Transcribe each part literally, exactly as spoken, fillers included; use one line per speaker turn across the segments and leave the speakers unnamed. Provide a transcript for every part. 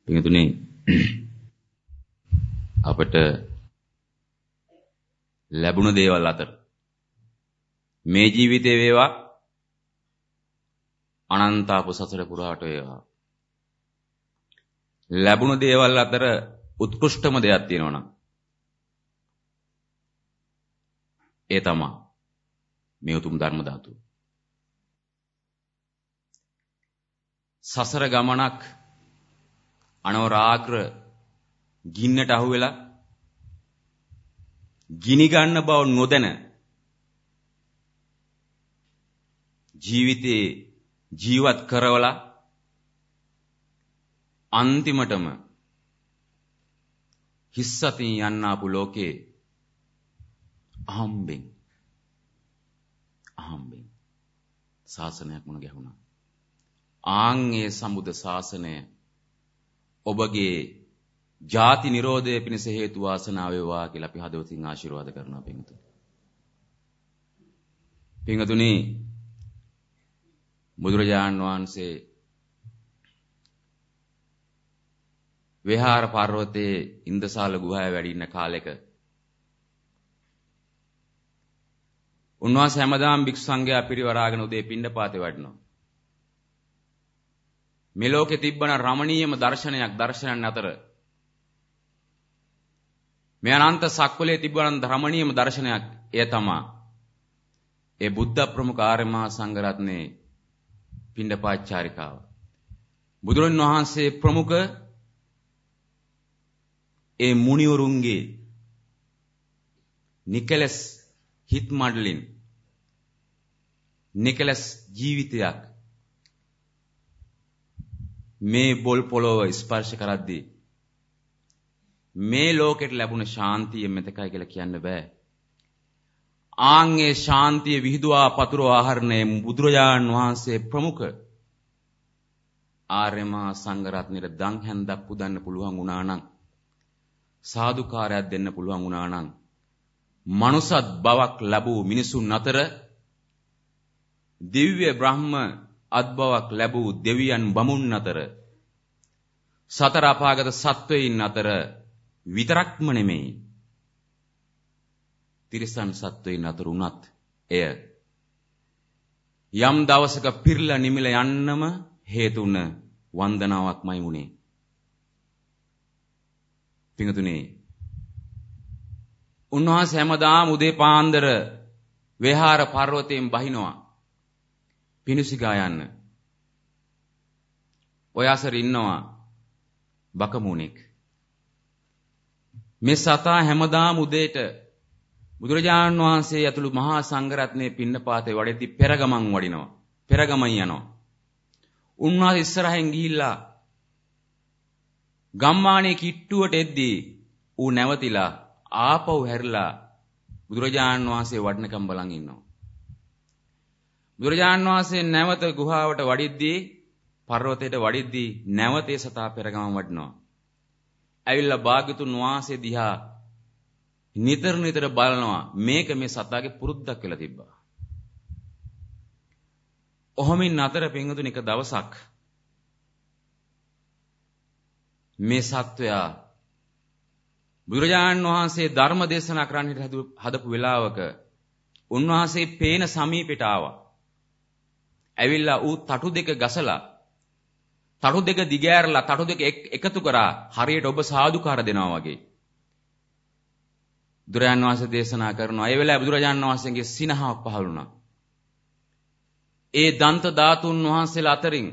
පින්තුනේ අපට ලැබුණ දේවල් අතර මේ ජීවිතේ වේවා අනන්ත අපසසර පුරාට වේවා ලැබුණ දේවල් අතර උත්කෘෂ්ඨම දෙයක් තියෙනවා නම් ඒ තමයි මේ උතුම් ධර්ම ධාතුව. සසර ගමනක් අනවරාග්‍ර ගින්නට අහු වෙලා ගිනි ගන්න බව නොදැන ජීවිතේ ජීවත් කරවලා අන්තිමටම හිස්සතින් යන්නාපු ලෝකේ අහම්බෙන් අහම්බෙන් ශාසනයක් මුණ ගැහුණා. ආන්ගේ සම්බුද්ධ ශාසනය ඔබගේ ජාති නිරෝධය පිණිස හේතු වාසනාව වේවා කියලා අපි හදවතින් ආශිර්වාද කරනවා පින්තුනි. පින්තුනි බුදුරජාණන් වහන්සේ විහාර පර්වතයේ ඉන්දසාල ගුහාවේ වැඩ ඉන්න කාලෙක උන්වහන්සේ හැමදාම භික්ෂු සංඝයා පිරිවරාගෙන උදේ පිණ්ඩපාතේ වඩිනවා. මේ ලෝකේ තිබ්බන රමණීයම දර්ශනයක් දර්ශනයන් අතර මේ අනන්ත සක්වලේ තිබ්බන රමණීයම දර්ශනයක් එය තමයි ඒ බුද්ධ ප්‍රමුඛ ආර්ය මහා සංඝ රත්නයේ පිණ්ඩපාතචාරිකාව. බුදුරන් වහන්සේ ප්‍රමුඛ ඒ මුනිවරුන්ගේ නිකලස් හිත් මඩලින් නිකලස් ජීවිතයක් මේ බොල් පොළොව ස්පර්ශ කරද්දී මේ ලෝකෙට ලැබුණ ශාන්තිය මෙතකයි කියලා කියන්න බෑ. ආන්ගේ ශාන්තිය විහිදුවා පතුරව ආහරණය බුදුරජාණන් වහන්සේ ප්‍රමුඛ ආර්ය මහා සංඝ රත්නයේ දන් හැන්දක් පුදන්න පුළුවන් වුණා නම් සාදුකාරයක් දෙන්න පුළුවන් වුණා නම් මනුසත් බවක් ලැබූ මිනිසුන් අතර දිව්‍ය බ්‍රහ්ම අත්බවක් ලැබූ දෙවියන් බමුණන් අතර සතර අපාගත සත්වයින් අතර විතරක්ම නෙමෙයි තිරිසන් සත්වයින් අතර උනත් එය යම් දවසක පිරලා නිමිල යන්නම හේතුන වන්දනාවක්මයි වුණේ. පින්තුනේ උන්වහන්සේ හැමදාම උදේ පාන්දර විහාර පර්වතයෙන් බහිනවා පිණුසිගා යන්න. ඔය අසර ඉන්නවා බකමුණෙක්. මේ සතා හැමදාම උදේට බුදුරජාණන් වහන්සේ ඇතුළු මහා සංඝ රත්නයේ පින්නපාතේ වඩෙද්දී පෙරගමන් වඩිනවා. පෙරගමන් යනවා. උන්වහන්සේ ඉස්සරහින් ගිහිල්ලා ගම්මානේ කිට්ටුවට එද්දී ඌ නැවතිලා ආපහු හැරිලා බුදුරජාණන් වහන්සේ වඩනකම් බලන් ඉන්නවා. බුදුරජාණන් වහන්සේ නැවත ගුහාවට වඩිද්දී පර්වතයට වඩිද්දී නැවතේ සතා පෙරගමන් වඩනවා. ඇවිල්ලා භාග්‍යතුන් වහන්සේ දිහා නිතර නිතර බලනවා. මේක මේ සතාගේ පුරුද්දක් කියලා තිබ්බා. ඔහොමින් අතර පින්වතුනි එක දවසක් මේ සත්වයා බුදුරජාණන් වහන්සේ ධර්ම දේශනා කරන්නට හදපු වෙලාවක උන්වහන්සේ පේන සමීපෙට ආවා. ඇවිල්ලා ඌ තටු දෙක ගසලා තටු දෙක දිගෑරලා තටු දෙක එකතු කරා හරියට ඔබ සාදුකාර දෙනවා වගේ. බුදුරජාණන් වහන්සේ දේශනා කරනවා. ඒ වෙලාවේ බුදුරජාණන් වහන්සේගේ සිනහවක් පහළ වුණා. ඒ දන්ත ධාතුන් වහන්සේලා අතරින්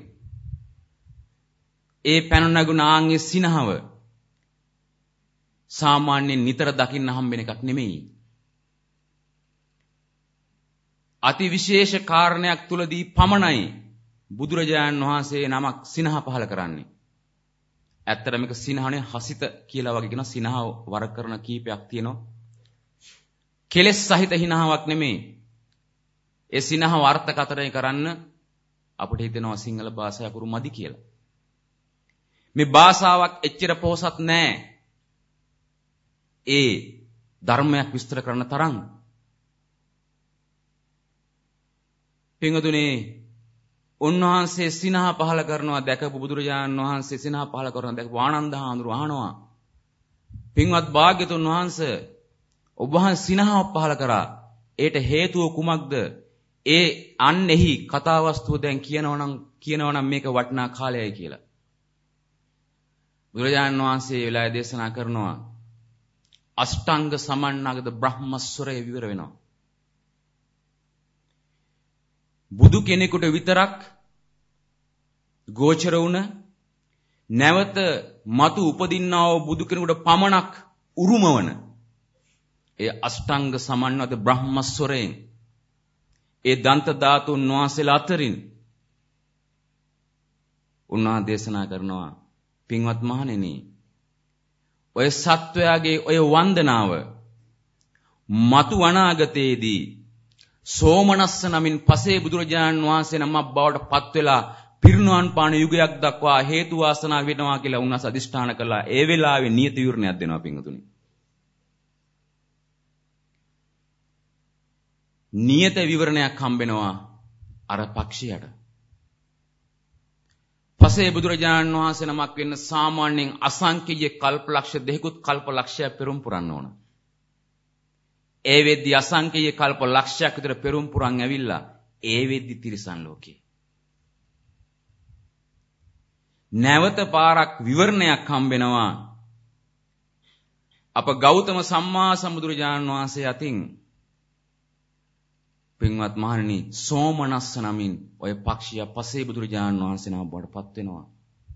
ඒ පැන නගුණ ආන්ගේ සිනහව සාමාන්‍යයෙන් නිතර දකින්න හම්බෙන එකක් නෙමෙයි. අති විශේෂ කාරණයක් තුලදී පමණයි බුදුරජාණන් වහන්සේ නමක් සිනහ පහල කරන්නේ. ඇත්තට මේක සිනහනේ හසිත කියලා වගේ කියන සිනහ වර කරන කීපයක් තියෙනවා. කෙලෙස් සහිත හිනහාවක් නෙමෙයි. ඒ සිනහ වර්ථකතරණය කරන්න අපිට හිතෙනවා සිංහල භාෂාව අකුරු මදි කියලා. මේ භාෂාවක් එච්චර පොහසත් නෑ. ඒ ධර්මයක් විස්තර කරන තරම්. පින්වතුනි උන්වහන්සේ සිනහ පහල කරනවා දැකපු බුදුරජාණන් වහන්සේ සිනහ පහල කරනවා දැකපු ආනන්ද හාමුදුරුව අහනවා පින්වත් භාග්‍යතුන් වහන්සේ ඔබ වහන්සේ සිනහව පහල කරා ඒට හේතුව කුමක්ද? ඒ අන්නේහි කතාවස්තුව දැන් කියනවනම් කියනවනම් මේක වටිනා කාලයයි කියලා. බුදුරජාණන් වහන්සේ ඒ වෙලාවේ දේශනා කරනවා අෂ්ටාංග සමන්නාගද බ්‍රහ්මස්වරය විවර වෙනවා. බුදු කෙනෙකුට විතරක් ගෝචර වුණ නැවත මතු උපදින්නා වූ බුදු කෙනෙකුට පමණක් උරුමවන ඒ අෂ්ටාංග සමන්නාගද බ්‍රහ්මස්වරයෙන් ඒ දන්ත ධාතුන් වහන්සේලා අතරින් උන්වහන්සේ දේශනා කරනවා පින්වත් මහණෙනි ඔය සත්වයාගේ ඔය වන්දනාව මතු අනාගතයේදී සෝමනස්ස නමින් පසේ බුදුරජාණන් වහන්සේ නමක් බවට පත් වෙලා පිරිනුවන් පාන යුගයක් දක්වා හේතු වාසනා වෙනවා කියලා උන්වහන්සේ අදිෂ්ඨාන කළා. ඒ වෙලාවේ නියත විවරණයක් දෙනවා පින්වතුනි. නියත විවරණයක් හම්බෙනවා අර පක්ෂියට. පසේ බුදුරජාණන් වහන්සේ නමක් වෙන්න සාමාන්‍යයෙන් අසංඛ්‍ය කල්පලක්ෂ දෙකකුත් කල්පලක්ෂයක් පෙරම් පුරන්න ඕන. ඒ වෙද්දි අසංඛ්‍ය කල්පලක්ෂයක් විතර පෙරම් පුරන් ඇවිල්ලා ඒ වෙද්දි තිරිසන් ලෝකේ. නැවත පාරක් විවරණයක් හම්බෙනවා අප ගෞතම සම්මා සම්බුදුරජාණන් වහන්සේ අතින්. පින්වත් මහණෙනි සෝමනස්ස නමින් ඔය පක්ෂිය පසේ බුදුරජාණන් වහන්සේ නම බවට පත් වෙනවා.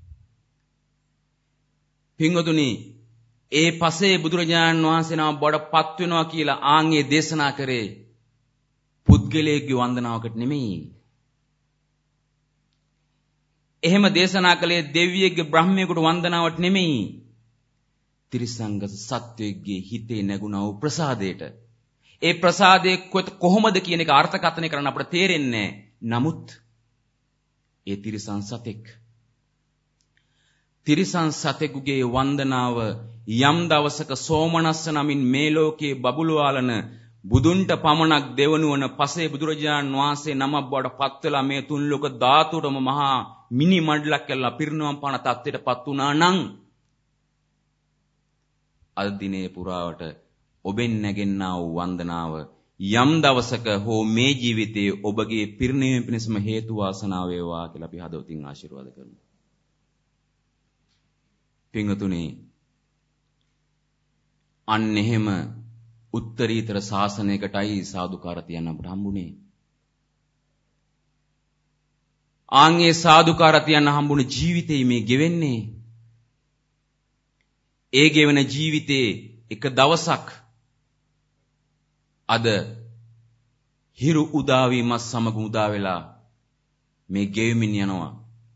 පින්වතුනි ඒ පසේ බුදුරජාණන් වහන්සේ නම බවට පත් වෙනවා කියලා ආන්ගේ දේශනා කරේ පුද්ගලයෙක්ගේ වන්දනාවකට නෙමෙයි. එහෙම දේශනා කළේ දෙවියෙක්ගේ බ්‍රහ්මයෙකුට වන්දනාවට නෙමෙයි. ත්‍රිසංගත සත්වයෙක්ගේ හිතේ නැගුණා වූ ප්‍රසාදයට. ඒ ප්‍රසාදයේ කොහොමද කියන එක අර්ථකථනය කරන්න අපිට තේරෙන්නේ නමුත් ඒ තිරිසන් සතෙක් තිරිසන් සතෙකුගේ වන්දනාව යම් දවසක සෝමනස්ස නමින් මේ ලෝකයේ බබළුවාලන බුදුන්ට පමණක් දෙවනුවන පසේ බුදුරජාණන් වහන්සේ නමක් බවට පත් වෙලා මේ තුන් ලෝක ධාතුටම මහා මිනි මණ්ඩලක් කළා පිරිනුවම් පාන තත්ත්වයටපත් වුණා නම් අද දිනේ පුරාවට ඔබෙන් නැගෙන්නා වූ වන්දනාව යම් දවසක හෝ මේ ජීවිතයේ ඔබගේ පිරිනිවීම පිණිසම හේතු වාසනා වේවා කියලා අපි හදවතින් ආශිර්වාද කරනවා. පින්වතුනි අන්න එහෙම උත්තරීතර ශාසනයකටයි සාදුකාර තියන්න අපට හම්බුනේ. ආන්ගේ සාදුකාර තියන්න හම්බුන ජීවිතේ මේ ගෙවෙන්නේ. ඒ ගෙවෙන ජීවිතේ එක දවසක් අද හිරු උදා වීමත් සමග උදා වෙලා මේ ගෙවෙමින් යනවා.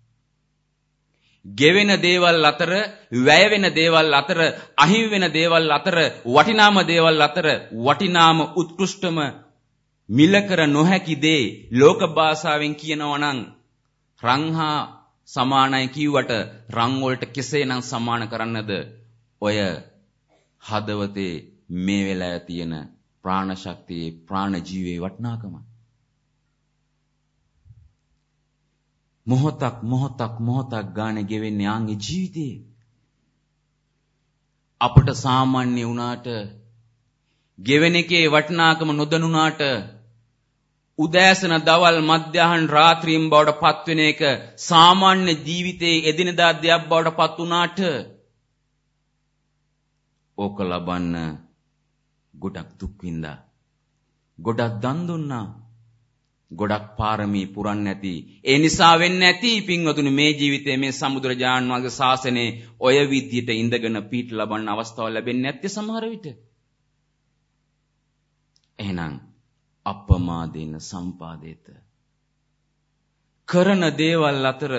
ගෙවෙන දේවල් අතර, වැය වෙන දේවල් අතර, අහිමි වෙන දේවල් අතර, වටිනාම දේවල් අතර වටිනාම උත්කෘෂ්ඨම මිල කර නොහැකි දේ ලෝක භාෂාවෙන් කියනවා නම් රංහා සමානයි කිව්වට රං වලට කෙසේනම් සමාන කරන්නද? ඔය හදවතේ මේ වෙලාවේ තියෙන ප්‍රාණ ශක්තියේ ප්‍රාණ ජීවේ වටිනාකම. මොහොතක් මොහොතක් මොහොතක් ගානේ ගෙවෙන්නේ ආන්ගේ ජීවිතේ. අපට සාමාන්‍ය වුණාට ගෙවෙන එකේ වටිනාකම නොදැනුණාට උදෑසන දවල් මධ්‍යහන් රාත්‍රියෙන් බවට පත්වෙන එක සාමාන්‍ය ජීවිතයේ එදිනදා දෙයක් බවට පත් වුණාට ඕක ලබන්න ගොඩක් දුක් විඳා, ගොඩක් දන් දුන්නා, ගොඩක් පාරමී පුරන්න ඇති. ඒ නිසා වෙන්නේ නැති පින්වතුනි මේ ජීවිතයේ මේ සම්බුදුරජාණන් වහන්සේ ශාසනයේ ඔය විදියට ඉඳගෙන පීඨ ලබන්න අවස්ථාව ලැබෙන්නේ නැත්තේ සමහර විට. එහෙනම් අප්පමාදේන සම්පාදේත කරන දේවල් අතර,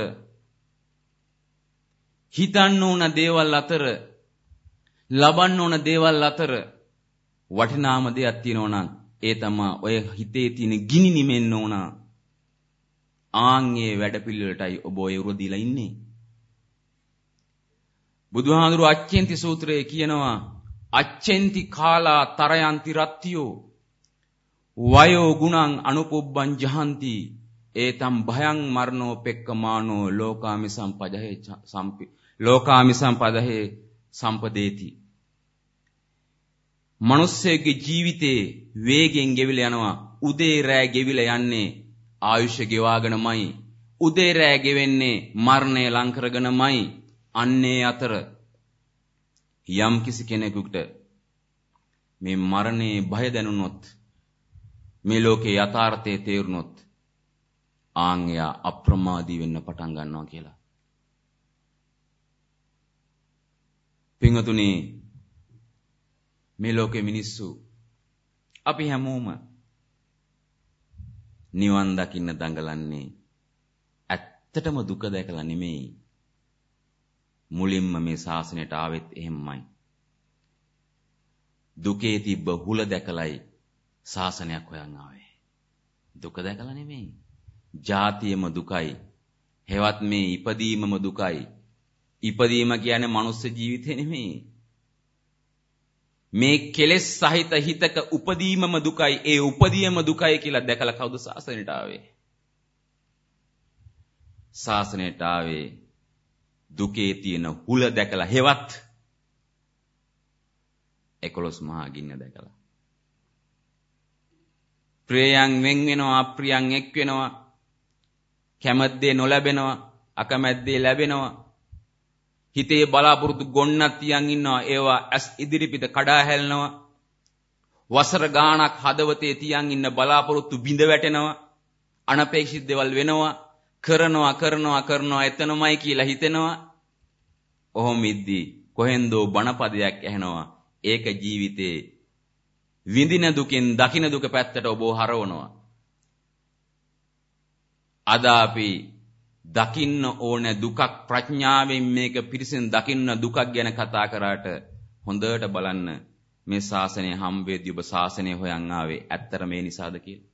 හිතන්න ඕන දේවල් අතර, ලබන්න ඕන දේවල් අතර වටිනාම දෙයක් තියෙනවා නම් ඒ තමයි ඔය හිතේ තියෙන ගිනි නිමෙන්න ඕන. ආන්ගේ වැඩපිළිවෙලටයි ඔබ ඔය උරදීලා ඉන්නේ. බුදුහාඳුරු අච්චෙන්ති සූත්‍රයේ කියනවා අච්චෙන්ති කාලා තරයන්ති රත්තියෝ වයෝ ගුණං අනුපුබ්බං ජහන්ති ඒතම් භයං මරණෝ පෙක්කමානෝ ලෝකාමි සම්පදහේ සම්පි ලෝකාමි සම්පදහේ සම්පදේති. මිනිස්සෙගේ ජීවිතේ වේගෙන් ගෙවිලා යනවා. උදේ රෑ ගෙවිලා යන්නේ ආයුෂ ගෙවාගෙනමයි. උදේ රෑ ගෙවෙන්නේ මරණය ලං කරගෙනමයි. අන්නේ අතර යම් කිසි කෙනෙකුට මේ මරණේ භය දැනුනොත් මේ ලෝකේ යථාර්ථය තේරුනොත් ආන්යා අප්‍රමාදී වෙන්න පටන් ගන්නවා කියලා. පින්වතුනි මේ ලෝකේ මිනිස්සු අපි හැමෝම නිවන් දකින්න දඟලන්නේ ඇත්තටම දුක දැකලා නෙමෙයි. මුලින්ම මේ ශාසනයට ආවෙත් එහෙමයි. දුකේ තිබ්බ හුල දැකලයි ශාසනයක් හොයන් ආවේ. දුක දැකලා නෙමෙයි. ජාතියම දුකයි. හෙවත් මේ ඉපදීමම දුකයි. ඉපදීම කියන්නේ මනුස්ස ජීවිතේ නෙමෙයි. මේ කෙලෙස් සහිත හිතක උපදීමම දුකයි. ඒ උපදීම දුකයි කියලා දැකලා කවුද ශාසනයට ආවේ? ශාසනයට ආවේ දුකේ තියෙන හුල දැකලා හෙවත් එකොළොස් මහා ගින්න දැකලා. ප්‍රියයන් වෙන් වෙනවා, අප්‍රියයන් එක් වෙනවා. කැමැත්තේ නොලැබෙනවා, අකමැත්තේ ලැබෙනවා. හිතේ බලාපොරොත්තු ගොන්නක් තියන් ඉන්නවා, ඒවා ඇස් ඉදිරිපිට කඩා හැලෙනවා. වසර ගාණක් හදවතේ තියන් ඉන්න බලාපොරොත්තු බිඳ වැටෙනවා. අනපේක්ෂිත දේවල් වෙනවා, කරනවා කරනවා කරනවා එතනමයි කියලා හිතෙනවා. ඔහොම ඉද්දී කොහෙන්දෝ බණපදයක් ඇහෙනවා. ඒක ජීවිතේ විඳින දුකෙන් දකින දුක පැත්තට ඔබ හරවනවා. අද අපි දකින්න ඕන දුකක් ප්‍රඥාවෙන් මේක පිරිසින් දකින්න දුකක් ගැන කතා කරාට හොඳට බලන්න මේ ශාසනය හම්බෙද්දී ඔබ ශාසනය හොයන් ආවේ ඇත්තට මේ නිසාද කියලා?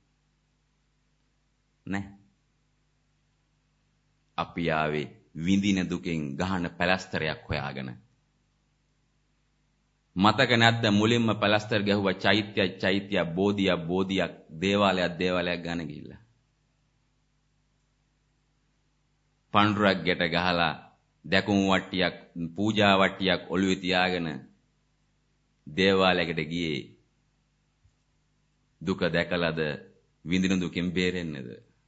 නෑ. අපි ආවේ විඳින දුකෙන් ගහන පැලස්තරයක් හොයාගෙන. මතක නැද්ද මුලින්ම පැලස්තර ගැහුවා චෛත්‍යයක් චෛත්‍යයක් බෝධියක් බෝධියක් දේවාලයක් දේවාලයක් ගන්න ගිහිල්ලා. පඳුරක් ගැට ගහලා දැකුම් වට්ටියක් පූජා වට්ටියක් ඔළුවේ තියාගෙන දේවාලයකට ගියේ. දුක දැකලාද විඳින දුකෙන් බේරෙන්නේද?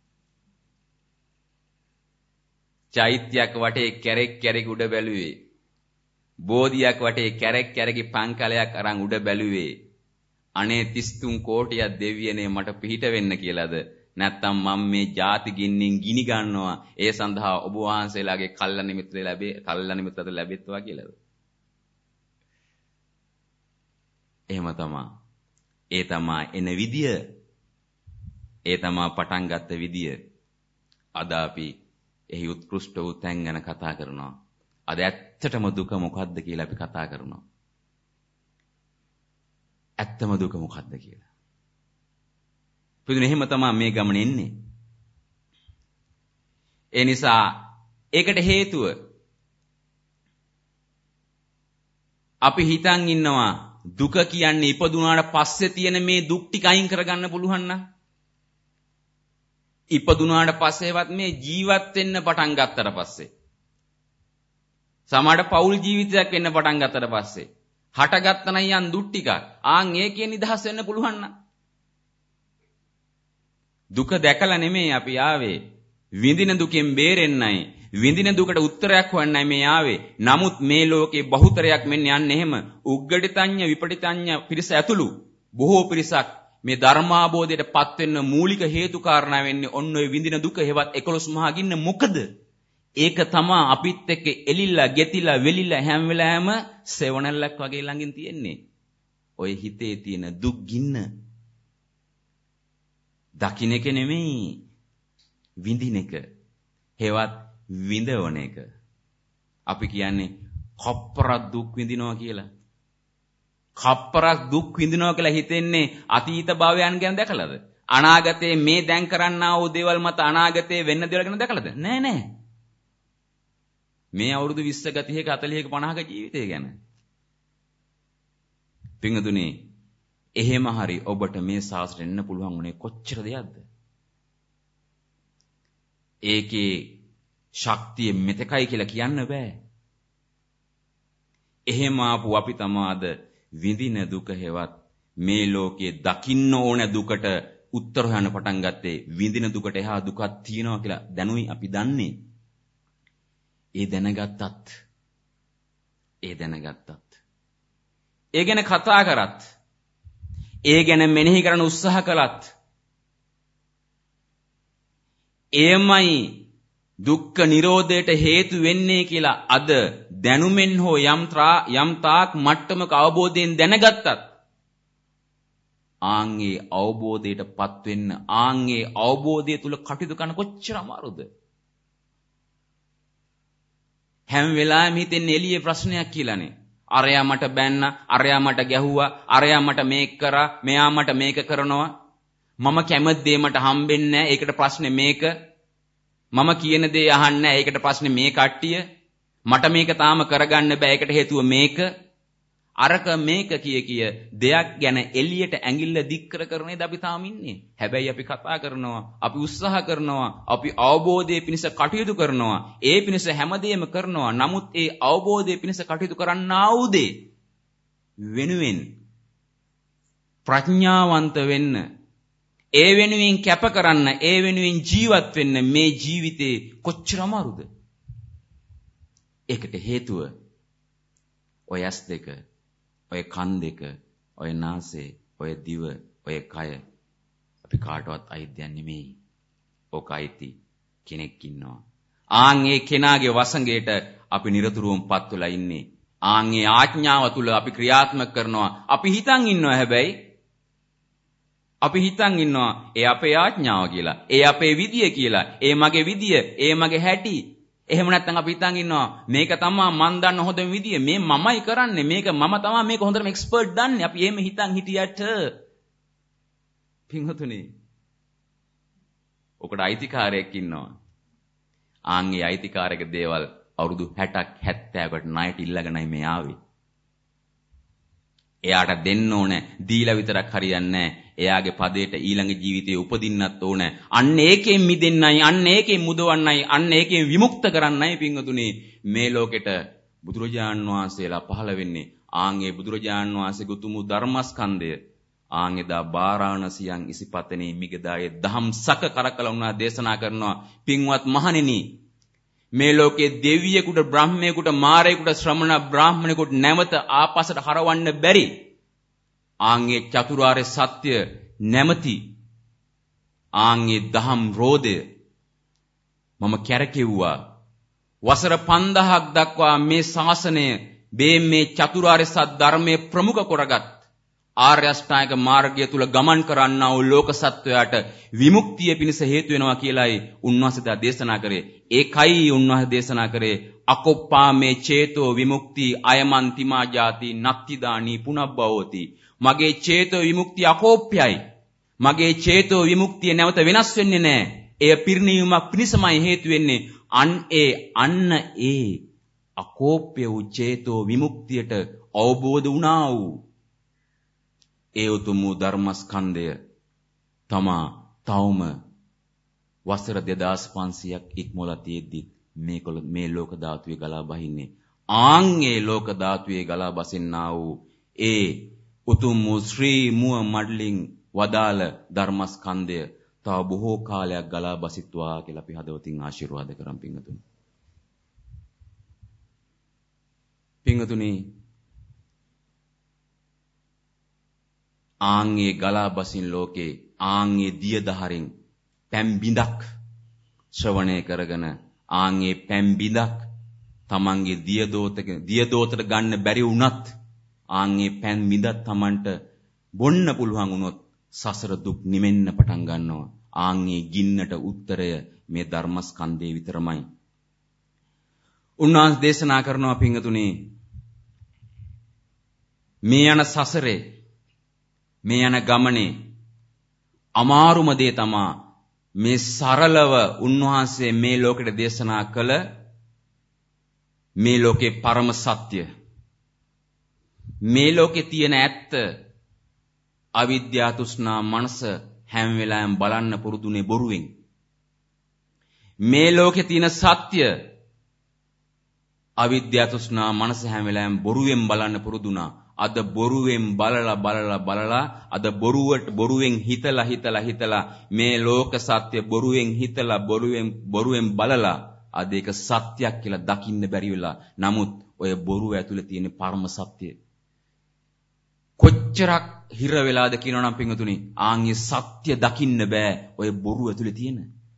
චෛත්‍යයක් වටේ කැරෙක් කැරෙක් උඩ බැලුවේ. බෝධියක් වටේ කැරෙක් කැරකි පංකලයක් අරන් උඩ බැලුවේ. අනේ තිස් තුන් කෝටියක් දෙවියනේ මට පිහිට වෙන්න කියලාද? නැත්තම් මම මේ ಜಾති ගින්නින් ගිනි ගන්නවා ඒ සඳහා ඔබ වහන්සේලාගේ කල්ලාන මිත්‍ර ලැබේ කල්ලාන මිත්‍රත ලැබෙත්වා කියලාද? එහෙම තමයි. ඒ තමයි එන විදිය. ඒ තමයි පටන් ගත්ත විදිය. අද අපි එහි උත්කෘෂ්ඨ වූ තැන් ගැන කතා කරනවා. අද ඇත්තටම දුක මොකද්ද කියලා අපි කතා කරනවා. ඇත්තම දුක මොකද්ද කියලා. පුදුනේ එහෙම තමයි මේ ගමන එන්නේ. ඒ නිසා ඒකට හේතුව අපි හිතන් ඉන්නවා දුක කියන්නේ ඉපදුනාට පස්සේ තියෙන මේ දුක් ටික අයින් කරගන්න පුළුවන් නම්. ඉපදුනාට පස්සේවත් මේ ජීවත් වෙන්න පටන් ගත්තට පස්සේ සමහර පෞල් ජීවිතයක් වෙන්න පටන් ගත්තට පස්සේ හටගත්ත නම් යන් දුක් ටික ආන් ඒකේ නිදහස් වෙන්න පුළුවන් නම්. දුක දැකලා නෙමෙයි අපි ආවේ. විඳින දුකෙන් බේරෙන්නයි. විඳින දුකට උත්තරයක් හොයන්නයි මේ ආවේ. නමුත් මේ ලෝකේ බහුතරයක් මෙන්න යන්නේ එහෙම. උග්ගටිතඤ්ඤ විපටිතඤ්ඤ පිරිස ඇතුළු බොහෝ පිරිසක් මේ ධර්මාබෝධයට පත් වෙන්න මූලික හේතු කාරණා වෙන්නේ ඔන්න ඔය විඳින දුක හේවත් එකොළොස් මහා ගින්න. මොකද ඒක තමා අපිත් එක්ක එලිලා ගෙතිලා වෙලිලා හැම වෙලාවෙම සෙවණැල්ලක් වගේ ළඟින් තියෙන්නේ. ඔය හිතේ තියෙන දුක් ගින්න දකින්න එක නෙමෙයි විඳින එක. හේවත් විඳවන එක. අපි කියන්නේ කප්පරක් දුක් විඳිනවා කියලා. කප්පරක් දුක් විඳිනවා කියලා හිතෙන්නේ අතීත භවයන් ගැන දැකලාද? අනාගතේ මේ දැන් කරන්නා වූ දේවල් මත අනාගතේ වෙන්න දේවල් ගැන දැකලාද? නෑ නෑ. මේ අවුරුදු විස්සක තිහක හතළිහක පනහක ජීවිතය ගැන. පින්වතුනි එහෙම හරි ඔබට මේ සාසනෙට එන්න පුළුවන් උනේ කොච්චර දෙයක්ද? ඒකේ ශක්තිය මෙතකයි කියලා කියන්න බෑ. එහෙම ආපු අපි තමාද විඳින දුක හේවත් මේ ලෝකයේ දකින්න ඕන දුකට උත්තර හොයන්න පටන් ගත්තේ විඳින දුකට එහා දුකක් තියෙනවා කියලා දැනුයි අපි දන්නේ. ඒ දැනගත්තත් ඒ දැනගත්තත් ඒ ගැන කතා කරත් ඒ ගැන මෙනෙහි කරන්න උත්සාහ කළත් එයමයි දුක්ඛ නිරෝධයට හේතු වෙන්නේ කියලා අද දැනුමෙන් හෝ යම් යම් තාක් මට්ටමක අවබෝධයෙන් දැනගත්තත් ආන්ගේ අවබෝධයටපත් වෙන්න ආන්ගේ අවබෝධය තුල කටයුතු කරන කොච්චර අමාරුද? හැම වෙලාවෙම හිතෙන්නේ එළියේ ප්‍රශ්නයක් කියලානේ. අරයා මට බැන්න, අරයා මට ගැහුවා, අරයා මට මේක කරා, මෙයා මට මේක කරනවා. මම කැමති දේ මට හම්බෙන්නේ නැහැ. ඒකට ප්‍රශ්නේ මේක. මම කියන දේ අහන්නේ නැහැ. ඒකට ප්‍රශ්නේ මේ කට්ටිය. මට මේක තාම කරගන්න බෑ. ඒකට හේතුව මේක. අරක මේක කිය කිය දෙයක් ගැන එළියට ඇඟිල්ල දික් කර කර නේද අපි තාම ඉන්නේ. හැබැයි අපි කතා කරනවා, අපි උත්සාහ කරනවා, අපි අවබෝධයේ පිණිස කටයුතු කරනවා. ඒ පිණිස හැමදේම කරනවා. නමුත් ඒ අවබෝධයේ පිණිස කටයුතු කරන්නා වූ දේ වෙනුවෙන් ප්‍රඥාවන්ත වෙන්න, ඒ වෙනුවෙන් කැප කරන්න, ඒ වෙනුවෙන් ජීවත් වෙන්න මේ ජීවිතේ කොච්චර අමාරුද? ඒකට හේතුව ඔය ඇස් දෙක, ඔය කන් දෙක, ඔය නාසය, ඔය දිව, ඔය කය අපි කාටවත් අයිතියක් නෙමෙයි. ඕක අයිති කෙනෙක් ඉන්නවා. ආන් ඒ කෙනාගේ වසඟයට අපි නිරතුරුවම්පත් වෙලා ඉන්නේ. ආන් ඒ ආඥාව තුල අපි ක්‍රියාත්මක කරනවා. අපි හිතන් ඉන්නවා හැබැයි අපි හිතන් ඉන්නවා ඒ අපේ ආඥාව කියලා. ඒ අපේ විදිය කියලා. ඒ මගේ විදිය, ඒ මගේ හැටි. එහෙම නැත්නම් අපි හිතන් ඉන්නවා මේක තමයි මන් දන්න හොඳම විදිය. මේ මමයි කරන්නේ. මේක මම තමයි මේක හොඳටම එක්ස්පර්ට් දන්නේ. අපි එහෙම හිතන් හිටියට පින්වතුනි ඔකට අයිතිකාරයෙක් ඉන්නවා. ආන්ගේ අයිතිකාරයක දේවල් අවුරුදු හැටක් හැත්තෑවකට ණයට ඉල්ලගෙනයි මේ ආවේ. එයාට දෙන්න ඕනේ දීලා විතරක් හරියන්නේ නැහැ. එයාගේ පදයට ඊළඟ ජීවිතේ උපදින්නත් ඕනේ. අන්න ඒකෙන් මිදෙන්නයි, අන්න ඒකෙන් මුදවන්නයි, අන්න ඒකෙන් විමුක්ත කරන්නයි පින්වතුනි මේ ලෝකෙට බුදුරජාන් වහන්සේලා පහළ වෙන්නේ. ආන්ගේ බුදුරජාන් වහන්සේගේ උතුම් ධර්මස්කන්ධය ආන්ගේදා බාරාණසියන් ඉසිපතනේ මිගදායේ දහම්සක කරකල වුණා දේශනා කරනවා. පින්වත් මහණෙනි මේ ලෝකයේ දෙවියෙකුට, බ්‍රහ්මයෙකුට, මාරයෙකුට, ශ්‍රමණ බ්‍රාහ්මණයෙකුට නැවත ආපසට හරවන්න බැරි ආන්ගේ චතුරාර්ය සත්‍ය නැමැති ආන්ගේ දහම් රෝධය මම කැරකෙව්වා. වසර පන්දහක් දක්වා මේ ශාසනය මේ චතුරාර්ය සත්‍ය ධර්මයේ ප්‍රමුඛ කරගත් ආර්ය අෂ්ටාංගික මාර්ගය තුල ගමන් කරන්නා වූ ලෝක සත්වයාට විමුක්තිය පිණිස හේතු වෙනවා කියලායි උන්වහන්සේ දේශනා කරේ. ඒකයි උන්වහන්සේ දේශනා කරේ අකොප්පා මේ චේතෝ විමුක්ති අයමන්තිමා ජාති නත්තිදානි පුනබ්බවෝති. මගේ චේතෝ විමුක්තිය අකෝප්‍යයි. මගේ චේතෝ විමුක්තිය නැවත වෙනස් වෙන්නේ නැහැ. එය පිරිණීමක් පිණිසමයි හේතු වෙන්නේ. අන් ඒ අන්න ඒ අකෝප්‍ය වූ චේතෝ විමුක්තියට අවබෝධ වුණා වූ ඒ උතුම් ධර්මස්කන්ධය තමා තවම වසර දෙදාස් පන්සියයක් ඉක්මවලා තියෙද්දි මේකොල මේ ලෝක ධාතුවේ ගලා බහින්නේ. ආන් ඒ ලෝක ධාතුවේ ගලා බසින්නා වූ ඒ උතුම් ශ්‍රී මුව මඩලින් වදාළ ධර්මස්කන්ධය තව බොහෝ කාලයක් ගලා බසිත්වා කියලා අපි හදවතින් ආශිර්වාද කරමු පින්වතුනි. පින්වතුනි ආන්ගේ ගලා බසින් ලෝකේ ආන්ගේ දිය දහරින් පැම් බිඳක් ශ්‍රවණය කරගෙන ආන්ගේ පැම් බිඳක් තමන්ගේ දිය දෝතක දිය දෝතට ගන්න බැරි වුණත් ආන්ගේ පැම් බිඳක් තමන්ට බොන්න පුළුවන් වුණොත් සසර දුක් නිවෙන්න පටන් ගන්නවා. ආන්ගේ ගින්නට උත්තරය මේ ධර්මස්කන්ධේ විතරමයි. උන්වහන්සේ දේශනා කරනවා පින්වතුනි මේ යන සසරේ මේ යන ගමනේ අමාරුම දේ තමා මේ සරලව උන්වහන්සේ මේ ලෝකෙට දේශනා කළ මේ ලෝකේ පරම සත්‍ය, මේ ලෝකේ තියෙන ඇත්ත අවිද්‍යා තෘෂ්ණා මනස හැම වෙලාවෙම බලන්න පුරුදුනේ බොරුවෙන්. මේ ලෝකේ තියෙන සත්‍ය අවිද්‍යාව තෘෂ්ණා මනස හැම වෙලාවෙම බොරුවෙන් බලන්න පුරුදුනා. අද බොරුවෙන් බලලා බලලා බලලා අද බොරුවට බොරුවෙන් හිතලා හිතලා හිතලා මේ ලෝක සත්‍ය බොරුවෙන් හිතලා බොරුවෙන් බොරුවෙන් බලලා අද ඒක සත්‍යයක් කියලා දකින්න බැරි වෙලා. නමුත් ඔය බොරුව ඇතුලේ තියෙන පරම සත්‍ය කොච්චරක් හිර වෙලාද කියනවා නම් පින්වතුනි, ආන්ගේ සත්‍ය දකින්න බෑ ඔය බොරුව ඇතුලේ තියෙන.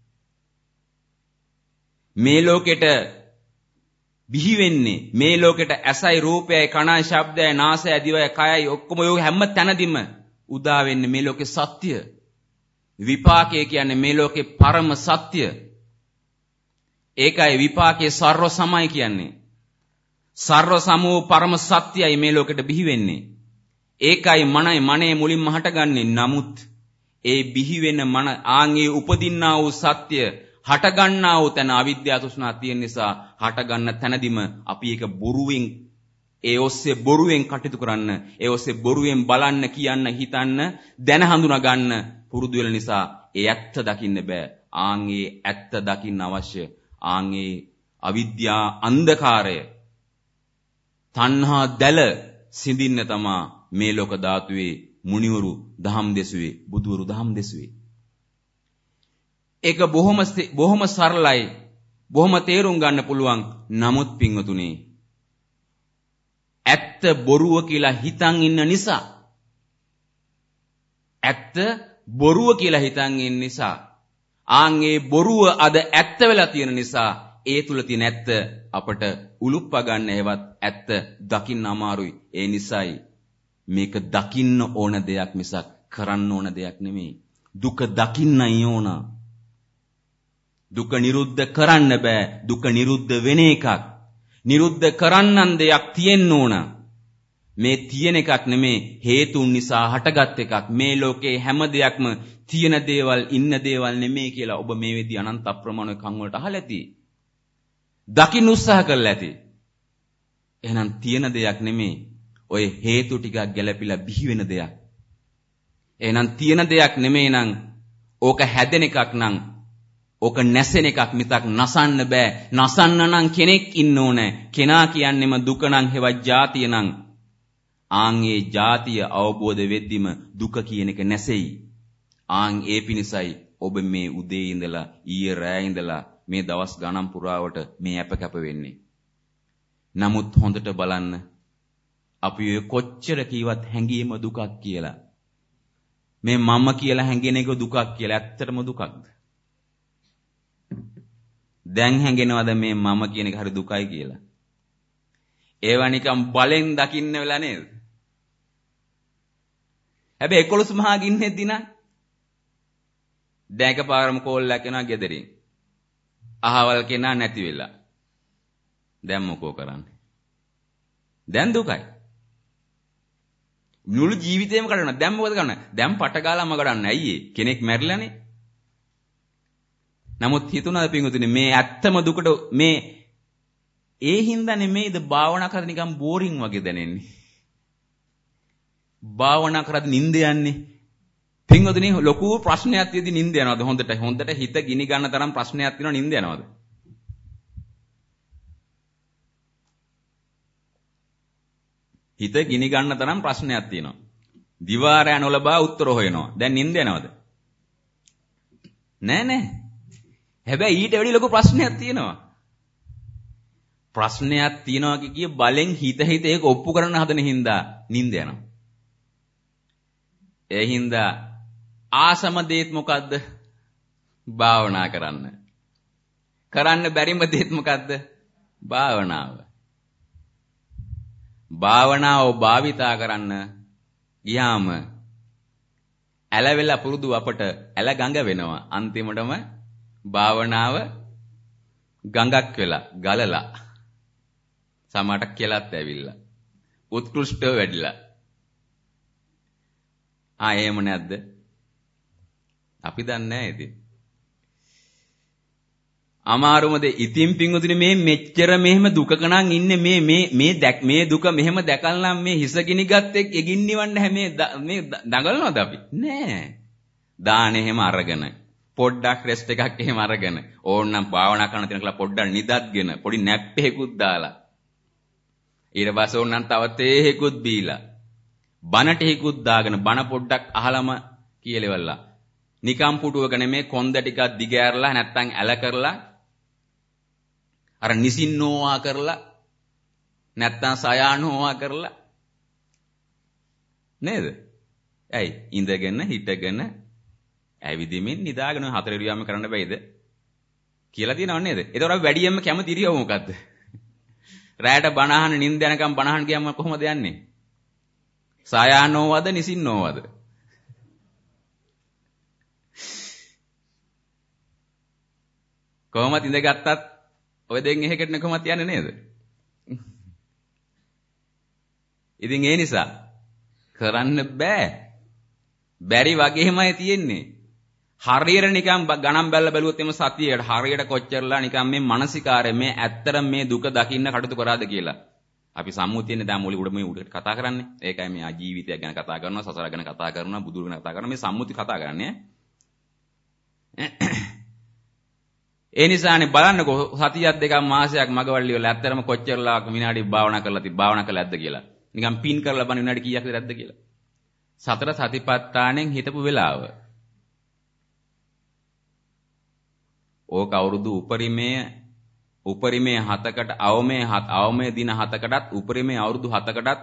මේ ලෝකෙට බිහි වෙන්නේ මේ ලෝකෙට ඇසයි රූපයයි කනයි ශබ්දයයි නාසයයි දිවයි කයයි ඔක්කොම ඔය හැම තැනදීම උදා වෙන්නේ මේ ලෝකේ සත්‍ය. විපාකය කියන්නේ මේ ලෝකේ පරම සත්‍ය. ඒකයි විපාකයේ සර්ව සමයි කියන්නේ. සර්ව සමෝ පරම සත්‍යයි මේ ලෝකෙට බිහි වෙන්නේ. ඒකයි මනයි මනේ මුලින්ම හටගන්නේ. නමුත් ඒ බිහි වෙන මන ආන්ගේ උපදින්නා වූ සත්‍ය හටගන්නා වූ තැන අවිද්‍යාව තෘෂ්ණා තියෙන නිසා හටගන්න තැනදීම අපි ඒක බොරුවෙන් ඒ ඔස්සේ බොරුවෙන් කටයුතු කරන්න, ඒ ඔස්සේ බොරුවෙන් බලන්න, කියන්න, හිතන්න, දැන හඳුනා ගන්න පුරුදු වෙන නිසා ඒ ඇත්ත දකින්න බෑ. ආන්ගේ ඇත්ත දකින්න අවශ්‍ය ආන්ගේ අවිද්‍යා අන්ධකාරය තණ්හා දැල සිඳින්න තමා මේ ලෝක ධාතුවේ මුනිවරු දහම් දෙසුවේ, බුදුවරු දහම් දෙසුවේ. ඒක බොහොම බොහොම සරලයි, බොහොම තේරුම් ගන්න පුළුවන්. නමුත් පින්වතුනි, ඇත්ත බොරුව කියලා හිතන් ඉන්න නිසා ඇත්ත බොරුව කියලා හිතන් ඉන්න නිසා ආන්ගේ බොරුව අද ඇත්ත වෙලා තියෙන නිසා ඒ තුල තියෙන ඇත්ත අපට උලුප්ප ගන්න හේවත් ඇත්ත දකින්න අමාරුයි. ඒ නිසායි මේක දකින්න ඕන දෙයක් මිසක් කරන්න ඕන දෙයක් නෙමෙයි. දුක දකින්නයි ඕන. දුක නිරුද්ධ කරන්න බෑ. දුක නිරුද්ධ වෙන එකක්. නිරුද්ධ කරන්නන් දෙයක් තියෙන්න ඕන. මේ තියෙන එකක් නෙමේ, හේතුන් නිසා හටගත් එකක්. මේ ලෝකේ හැම දෙයක්ම තියෙන දේවල් ඉන්න දේවල් නෙමේ කියලා ඔබ මේ වෙදී අනන්ත අප්‍රමාණ කන් වලට අහලා ඇති. දකින්න උත්සාහ කරලා ඇති. එහෙනම් තියෙන දෙයක් නෙමේ, ඔය හේතු ටිකක් ගැලපිලා බිහි වෙන දෙයක්. එහෙනම් තියෙන දෙයක් නෙමේ නම් ඕක හැදෙන එකක් නම් ඕක නැසෙන එකක් මිසක් නසන්න බෑ. නසන්න නම් කෙනෙක් ඉන්න ඕනේ. කෙනා කියන්නේම දුක නම් හෙවත් ජාතිය නම් ආන් ඒ ජාතිය අවබෝධ වෙද්දිම දුක කියන එක නැසෙයි. ආන් ඒ පිණිසයි ඔබ මේ උදේ ඉඳලා ඊයේ රෑ ඉඳලා මේ දවස් ගණන් පුරාවට මේ අප කැප වෙන්නේ. නමුත් හොඳට බලන්න, අපි ඔය කොච්චර කීවත් හැංගීම දුකක් කියලා. මේ මම කියලා හැංගෙන එක දුකක් කියලා. ඇත්තටම දුකක්ද? දැන් හැංගෙනවද මේ මම කියන එක හරි දුකයි කියලා? ඒවා නිකන් බලෙන් දකින්න වෙලා නේද? හැබැයි එකොළොස් මහා ගින්නෙද්දී නම් දැන් එකපාරම කෝල්ලක් එනවා ගෙදරින්. අහවල් කෙනා නැති වෙලා. දැන් මොකෝ කරන්නේ? දැන් දුකයි. මුළු ජීවිතේම කඩනවා. දැන් මොකද කරන්නේ? දැන් පට ගාලාම කඩන්නේ. ඇයි ඒ? කෙනෙක් මැරිලානේ. නමුත් හිතුණාද පින්වතුනි මේ ඇත්තම දුකට මේ ඒ හින්දා නෙමෙයිද භාවනා කරලා නිකන් බෝරින් වගේ දැනෙන්නේ. භාවනා කරද්දී නිින්ද යන්නේ. පින්වතුනි ලොකු ප්‍රශ්නයක් තියෙදි නිින්ද යනවද? හොඳට හොඳට හිත ගිනි ගන්න තරම් ප්‍රශ්නයක් තියෙනවා, නිින්ද යනවද? හිත ගිනි ගන්න තරම් ප්‍රශ්නයක් තියෙනවා. දිවාරය නොලබා උත්තර හොයනවා. දැන් නිින්ද යනවද? නෑ නෑ. හැබැයි ඊට වැඩි ලොකු ප්‍රශ්නයක් තියෙනවා. ප්‍රශ්නයක් තියෙනවා කිය බලෙන් හිත හිත ඒක ඔප්පු කරන්න හදන හින්දා නිින්ද යනවා. ඒ හින්දා ආසම දේත් මොකද්ද? භාවනා කරන්න. කරන්න බැරිම දේත් මොකද්ද? භාවනාව. භාවනාව භාවිතා කරන්න ගියාම ඇලවෙලා පුරුදු අපට ඇල ගඟ වෙනවා. අන්තිමටම භාවනාව ගඟක් වෙලා ගලලා සමහරට කෙලත් ඇවිල්ලා උත්කෘෂ්ඨව වැඩිලා. ආ එහෙම නැද්ද? අපි දන්නේ නැහැ ඉතින්. අමාරුමද ඉතින් පින්වතුනි මේ මෙච්චර මෙහෙම දුකක නම් ඉන්නේ මේ මේ මේ දැක් මේ දුක මෙහෙම දැකලා මේ හිස ගිනි ගත්තෙක් එගින් නිවන්න හැම මේ දඟලනවද අපි? නෑ. දාන එහෙම අරගෙන පොඩ්ඩක් රෙස්ට් එකක් එහෙම අරගෙන ඕනනම් භාවනා කරන්න තියෙන කියලා පොඩ්ඩක් නිදත්ගෙන පොඩි නැප් එකකුත් දාලා ඊට පස්සේ ඕනනම් තව තේහෙකුත් බීලා බණ ටිකකුත් දාගෙන බණ පොඩ්ඩක් අහලම කියලෙවලා නිකම් පුටුවක නෙමේ කොන්ද ටිකක් දිගෑරලා නැත්තම් ඇල කරලා අර නිසින්නෝවා කරලා නැත්තම් සයානෝවා කරලා නේද? ඇයි ඉඳගෙන හිටගෙන ඇවිදිමින් නිදාගෙන හතර ඉරියව්වම කරන්න බැයිද කියලා තියෙනව නේද? ඒතකොට අපි වැඩියෙන්ම කැමති ඉරියව්ව මොකද්ද? රැයට බණ අහන්න නිින්ද යනකම් බණ අහන්න ගියාම කොහොමද යන්නේ? සයානෝවද නිසින්නෝවද? කොහොමද ඉඳගත්තත් ඔය දෙන් එහෙකට නේ කොහොමද යන්නේ නේද? ඉතින් ඒ නිසා කරන්න බෑ. බැරි වගේමයි තියෙන්නේ. හරියට නිකන් ගණන් බැලලා බැලුවොත් එම සතියේට හරියට කොච්චරලා නිකන් මේ මානසිකාරය මේ ඇත්තට මේ දුක දකින්න කටයුතු කරාද කියලා. අපි සම්මුතියනේ දැන් මුලින් උඩ මේ උඩට කතා කරන්නේ. ඒකයි මේ ජීවිතය ගැන කතා කරනවා, සසර ගැන කතා කරනවා, බුදුරු ගැන කතා කරනවා. මේ සම්මුති කතා කරන්නේ. ඒ නිසානේ බලන්නකෝ සතියක් දෙකක් මාසයක් මගවල්ලි වල ඇත්තටම කොච්චරලා විනාඩි භාවනා කරලා තිබ්බ භාවනා කළාද කියලා. නිකන් පින් කරලා බලන්න විනාඩි කීයක් විතරද කියලා. සතර සතිපට්ඨානෙන් හිටපු වෙලාව. ඕක අවුරුදු උපරිමයේ උපරිමයේ හතකට අවමයේ හත අවමයේ දින හතකටත් උපරිමයේ අවුරුදු හතකටත්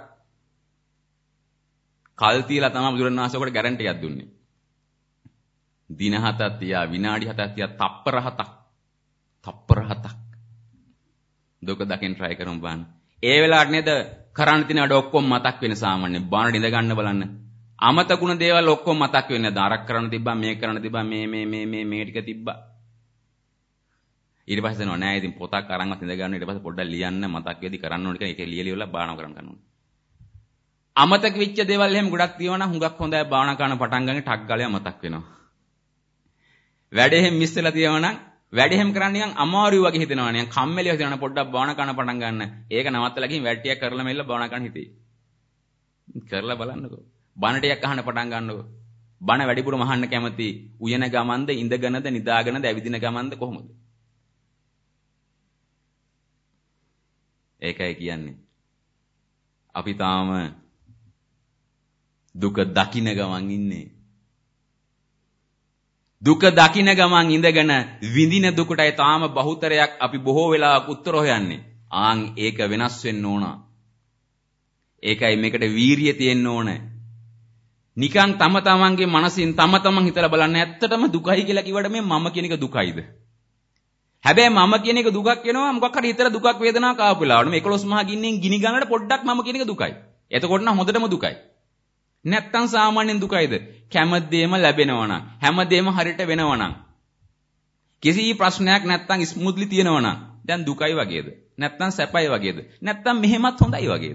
කල් තියලා තමයි බුදුරණාහි ඔකට ගැරන්ටි එකක් දුන්නේ. දින හතක් තියා විනාඩි හතක් තියා තප්පර හතක් තප්පර හතක් දුක දකින්න try කරමු බලන්න. ඒ වෙලාවට නේද කරන්න තියෙන වැඩ ඔක්කොම මතක් වෙන සාමාන්‍ය බාන ඉඳ ගන්න බලන්න. අමතකුණ දේවල් ඔක්කොම මතක් වෙන්නේ නැද අරක් කරන්න තිබ්බා මේ කරන්න තිබ්බා මේ මේ මේ මේ මේ ටික තිබ්බා. ඊට පස්සේ නෝ නෑ ඉතින් පොතක් අරන්වත් ඉඳ ගන්න ඊට පස්සේ පොඩ්ඩක් ලියන්න මතක් වෙදි කරන්න ඕන කියලා ඒක ලියලිවලා බාන කරන්න ගන්න ඕනේ. අමතක වෙච්ච දේවල් එහෙම ගොඩක් තියෙනවා නම් හුඟක් හොඳයි බාන කරන පටන් ගන්නේ ටක් ගාලා මතක් වෙනවා. වැඩ එහෙම මිස් වෙලා තියෙනවා නම් වැඩ එහෙම කරන්න නිකන් අමාරුයි වගේ හිතෙනවා නිකන් කම්මැලිව හිතනවා පොඩ්ඩක් භාවනා කරන්න පටන් ගන්න. ඒක නවත්තලා ගිහින් වැඩ ටිකක් කරලා මෙල්ල භාවනා කරන්න හිතේ. කරලා බලන්නකෝ. බණ ටිකක් අහන්න පටන් ගන්නකෝ. බණ වැඩිපුරම අහන්න කැමති උයන ගමන්ද ඉඳගෙනද නිදාගෙනද ඇවිදින ගමන්ද කොහොමද? ඒකයි කියන්නේ. අපි තාම දුක දකින්න ගමන් ඉන්නේ. දුක දකින්න ගමන් ඉඳගෙන විඳින දුකටයි තාම බහුතරයක් අපි බොහෝ වෙලාවක් උත්තර හොයන්නේ. ආන් ඒක වෙනස් වෙන්න ඕන. ඒකයි මේකට වීරිය තියෙන්න ඕන. නිකන් තම තමන්ගේ මනසින් තම තමන් හිතලා බලන්න ඇත්තටම දුකයි කියලා කිව්වට මේ මම කියන එක දුකයිද? හැබැයි මම කියන එක දුකක් වෙනවා මොකක් හරි හිතලා දුකක් වේදනාවක් ආපු වෙලාවට මේ එකොළොස් මහා ගින්නෙන් ගිනි ගන්නට පොඩ්ඩක් මම කියන එක දුකයි. එතකොට නම් හොඳටම දුකයි. නැත්තම් සාමාන්‍යයෙන් දුකයිද? කැමැද්දේම ලැබෙනවා නම් හැමදේම හරියට වෙනවා නම් කිසි ප්‍රශ්නයක් නැත්තම් ස්මූත්ලි තියෙනවා නම් දැන් දුකයි වගේද? නැත්තම් සැපයි වගේද? නැත්තම් මෙහෙමත් හොඳයි වගේද?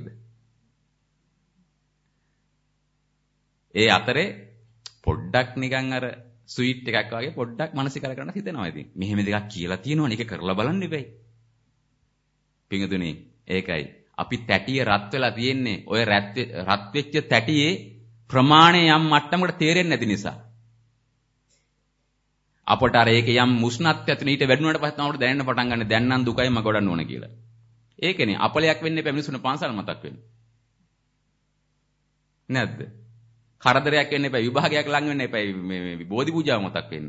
ඒ අතරේ පොඩ්ඩක් නිකන් අර ස්වීට් එකක් වගේ පොඩ්ඩක් මානසිකර කරන්න හිතෙනවා ඉතින්. මෙහෙම දෙකක් කියලා තියෙනවනේ ඒක කරලා බලන්න ඉබේ. පිංගුතුනි ඒකයි. අපි තැටිය රත් වෙලා තියෙන්නේ. ඔය රත් රත් වෙච්ච තැටියේ ප්‍රමාණය යම් මට්ටමකට තේරෙන්නේ නැති නිසා. අපට අර ඒක යම් මුස්නත්වයක් තියෙන ඊට වැඩුණාට පස්සේ තමයි දැනෙන්න පටන් ගන්න දැන් නම් දුකයි මග වඩන්න ඕන කියලා. ඒකනේ අපලයක් වෙන්න එපා මිනිස්සුන්ට පන්සල් මතක් වෙන්න. නැද්ද? කරදරයක් වෙන්න එපා විභාගයක් ලඟ වෙන්න එපා මේ බෝධි පූජාව මතක් වෙන්න.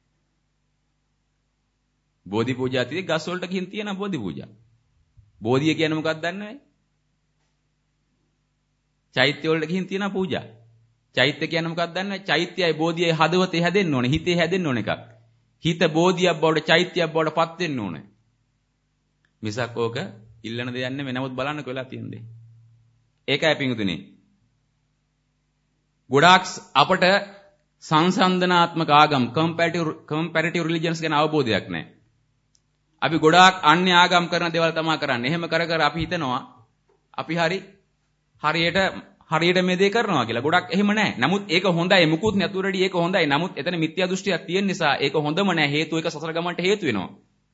බෝධි පූජා තියේ ගස් වලට ගිහින් තියෙන බෝධි පූජා. බෝධිය කියන්නේ මොකක්ද දන්නේ නැහැ? චෛත්‍ය වලට ගිහින් තියෙන පූජා. චෛත්‍ය කියන්නේ මොකක්ද දන්නේ නැහැ? චෛත්‍යයි බෝධියයි හදවතේ හැදෙන්න ඕනේ, හිතේ හැදෙන්න ඕන එකක්. හිත බෝධියක් බවට චෛත්‍යයක් බවට පත් වෙන්න ඕනේ. මිසක් ඕක ඉල්ලන දෙයක් නෙමෙයි. නමුත් බලන්නකෝ වෙලා තියෙන්නේ. ඒකයි පිංගුතුනේ. ගොඩාක් අපට සංසන්දනාත්මක ආගම් කම්පැරිටිව් කම්පැරිටිව් රිලිජන්ස් ගැන අවබෝධයක් නැහැ. අපි ගොඩාක් අන්‍ය ආගම් කරන දේවල් තමයි කරන්නේ. එහෙම කර කර අපි හිතනවා අපි හරි හරියට හරියට මේ දේ කරනවා කියලා. ගොඩක් එහෙම නැහැ. නමුත් ඒක හොඳයි. මුකුත් නැතුවරදී ඒක හොඳයි. නමුත් එතන මිත්‍යා දෘෂ්ටියක් තියෙන නිසා ඒක හොඳම නැහැ. හේතුව ඒක සසර ගමන්ට හේතු වෙනවා.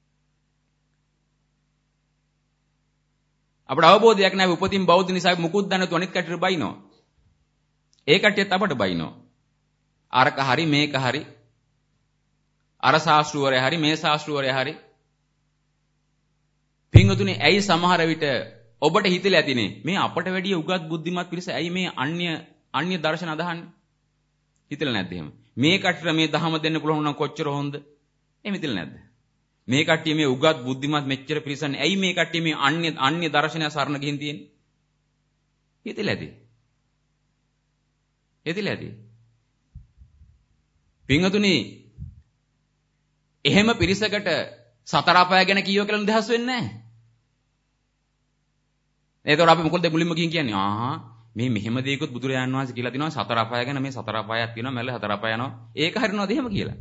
අපට අවබෝධයක් නැහැ. උපතින් බෞද්ධ නිසා මුකුත් දන්නේ නැතුව අනිත් කටට බයිනවා. ඒ කට්ටියත් අපට බයිනවා. අරක හරි මේක හරි අර ශාස්ත්‍රවරයා හරි මේ ශාස්ත්‍රවරයා හරි පින්වතුනි ඇයි සමහර විට ඔබට හිතෙලා ඇතිනේ මේ අපට වැඩිය උගත් බුද්ධිමත් පිරිස ඇයි මේ අන්‍ය අන්‍ය දර්ශන අදහන්නේ හිතෙලා නැද්ද එහෙම මේ කට්ටියට මේ දහම දෙන්න පුළුවන් නම් කොච්චර හොඳ එහෙම හිතෙලා නැද්ද මේ කට්ටිය මේ උගත් බුද්ධිමත් මෙච්චර පිරිසන්නේ ඇයි මේ කට්ටිය මේ අන්‍ය අන්‍ය දර්ශනය සරණ ගිහින් තියෙන්නේ හිතෙලා ඇති හිතෙලා ඇති පින්වතුනි එහෙම පිරිසකට සතර අපාය ගැන කියෝ කියලා නිදහස් වෙන්නේ නැහැ. ඒතකොට අපි මොකද මුලින්ම කියන්නේ? ආහා මේ මෙහෙම දෙයක්වත් බුදුරජාණන් වහන්සේ කියලා දිනවා සතර අපාය ගැන මේ සතර අපායක් තියෙනවා මැල්ල සතර අපාය යනවා. ඒක හරිනවද එහෙම කියලා?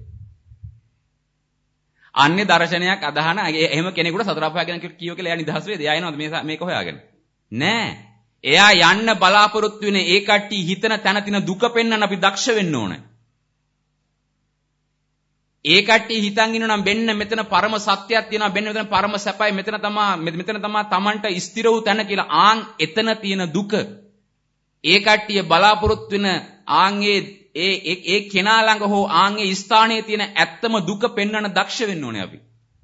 අන්‍ය දර්ශනයක් අදහන එහෙම කෙනෙකුට සතර අපාය ගැන කියෝ කියලා එයා නිදහස් වේද? එයා එනවද මේ මේක හොයාගෙන? නෑ. එයා යන්න බලාපොරොත්තු වෙන ඒ කට්ටිය හිතන තැන තියෙන දුක පෙන්වන්න අපි දක්ෂ වෙන්න ඕනේ. ඒ කට්ටිය හිතන් ඉන්නවා නම් බෙන්න මෙතන පරම සත්‍යයක් තියෙනවා බෙන්න මෙතන පරම සැපයි මෙතන තමා මෙතන තමා Tamanට ස්ථිර වූ තැන කියලා ආන් එතන තියෙන දුක ඒ කට්ටිය බලාපොරොත්තු වෙන ආන් ඒ ඒ ඒ කෙනා ළඟ හෝ ආන් ඒ ස්ථානයේ තියෙන ඇත්තම දුක පෙන්වන්න දක්ෂ වෙන්න ඕනේ අපි.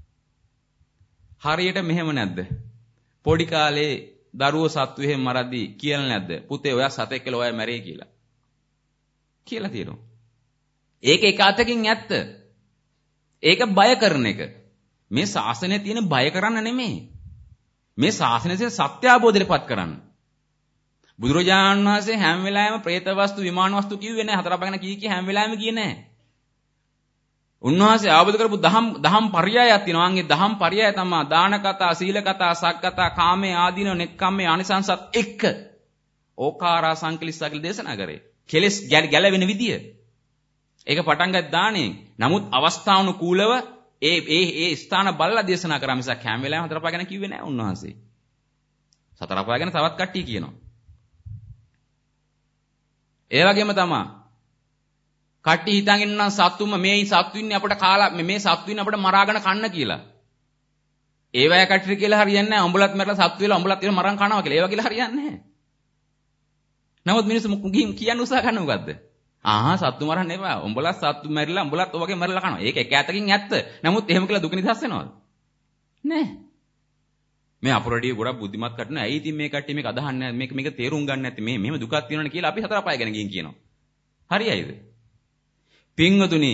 හරියට මෙහෙම නැද්ද? පොඩි කාලේ දරුවෝ සත්තු එහෙම මරද්දී කියලා නැද්ද? පුතේ ඔයා සතෙක් කියලා ඔයා මැරෙයි කියලා. කියලා තියෙනවා. ඒක එක අතකින් ඇත්ත. ඒක බය කරන එක. මේ ශාසනයේ තියෙන බය කරන්න නෙමෙයි. මේ ශාසනයේ තියෙන සත්‍ය අවබෝධයටපත් කරන්න. බුදුරජාණන් වහන්සේ හැම වෙලාවෙම പ്രേත වස්තු විමාන වස්තු කිව්වේ නැහැ. හතර පහගෙන කී කී හැම වෙලාවෙම කියේ නැහැ. උන්වහන්සේ අවබෝධ කරපු දහම් දහම් පරයයක් තියෙනවා. අන්ගේ දහම් පරයය තමයි දාන කතා, සීල කතා, සක් කතා, කාමයේ ආදීන, නෙක්ඛම්මේ ආනිසංසත් එක්ක ඕකාරා සංකලිස්සා කියලා දේශනා කරේ. කෙලස් ගැලවෙන විදිය. ඒක පටන් ගත් දාණයෙන්. නමුත් අවස්ථානුකූලව ඒ ඒ ඒ ස්ථාන බලලා දේශනා කරා මිසක් හැම වෙලාවෙම හතර පහ ගැන කිව්වේ නැහැ උන්වහන්සේ. සතර පහ ගැන තවත් කට්ටිය කියනවා. ඒ වගේම තමයි කට්ටිය හිතන් ඉන්නවා සත්තුම මේ සත්තු ඉන්නේ අපිට කාලා මේ සත්තු ඉන්නේ අපිට මරාගෙන කන්න කියලා. ඒ වගේ කට්ටිය කියලා හරියන්නේ නැහැ. උඹලත් මරලා සත්තු වෙලා උඹලත් වෙලා මරන් කනවා කියලා. ඒවා කියලා හරියන්නේ නැහැ. නමුත් මිනිස්සු මුකින් කියන්න උත්සාහ කරන මොකද්ද? ආහා සත්තු මරන්න එපා. උඹලත් සත්තු මැරිලා උඹලත් ඔයගේ මැරිලා කනවා. ඒක එක ඇතකින් ඇත්ත. නමුත් එහෙම කියලා දුක නිදහස් වෙනවද? නෑ. මේ අපරඩිය ගොඩක් බුද්ධිමත් කටන. ඇයි ඉතින් මේ කට්ටිය මේක අදහන්නේ නැහැ. මේක මේක තේරුම් ගන්න නැති. මේ මෙහෙම දුකක් තියෙනවනේ කියලා අපි හතර පහ ගැන ගින් කියනවා. හරියයිද? පින්වතුනි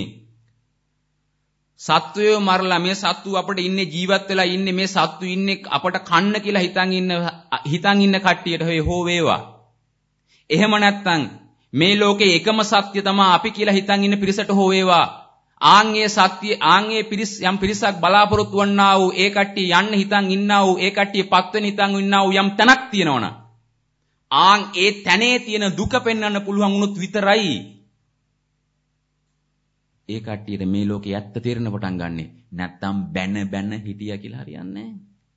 සත්වයෝ මරලා මේ සත්තු අපිට ඉන්නේ ජීවත් වෙලා ඉන්නේ මේ සත්තු ඉන්නේ අපට කන්න කියලා හිතන් ඉන්න හිතන් ඉන්න කට්ටියට හෝ වේවා. එහෙම නැත්නම් මේ ලෝකේ එකම සත්‍ය තමයි අපි කියලා හිතන් ඉන්න පිරිසට හෝ වේවා. ආන්ගේ සත්‍ය ආන්ගේ පිරිස් යම් පිරිසක් බලාපොරොත්තු වන්නා වූ ඒ කට්ටිය යන්න හිතන් ඉන්නා වූ ඒ කට්ටිය පත් වෙන හිතන් ඉන්නා වූ යම් තැනක් තියෙනවනම් ආන් ඒ තැනේ තියෙන දුක පෙන්වන්න පුළුවන් වුණොත් විතරයි ඒ කට්ටියට මේ ලෝකේ ඇත්ත තේරෙන පටන් ගන්නෙ. නැත්තම් බැන බැන හිටියා කියලා හරියන්නේ නැහැ.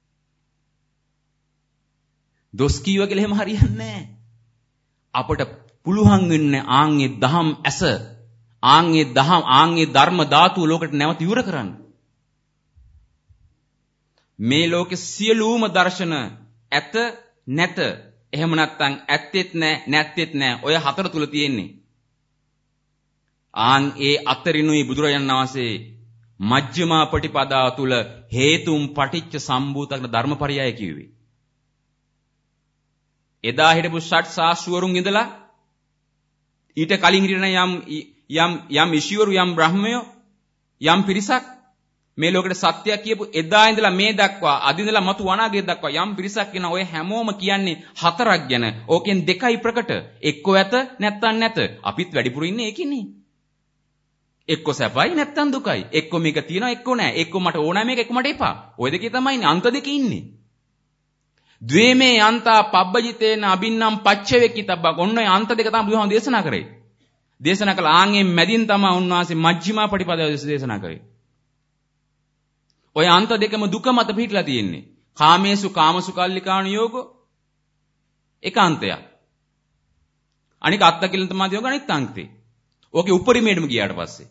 දොස් කීවා කියලා එහෙම හරියන්නේ නැහැ. අපට පුළුවන් වෙන්නේ ආන්ගේ දහම් ඇස ආන්ගේ දහම් ආන්ගේ ධර්ම ධාතුව ලෝකෙට නැවත ඉවර කරන්න. මේ ලෝකේ සියලුම දර්ශන ඇත නැත එහෙම නැත්නම් ඇත්තෙත් නැහැ නැත්තෙත් නැහැ ඔය හතර තුල තියෙන්නේ. ආන් ඒ අතරිනුයි බුදුරජාණන් වහන්සේ මජ්ක්‍ධිමා පටිපදා තුල හේතුම් පටිච්ච සම්භූතක ධර්මපරයය කිව්වේ. එදා හිටපු ෂට් සාස්වරුන් ඉඳලා ඊට කලින් හිටින යම් යම් යම් ඍෂිවරු යම් බ්‍රහ්මයෝ යම් පිරිසක් මේ ලෝකෙට සත්‍යයක් කියපු එදා ඉඳලා මේ දක්වා අද ඉඳලා මතු අනාගතය දක්වා යම් පිරිසක් කියන ඔය හැමෝම කියන්නේ හතරක් ගැන. ඕකෙන් දෙකයි ප්‍රකට. එක්ක ඇත නැත්තම් නැත. අපිත් වැඩිපුර ඉන්නේ ඒකනේ. එක්ක සැපයි නැත්තම් දුකයි. එක්ක මේක තියෙනවා එක්ක නැහැ. එක්ක මට ඕනෑ මේක එක්ක මට එපා. ඔය දෙකේ තමයි ඉන්නේ. අන්ත දෙකේ ඉන්නේ. ද්වේමේ යන්තා පබ්බජිතේන අබින්නම් පච්චවේකිතබ්බක්. ඔන්න ඔය අන්ත දෙක තමයි බුදුහාම දේශනා කරේ. දේශනා කළ ආන්ගේ මැදින් තමයි උන්වහන්සේ මජ්ක්‍ධිමා පටිපදාව දේශනා කරේ. ඔය අන්ත දෙකම දුක මත පිහිටලා තියෙන්නේ. කාමේසු කාමසුකල්ලිකාණු යෝගෝ එක අන්තයක්. අනික අත්ත කියලා තමයි යෝග අනිත් අන්තේ. ඕකේ උපරිමයටම ගියාට පස්සේ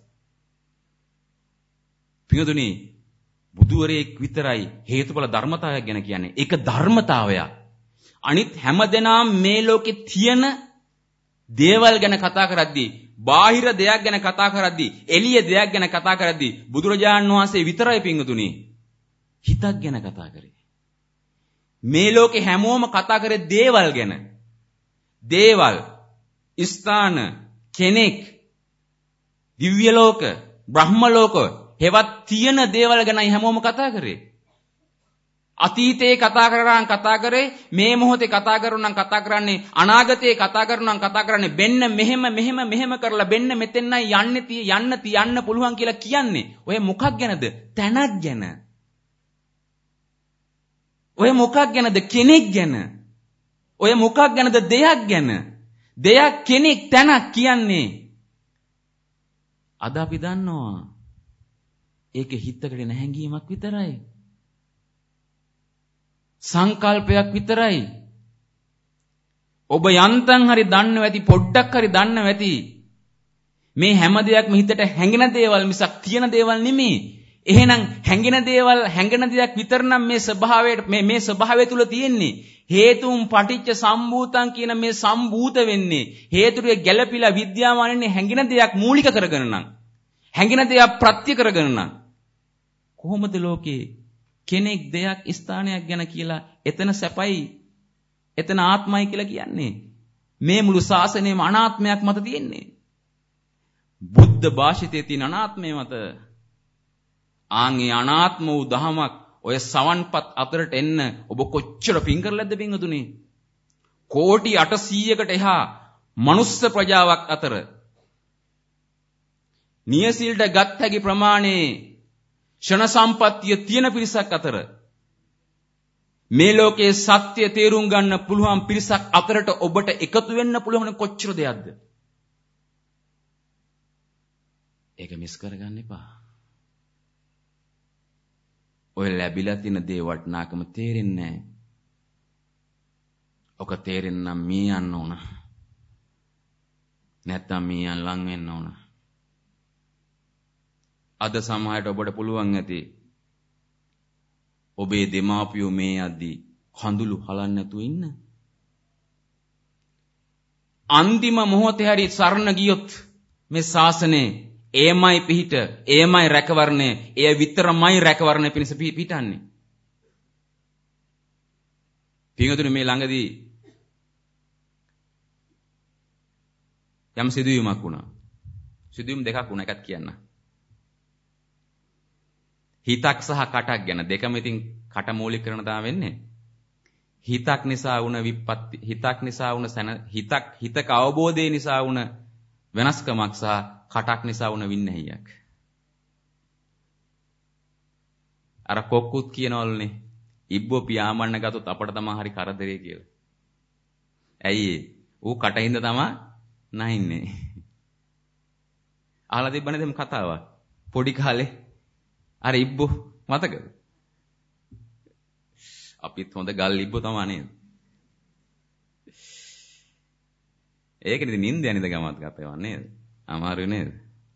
පියදුනේ බුදුවරයෙක් විතරයි හේතුඵල ධර්මතාවයක් ගැන කියන්නේ. ඒක ධර්මතාවයක්. අනිත් හැමදෙනාම මේ ලෝකේ තියෙන දේවල් ගැන කතා කරද්දී බාහිර දෙයක් ගැන කතා කරද්දී, එළිය දෙයක් ගැන කතා කරද්දී බුදුරජාණන් වහන්සේ විතරයි පිංගුතුනි හිතක් ගැන කතා කරේ. මේ ලෝකේ හැමෝම කතා කරේ දේවල් ගැන. දේවල්, ස්ථාන, කෙනෙක්, දිව්‍ය ලෝක, බ්‍රහ්ම ලෝක, හෙවත් තියෙන දේවල් ගැනයි හැමෝම කතා කරේ. අතීතේ කතා කරානම් කතා කරේ, මේ මොහොතේ කතා කරුණනම් කතා කරන්නේ, අනාගතේ කතා කරුණනම් කතා කරන්නේ බෙන්න මෙහෙම මෙහෙම මෙහෙම කරලා බෙන්න මෙතෙන්යි යන්නේ තිය යන්න තියන්න පුළුවන් කියලා කියන්නේ. ඔය මොකක් ගැනද? තැනක් ගැන. ඔය මොකක් ගැනද? කෙනෙක් ගැන. ඔය මොකක් ගැනද? දෙයක් ගැන. දෙයක්, කෙනෙක්, තැනක් කියන්නේ. අද අපි දන්නවා ඒකේ හිතකට නැහැඟීමක් විතරයි. සංකල්පයක් විතරයි. ඔබ යන්තම් හරි දන්නව ඇති, පොඩ්ඩක් හරි දන්නව ඇති. මේ හැම දෙයක්ම හිතට හැඟෙන දේවල් මිසක් තියෙන දේවල් නෙමෙයි. එහෙනම් හැඟෙන දේවල් හැඟෙන දෙයක් විතර නම් මේ ස්වභාවයට මේ මේ ස්වභාවය තුල තියෙන්නේ. හේතුම් පටිච්ච සම්භූතං කියන මේ සම්භූත වෙන්නේ හේතුයේ ගැළපිලා විද්‍යාමානන්නේ හැඟෙන දෙයක් මූලික කරගෙන නම්, හැඟෙන දෙයක් ප්‍රත්‍ය කරගෙන නම්. කොහොමද ලෝකේ කෙනෙක්, දෙයක්, ස්ථානයක් ගැන කියලා එතන සැපයි, එතන ආත්මයි කියලා කියන්නේ? මේ මුළු ශාසනයම අනාත්මයක් මත තියෙන්නේ. බුද්ධ භාෂිතයේ තියෙන අනාත්මය මත. ආන්ගේ අනාත්ම වූ දහමක් ඔය සවන්පත් අතරට එන්න ඔබ කොච්චර පින් කරලාද පින්වතුනි? කෝටි අටසීයකට එහා මනුස්ස ප්‍රජාවක් අතර නියසිල්ට ගත් හැකි ප්‍රමාණයේ ෂණ සම්පත්තිය තියෙන පිරිසක් අතර මේ ලෝකයේ සත්‍ය තේරුම් ගන්න පුළුවන් පිරිසක් අතරට ඔබට එකතු වෙන්න පුළුවන් කොච්චර දෙයක්ද? ඒක මිස් කරගන්න එපා. ඔය ලැබිලා තියෙන දේ වටිනාකම තේරෙන්නේ නැහැ. ඔක තේරෙන්න නම් මී යන්න ඕන. නැත්තම් මී යන් ලං වෙන්න ඕන. අද සමහරට ඔබට පුළුවන් ඇති ඔබේ දෙමාපියෝ මේ අද්දී කඳුළු හලන්න නැතුව ඉන්න. අන්තිම මොහොතේ හරි සරණ ගියොත් මේ ශාසනේ එයමයි පිහිට, එයමයි රැකවරණය, එය විතරමයි රැකවරණය පිණිස පිහිටන්නේ. පින්වතුනි, මේ ළඟදී යම් සිදුවීමක් වුණා. සිදුවීම් දෙකක් වුණා, එකක් කියන්න. හිතක් සහ කටක් ගැන. දෙකම ඉතින් කට මූලික කරන දා වෙන්නේ. හිතක් නිසා වුණ විපත්ති, හිතක් නිසා වුණ සැන, හිතක් හිතක අවබෝධය නිසා වුණ වෙනස්කමක් සහ කටක් නිසා වුණ වින්නැහියක්. අර කොක්කුත් කියනවලුනේ ඉබ්බෝ පියාඹන්න ගත්තොත් අපට තමයි හරි කරදරේ කියලා. ඇයි ඒ? ඌ කටින්ද තමයි නැහින්නේ. අහලා තිබ්බනේ දෙම් කතාවක්. පොඩි කාලේ අර ඉබ්බෝ මතකද? අපිත් හොඳ ගල් ඉබ්බෝ තමයි නේද? ඒකනේ නින්ද යන්නේද ගමත් ගපේවා නේද? අමාරු නේද?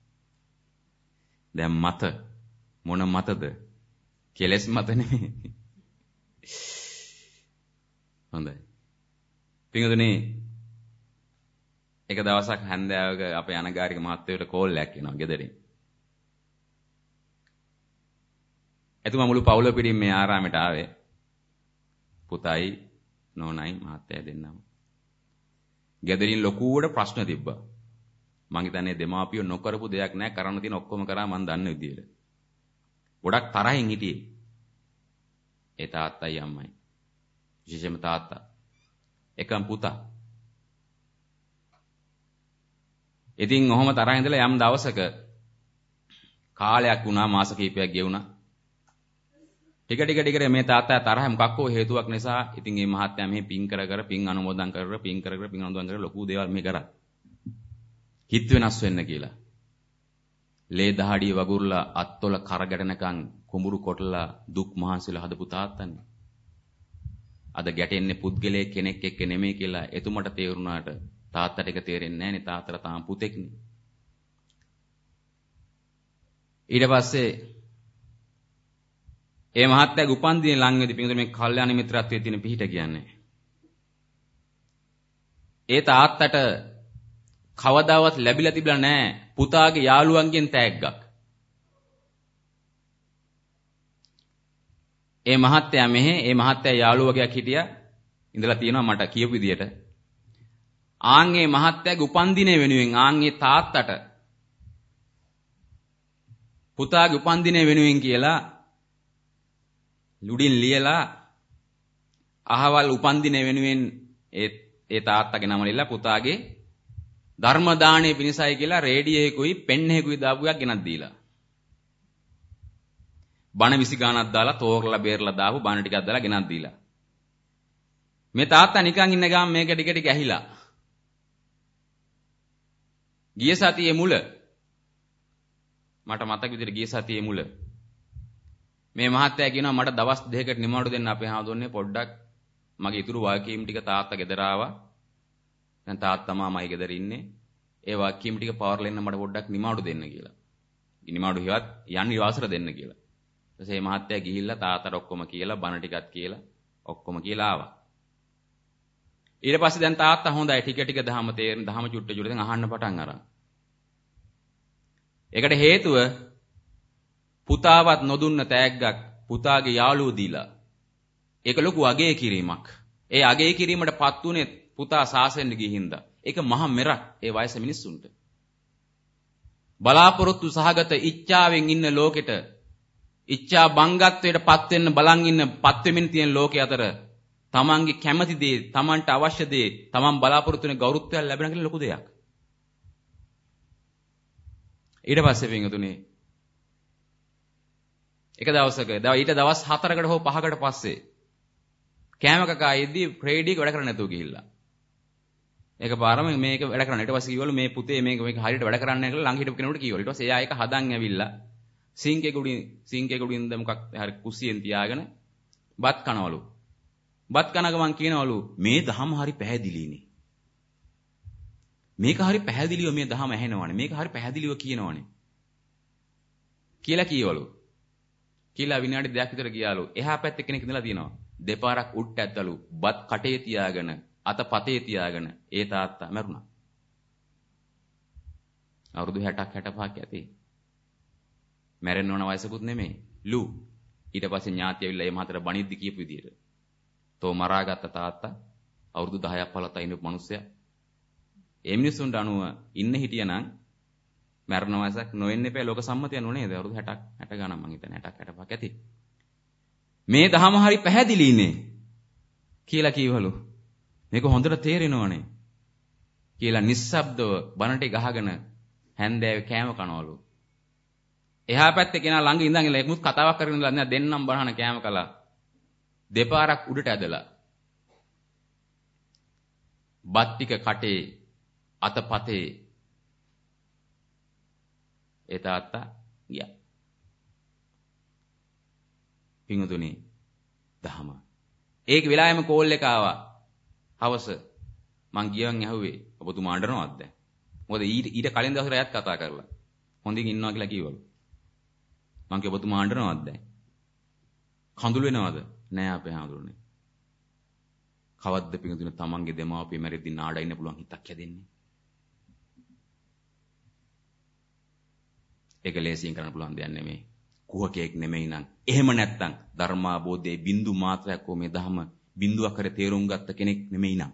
දැන් මත මොන මතද? කෙලස් මත නෙමෙයි. හොඳයි. පින්වතුනි, එක දවසක් හැන්දෑවක අපේ අනගාരിക මහත්තයෝට කෝල් එකක් එනවා ගෙදරින්. එතුමා මුළු පවුල පිටින් මේ ආරාමයට ආවේ. පුතයි, නෝනයි, මහත්තයා දෙන්නම. ගෙදරින් ලොකුවට ප්‍රශ්න තිබ්බා. මං හිතන්නේ දෙමාපියෝ නොකරපු දෙයක් නැහැ, කරන්න තියෙන ඔක්කොම කරා මං දන්න විදියට. ගොඩක් තරහින් හිටියේ. ඒ තාත්තයි අම්මයි. විශේෂයෙන්ම තාත්තා. එකම පුතා. ඉතින් ඔහොම තරහින් ඉඳලා යම් දවසක කාලයක් වුණා, මාස කිහිපයක් ගෙවුණා. ටික ටික ටික මේ තාත්තා තරහ මොකක් හෝ හේතුවක් නිසා ඉතින් මේ මහත්තයා මෙහි පින් කර කර පින් අනුමෝදන් කර කර පින් කර කර පින් අනුමෝදන් කර ලොකු දේවල් මෙහි කරා. හිත වෙනස් වෙන්න කියලා. ලේ දහඩිය වගුරුලා අත්වල කර ගැටෙනකන් කුඹුරු කොටලා දුක් මහන්සිලා හදපු තාත්තන්නේ. අද ගැටෙන්නේ පුද්ගලයෙක් කෙනෙක් එක්ක නෙමෙයි කියලා එතුමට තේරුණාට තාත්තට ඒක තේරෙන්නේ නැහැ නේ. තාත්තට තාම පුතෙක්නේ. ඊට පස්සේ ඒ මහත්තයාගේ උපන්දිනේ ලං වෙදී පිටුනේ මේ කල්යාණ මිත්‍රත්වයේ තියෙන පිහිට කියන්නේ. ඒ තාත්තට කවදාවත් ලැබිලා තිබිලා නැහැ පුතාගේ යාළුවන්ගෙන් තෑග්ගක්. ඒ මහත්තයා මෙහෙ ඒ මහත්තයා යාළුවගයක් හිටියා ඉඳලා තියෙනවා මට කියපු විදියට. ආන්ගේ මහත්තයාගේ උපන්දිනය වෙනුවෙන් ආන්ගේ තාත්තට පුතාගේ උපන්දිනය වෙනුවෙන් කියලා ලුඩින් ලියලා අහවල් උපන්දිනය වෙනුවෙන් ඒ ඒ තාත්තගේ නම ලියලා පුතාගේ ධර්ම දාණය පිණිසයි කියලා රේඩියෝයකුයි පෙන් එකකුයි දාපු එකක් ගෙනත් දීලා. බණ විසි ගානක් දාලා තෝරලා බේරලා දාපු බණ ටිකක් දාලා ගෙනත් දීලා. මේ තාත්තා නිකන් ඉන්න ගාම මේක ටික ටික ඇහිලා. ගිය සතියේ මුල මට මතක විදිහට ගිය සතියේ මුල මේ මහත්තයා කියනවා මට දවස් දෙකකට නිමාඩු දෙන්න අපේ හාමුදුරනේ පොඩ්ඩක් මගේ ඉතුරු වාක්‍යම් ටික තාත්තා ගෙදර ආවා. දැන් තාත්තා මාමයි ගෙදර ඉන්නේ. ඒ වාක්‍යම් ටික පවර්ලා එන්න මට පොඩ්ඩක් නිමාඩු දෙන්න කියලා. නිමාඩු හිවත් යන්න ඉවසර දෙන්න කියලා. ඊට පස්සේ මේ මහත්තයා ගිහිල්ලා තාත්තට ඔක්කොම කියලා බණ ටිකක් කියලා ඔක්කොම කියලා ආවා. ඊට පස්සේ දැන් තාත්තා හොඳයි ටික ටික දහම තේරෙන දහම චුට්ට චුට්ට දැන් අහන්න පටන් අරන්. ඒකට හේතුව පුතාවත් නොදුන්න තෑග්ගක් පුතාගේ යාළුවෝ දීලා. ඒක ලොකු අගය කිරීමක්. ඒ අගය කිරීමටපත් උනේ පුතා සාසෙන්න ගිහින්දා. ඒක මහ මෙරක් ඒ වයස මිනිස්සුන්ට. බලාපොරොත්තු සහගත ඉච්ඡාවෙන් ඉන්න ලෝකෙට ඉච්ඡා බංගත්වයටපත් වෙන්න බලන් ඉන්න පත් වෙමින් තියෙන ලෝකයේ අතර තමන්ගේ කැමති දේ, තමන්ට අවශ්‍ය දේ, තමන් බලාපොරොත්තු වෙන ගෞරවය ලැබෙන කියලා ලොකු දෙයක්. ඊට පස්සේ පින්තුනේ එක දවසක ඊට දවස් හතරකට හෝ පහකට පස්සේ කෑම කකා ඉද්දී ක්‍රේඩියක වැඩ කරන්න නැතුව ගිහිල්ලා. ඒක පාරම මේක වැඩ කරන්න. ඊට පස්සේ කිව්වලු මේ පුතේ මේක මේක හරියට වැඩ කරන්නේ නැහැ කියලා ළඟ හිටපු කෙනෙකුට කිව්වලු. ඊට පස්සේ එයා ඒක හදන් ඇවිල්ලා සිංකේ කුඩින් සිංකේ කුඩින්ද මොකක් හරි කුස්සියෙන් තියාගෙන බත් කනවලු. බත් කන ගමන් කියනවලු මේ දහම හරි පැහැදිලිනේ. මේක හරි පැහැදිලිව මේ දහම ඇහෙනවනේ. මේක හරි පැහැදිලිව කියනවනේ. කියලා කීවලු. කියලා විනාඩි දෙකක් විතර ගියාලු. එහා පැත්තේ කෙනෙක් ඉඳලා තියෙනවා. දෙපාරක් උඩට ඇද්දලු. බත් කටේ තියාගෙන අත පතේ තියාගෙන ඒ තාත්තා මැරුණා. අවුරුදු හැටක් හැටපහක් ඇති. මැරෙන්න ඕන වයසකුත් නෙමෙයි. ලු. ඊට පස්සේ ඥාති ඇවිල්ලා මේ මහතර බණිද්දි කියපු විදියට. තෝ මරාගත්ත තාත්තා අවුරුදු දහයක් පළත ඉන්න මිනිස්සයා. ඒ මිනිස්සුන්ට අනුව ඉන්න හිටියනම් මරණ වයසක් නොවෙන්න එපා ලෝක සම්මතය නෝනේද? අවුරුදු හැටක් හැට ගණන් මං හිතන්නේ හැටක් හැටපහක් ඇති. මේ දහම හරි පැහැදිලිනේ කියලා කීවලු. මේක හොඳට තේරෙනවනේ කියලා නිස්සබ්දව බනටි ගහගෙන හැන්දෑවේ කෑම කනවලු. එහා පැත්තේ කෙනා ළඟ ඉඳන් ඉල එකමුත් කතාවක් කරගෙන ඉඳලා නෑ දෙන්නම් බනහන කෑම කළා. දෙපාරක් උඩට ඇදලා බත් ටික කටේ අතපතේ ඒ තාත්තා ගියා. පිංගුතුනි දහම. ඒක වෙලාවෙම කෝල් එක ආවා. හවස මං ගියන් ඇහුවේ ඔබතුමා අඬනවද දැන්? මොකද ඊට ඊට කලින් දවසේ රැයත් කතා කරලා හොඳින් ඉන්නවා කියලා කිව්වලු. මං කිව්වා ඔබතුමා අඬනවද දැන්? කඳුළු වෙනවද? නෑ අපේ හාමුදුරනේ. කවද්ද පිංගුතුනි තමන්ගේ දෙමාපිය මැරෙද්දි නාඩා ඉන්න පුළුවන් හිතක් හැදෙන්නේ? ඒක ලේසියෙන් කරන්න පුළුවන් දෙයක් නෙමෙයි. කුහකයක් නෙමෙයි නං. එහෙම නැත්තම් ධර්මාබෝධයේ බින්දු මාත්‍රයක් හෝ මේ ධම බින්දුවක් කර තේරුම් ගත්ත කෙනෙක් නෙමෙයි නං.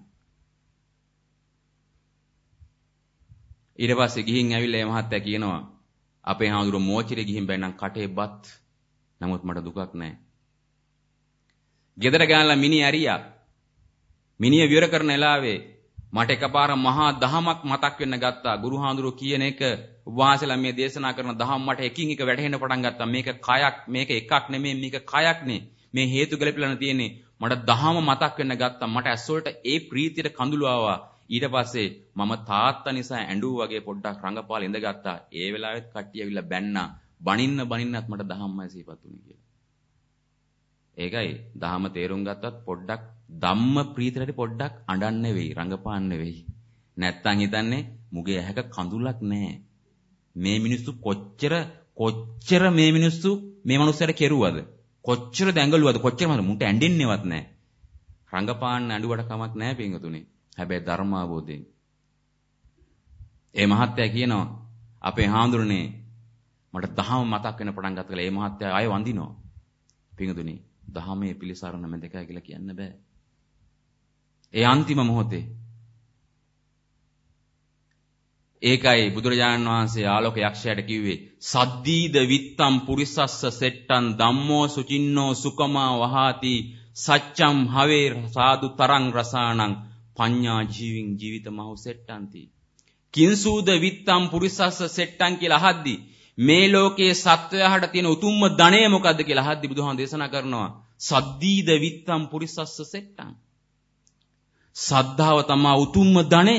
ඊට පස්සේ ගිහින් ඇවිල්ලා මේ මහත්තයා කියනවා අපේ හාමුදුරුවෝ මෝචරේ ගිහින් බැන්නම් කටේ බත්. නමුත් මට දුකක් නැහැ. ගෙදර ගානලා මිනි ඇරියා. මිනිය විවර කරන එලාවේ මට එකපාර මහා දහමක් මතක් වෙන්න ගත්තා. ගුරු හාමුදුරුවෝ කියන එක වහන්සේලා මේ දේශනා කරන දහම් මට එකින් එක වැටහෙන්න පටන් ගත්තා. මේක කයක් මේක එකක් නෙමෙයි මේක කයක් නේ. මේ හේතු ගලපලන තියෙන්නේ. මට දහම මතක් වෙන්න ගත්තා. මට ඇස් වලට ඒ ප්‍රීතියට කඳුළු ආවා. ඊට පස්සේ මම තාත්තා නිසා ඇඬුව වගේ පොඩ්ඩක් රඟපාලා ඉඳගත්තා. ඒ වෙලාවෙත් කට්ටිය ඇවිල්ලා බැන්නා. බනින්න බනින්නත් මට දහම්මයි සිහිපත් වුණේ කියලා. ඒකයි දහම තේරුම් ගත්තත් පොඩ්ඩක් ධම්ම ප්‍රීතියට පොඩ්ඩක් අඬන්න වෙයි රඟපාන්න වෙයි. නැත්තම් හිතන්නේ මුගේ ඇහැක කඳුලක් නැහැ. මේ මිනිස්සු කොච්චර කොච්චර මේ මිනිස්සු මේ මනුස්සයට කෙරුවද? කොච්චර දැඟලුවද? කොච්චර මුන්ට ඇඬෙන්නේවත් නැහැ. රඟපාන්න අඬුවට කමක් නැහැ පින්වතුනි. හැබැයි ධර්මාවබෝධයෙන් ඒ මහත්තයා කියනවා අපේ හාමුදුරනේ මට දහම මතක් වෙන පටන් ගත්තා කියලා. ඒ මහත්තයා ආයෙ වඳිනවා. පිංගුතුනි දහමේ පිළිසරණ මැදකයි කියලා කියන්න බෑ. ඒ අන්තිම මොහොතේ ඒකයි බුදුරජාණන් වහන්සේ ආලෝක යක්ෂයාට කිව්වේ සද්දීද විත්තම් පුරිසස්ස සෙට්ටන් ධම්මෝ සුචින්නෝ සුකමා වහාති සච්ඡම් හවේ සාදු තරං රසාණං පඤ්ඤා ජීවින් ජීවිත මහු සෙට්ටන්ති. කිංසූද විත්තම් පුරිසස්ස සෙට්ටන් කියලා අහද්දි මේ ලෝකයේ සත්වයාට තියෙන උතුම්ම ධනය මොකද්ද කියලා අහද්දි බුදුහාම දේශනා කරනවා සද්දීද විත්තම් පුරිසස්ස සෙට්ටන්. සද්ධාව තමයි උතුම්ම ධනය.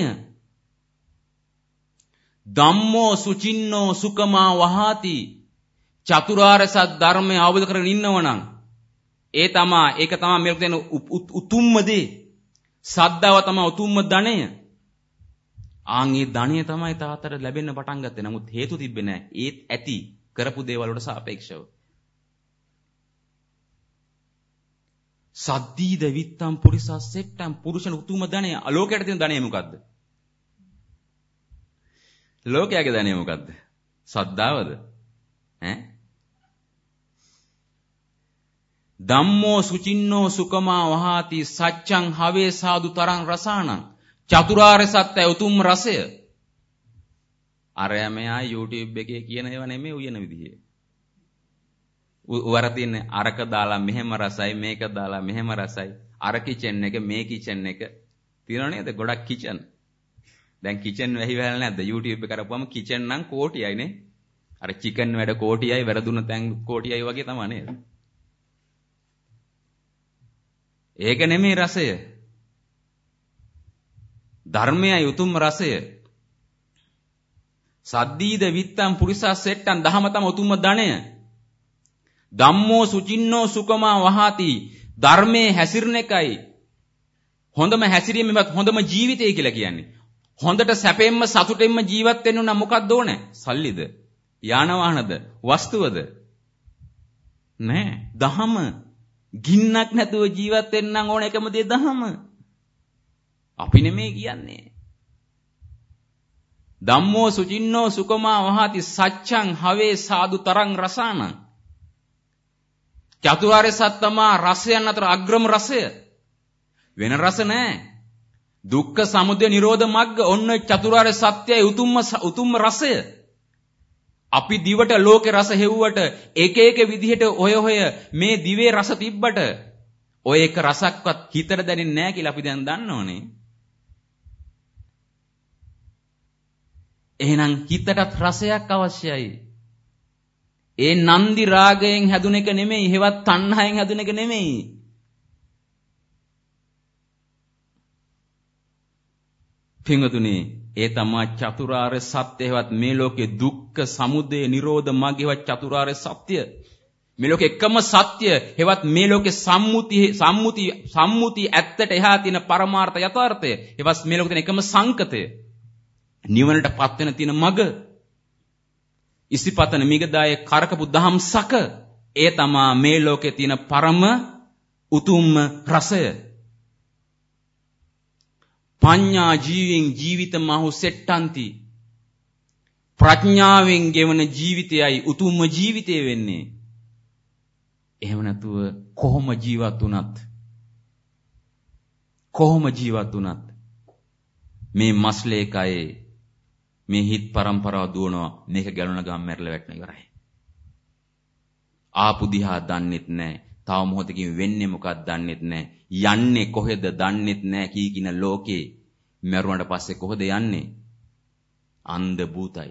ධම්මෝ සුචින්නෝ සුකමා වහාති චතුරාර්ය සත්‍ය ධර්මය අවබෝධ කරගෙන ඉන්නවනම් ඒ තමයි ඒක තමයි මේක තියෙන උතුම්ම දේ. සද්ධාව තමයි උතුම්ම ධනය. ආන් ඒ ධනය තමයි තාතට ලැබෙන්න පටන් ගත්තේ. නමුත් හේතු තිබ්බේ නැහැ. ඒත් ඇති කරපු දේවල් වලට සාපේක්ෂව. සද්දීද විත්තම් පුරිසස් සෙට්ටම් පුරුෂන උතුම්ම ධනය. ලෝකයට තියෙන ධනය මොකද්ද? ලෝකයාගේ ධනය මොකද්ද? සද්ධාවද? ඈ? ධම්මෝ සුචින්නෝ සුකමා වහාති සච්ඡං හවේ සාදු තරං රසාණං චතුරාර්ය සත්‍ය උතුම් රසය. අරයා මෙයා YouTube එකේ කියන ඒවා නෙමෙයි උයන විදිහේ. උවර තියන්නේ අරක දාලා මෙහෙම රසයි මේක දාලා මෙහෙම රසයි අර කිචන් එක මේ කිචන් එක තියෙනව නේද? ගොඩක් කිචන්. දැන් කිචන් වෙහි වැහලා නැද්ද? YouTube එක කරපුවම කිචන් නම් කෝටියයි නේ. අර චිකන් වැඩ කෝටියයි වැරදුන තැන් කෝටියයි වගේ තමයි නේද? ඒක නෙමෙයි රසය. ධර්මයයි උතුම් රසය. සද්දීද විත්තම් පුරිසස් සෙට්ටන් දහම තම උතුම්ම ධනය. ධම්මෝ සුචින්නෝ සුකමා වහාති ධර්මයේ හැසිරෙන එකයි හොඳම හැසිරීමවත් හොඳම ජීවිතය කියලා කියන්නේ. හොඳට සැපෙන්ම සතුටෙන්ම ජීවත් වෙන්න නම් මොකක්ද ඕනේ? සල්ලිද? යාන වාහනද? වස්තුවද? නෑ. දහම. ගින්නක් නැතුව ජීවත් වෙන්න නම් ඕන එකම දේ දහම. අපි නෙමෙයි කියන්නේ. ධම්මෝ සුචින්නෝ සුකමා වහාති සච්ඡං හවේ සාදු තරං රසාණං චතුරාර්ය සත්‍යමා රසයන් අතර අග්‍රම රසය. වෙන රස නෑ. දුක්ඛ සමුදය නිරෝධ මග්ග ඔන්න චතුරාර්ය සත්‍යයි උතුම්ම උතුම්ම රසය. අපි දිවට ලෝකේ රස හෙව්වට එක එක විදිහට ඔය හොය මේ දිවේ රස තිබ්බට ඔය එක රසක්වත් හිතට දැනෙන්නේ නැහැ කියලා අපි දැන් දන්නවනේ. එහෙනම් හිතටත් රසයක් අවශ්‍යයි. ඒ නන්දි රාගයෙන් හැදුන එක නෙමෙයි, හෙවත් තණ්හාවෙන් හැදුන එක නෙමෙයි. පින්වතුනි, ඒ තමයි චතුරාර්ය සත්‍ය. හෙවත් මේ ලෝකේ දුක්ඛ සමුදය නිරෝධ මග්ග හෙවත් චතුරාර්ය සත්‍ය. මේ ලෝකේ එකම සත්‍ය. හෙවත් මේ ලෝකේ සම්මුති සම්මුති සම්මුති ඇත්තට එහා තියෙන පරමාර්ථ යථාර්ථය. හෙවත් මේ ලෝකේ තියෙන එකම සංකතය. නිවනට පත් වෙන තියෙන මග. ඉසිපතන මිගදායේ කරකපු දහම් සක. ඒ තමා මේ ලෝකේ තියෙන පරම උතුම්ම රසය. පඤ්ඤා ජීවෙන් ජීවිත මහු සෙට්ටන්ති. ප්‍රඥාවෙන් ගෙවන ජීවිතයයි උතුම්ම ජීවිතය වෙන්නේ. එහෙම නැතුව කොහොම ජීවත් වුණත් කොහොම ජීවත් වුණත් මේ මස්ලේ කයේ මේ හිත් પરම්පරාව දුවනවා. මේක ගැලුණ ගම් මැරලා වැටෙන ඉවරයි. ආපු දිහා දන්නෙත් නැහැ. තව මොහොතකින් වෙන්නේ මොකක්ද දන්නෙත් නැහැ. යන්නේ කොහෙද දන්නෙත් නැහැ. කී කින ලෝකේ මරුණට පස්සේ කොහෙද යන්නේ? අන්ධ භූතයි.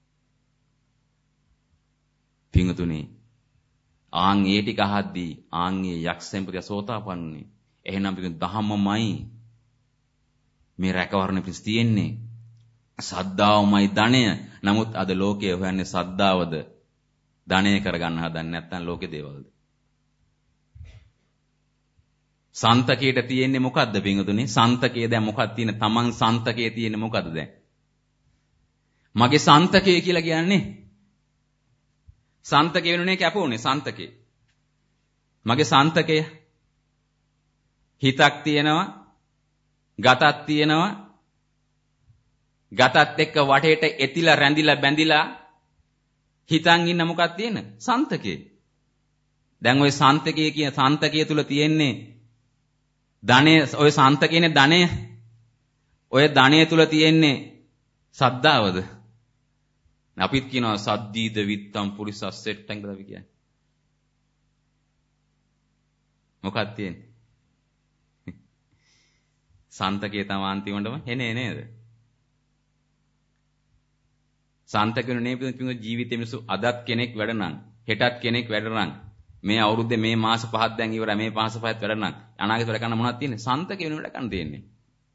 පිංගුතුනි, ආන් ඒ ටික අහද්දී ආන් ඒ යක්ෂයන්පතිය සෝතාපන්නුනේ. එහෙනම් පිංගු දහමමයි මේ රැකවරණ පිස් තියෙන්නේ. සද්ධාවමයි ධනය. නමුත් අද ලෝකයේ හොයන්නේ සද්ධාවද ධනය කරගන්න හදන්නේ නැත්නම් ලෝකේ දේවල්ද? සන්තකයට තියෙන්නේ මොකද්ද පින්වතුනි? සන්තකයේ දැන් මොකක්ද තියෙන්නේ? Taman සන්තකයේ තියෙන්නේ මොකද්ද දැන්? මගේ සන්තකය කියලා කියන්නේ සන්තකේ වෙනුනේ කැපුනේ සන්තකේ. මගේ සන්තකය හිතක් තියෙනවා, ගතක් තියෙනවා, ගතත් එක්ක වටේට එතිලා රැඳිලා බැඳිලා හිතන් ඉන්න මොකක්ද තියෙන? සන්තකේ. දැන් ওই සන්තකයේ කියන සන්තකයේ තුල තියෙන්නේ ධනෙ ඔය සන්තකේනේ ධනෙ. ඔය ධනෙ තුල තියෙන්නේ සද්ධාවද? අපිත් කියනවා සද්දීද විත්තම් පුරිසස්සෙට්ටන් කියලා අපි කියන්නේ. මොකක්ද තියෙන්නේ? සන්තකේ තමයි අන්තිමටම එනේ නේද? සන්තකේනේ පිටු ජීවිතේ මිනිස්සු අදත් කෙනෙක් වැඩ නම් හෙටත් කෙනෙක් වැඩ නම් මේ අවුරුද්දේ මේ මාස පහක් දැන් ඉවරයි මේ මාස පහත් වැඩ නම් අනාගතේ වැඩ කරන්න මොනවද තියෙන්නේ? සන්තකේ වෙන වැඩ කරන්න තියෙන්නේ.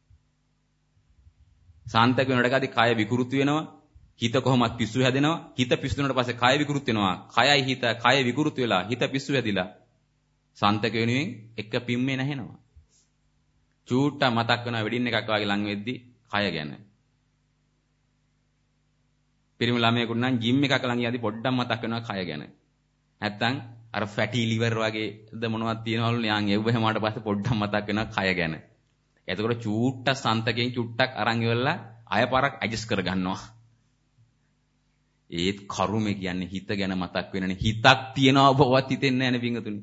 සන්තකේ වෙන වැඩ කරද්දී කය විකෘති වෙනවා. හිත කොහොමත් පිස්සු හැදෙනවා. හිත පිස්සු වුණාට පස්සේ කය විකෘති වෙනවා. කයයි හිත කය විකෘති වෙලා හිත පිස්සු හැදිලා සන්තක වෙනුවෙන් එක පිම්මේ නැහෙනවා. චූට්ටා මතක් වෙනවා වෙඩින් එකක් වගේ ලඟ වෙද්දී කය ගැන. පිරිමි ළමයෙකුට නම් ජිම් එකක් ළඟ යද්දී පොඩ්ඩක් මතක් වෙනවා කය ගැන. නැත්තම් අර ෆැටි ලිවර් වගේද මොනවද තියෙනවලු නියන් එව්ව හැමාට පස්සේ පොඩ්ඩක් මතක් වෙනවා කය ගැන. එතකොට චූට්ටා සන්තකෙන් චුට්ටක් අරන් ඉවරලා අයපාරක් ඇඩ්ජස්ට් කර ගන්නවා. ඒත් කරුමේ කියන්නේ හිත ගැන මතක් වෙනනේ. හිතක් තියනවා බවත් හිතෙන්නේ නැහැ නේ පිංගුතුනි.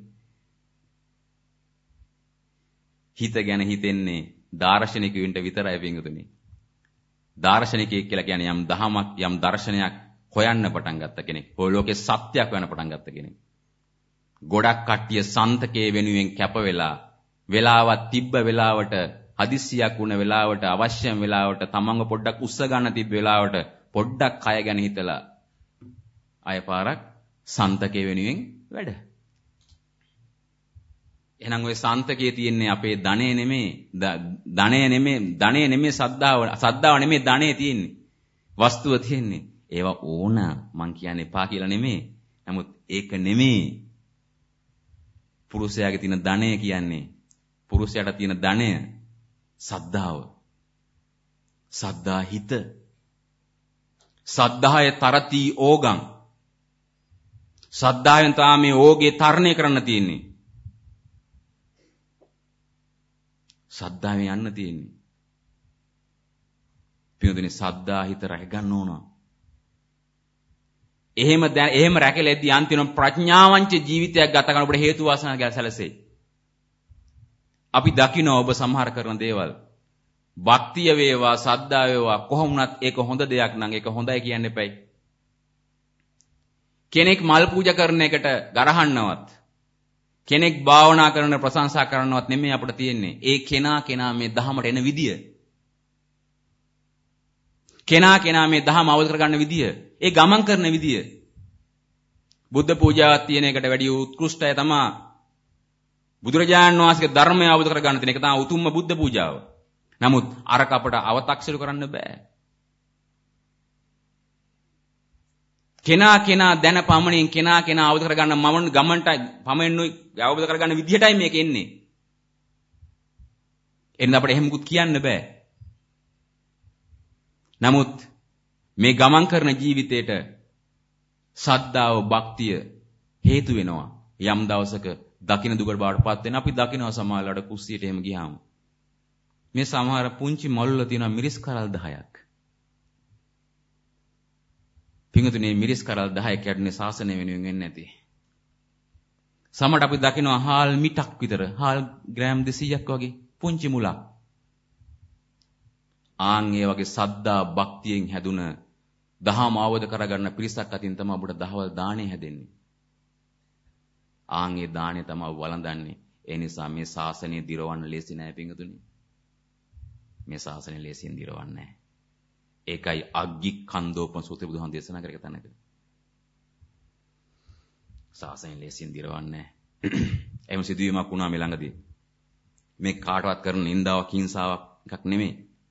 හිත ගැන හිතෙන්නේ දාර්ශනිකයින්ට විතරයි පිංගුතුනි. දාර්ශනිකයෙක් කියලා කියන්නේ යම් දහමක් යම් දර්ශනයක් හොයන්න පටන් ගත්ත කෙනෙක්. ඔය ලෝකේ සත්‍යයක් හොයන්න පටන් ගත්ත කෙනෙක්. ගොඩක් කට්ටිය සන්තකේ වෙනුවෙන් කැප වෙලා වෙලාවක් තිබ්බ වෙලාවට හදිස්සියක් වුණ වෙලාවට අවශ්‍යම වෙලාවට තමන්ව පොඩ්ඩක් උස්ස ගන්න තිබ්බ වෙලාවට පොඩ්ඩක් කය ගැන හිතලා අයපාරක් සන්තකේ වෙනුවෙන් වැඩ. එහෙනම් ওই සන්තකයේ තියෙන්නේ අපේ ධනෙ නෙමෙයි ධනෙ නෙමෙයි ධනෙ නෙමෙයි සද්ධාව සද්ධාව නෙමෙයි ධනෙ තියෙන්නේ වස්තුව තියෙන්නේ. ඒවා ඕන මං කියන්නේ එපා කියලා නෙමෙයි. නමුත් ඒක නෙමෙයි පුරුෂයාගේ තියෙන ධනෙ කියන්නේ. පුරුෂයාට තියෙන ධනය සද්ධාව. සද්ධා හිත. සද්ධාය තරති ඕගං. සද්ධායෙන් තමයි මේ ඕගේ තරණය කරන්න තියෙන්නේ. සද්ධාවෙන් යන්න තියෙන්නේ. පියුදුනේ සද්ධා හිත රැක ගන්න ඕන. එහෙම එහෙම රැකෙලෙද්දී අන්තිම ප්‍රඥාවන්ත ජීවිතයක් ගත කරන්න ඔබට හේතු වාසනා ගැන සැලසෙයි. අපි දකින්න ඔබ සමහර කරන දේවල්. භක්තිය වේවා සද්ධා වේවා කොහොම වුණත් ඒක හොඳ දෙයක් නම් ඒක හොඳයි කියන්න එපයි. කෙනෙක් මල් පූජා කරන එකට ගරහන්නවත් කෙනෙක් භාවනා කරන ප්‍රශංසා කරනවත් නෙමෙයි අපිට තියෙන්නේ. ඒ කෙනා කෙනා මේ ධහමට එන විදිය. කෙනා කෙනා මේ ධහම අවබෝධ කරගන්න විදිය. ඒ ගමන් කරන විදිය. බුද්ධ පූජාවක් තියෙන එකට වැඩිය උත්කෘෂ්ඨය තමයි බුදුරජාණන් වහන්සේගේ ධර්මය අවබෝධ කරගන්න තියෙන එක තමයි උතුම්ම බුද්ධ පූජාව. නමුත් අරක අපට අව탁සිරු කරන්න බෑ. කෙනා කෙනා දැන පමණින් කෙනා කෙනා අවබෝධ කරගන්න මම ගමන්ට පමණුයි අවබෝධ කරගන්න විදිහටයි මේක එන්නේ. එන්න අපිට එහෙම මුකුත් කියන්න බෑ. නමුත් මේ ගමන් කරන ජීවිතේට සද්ධාව භක්තිය හේතු වෙනවා. යම් දවසක දකින්න දුකට බාටපත් වෙන අපි දකින්නවා සමාලලට කුස්සියට එහෙම ගියාම. මේ සමහර පුංචි මල්වල තියෙන මිරිස් කරල් දහයක්. පිංගුතුනේ මිරිස් කරල් දහයක් යටනේ සාසනය වෙනුවෙන් වෙන්නේ නැති. සමහරට අපි දකිනවා හාල් මිටක් විතර, හාල් ග්‍රෑම් දෙසීයක් වගේ පුංචි මුලක්. ආන් ඒ වගේ සද්දා භක්තියෙන් හැදුන දහම අවබෝධ කරගන්න පිරිසක් අතින් තමයි අපට දහවල් දාණය හැදෙන්නේ. ආන් ඒ දාණය තමයි වළඳන්නේ. ඒ නිසා මේ ශාසනය දිරවන්න ලේසි නෑ පිංගුතුනි. මේ ශාසනය ලේසියෙන් දිරවන්නේ නෑ. ඒකයි අග්ගික්ඛන්தோපම සූත්‍රය බුදුහාම දේශනා කරක තැනක. ශාසනය ලේසියෙන් දිරවන්නේ නෑ. එහෙම සිදුවීමක් වුණා මේ ළඟදී. මේ කාටවත් කරන නින්දාවක් හිංසාවක් එකක් නෙමෙයි.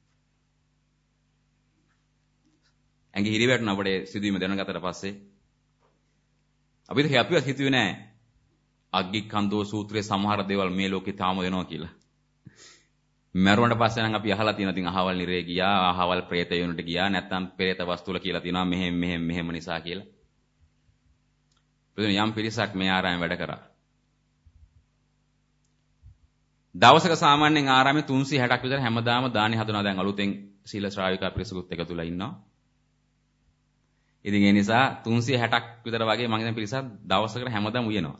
ඇඟ හිරි වැටුණ අපේ සිදුවීම දැනගත්තට පස්සේ අපිට අපිවත් හිතුවේ නෑ අග්ගික්ඛන්தோ සූත්‍රයේ සමහර දේවල් මේ ලෝකේ තාම වෙනවා කියලා. මරුණට පස්සේ නම් අපි අහලා තියෙනවා. ඉතින් අහවල් නිරේ ගියා, අහවල් പ്രേත යොනට ගියා, නැත්නම් പ്രേත වස්තුල කියලා තියෙනවා මෙහෙම මෙහෙම මෙහෙම නිසා කියලා. යම් පිරිසක් මේ ආරාමයේ වැඩ කරා. දවසක සාමාන්‍යයෙන් ආරාමේ තුන්සිය හැටක් විතර හැමදාම දානි හදනවා. දැන් අලුතෙන් සීල ශ්‍රාවිකා පිරිසකුත් එකතුලා ඉන්නවා. ඉතින් ඒ නිසා තුන්සිය හැටක් විතර වගේ මම හිතන පිරිසක් දවසකට හැමදාම උයනවා.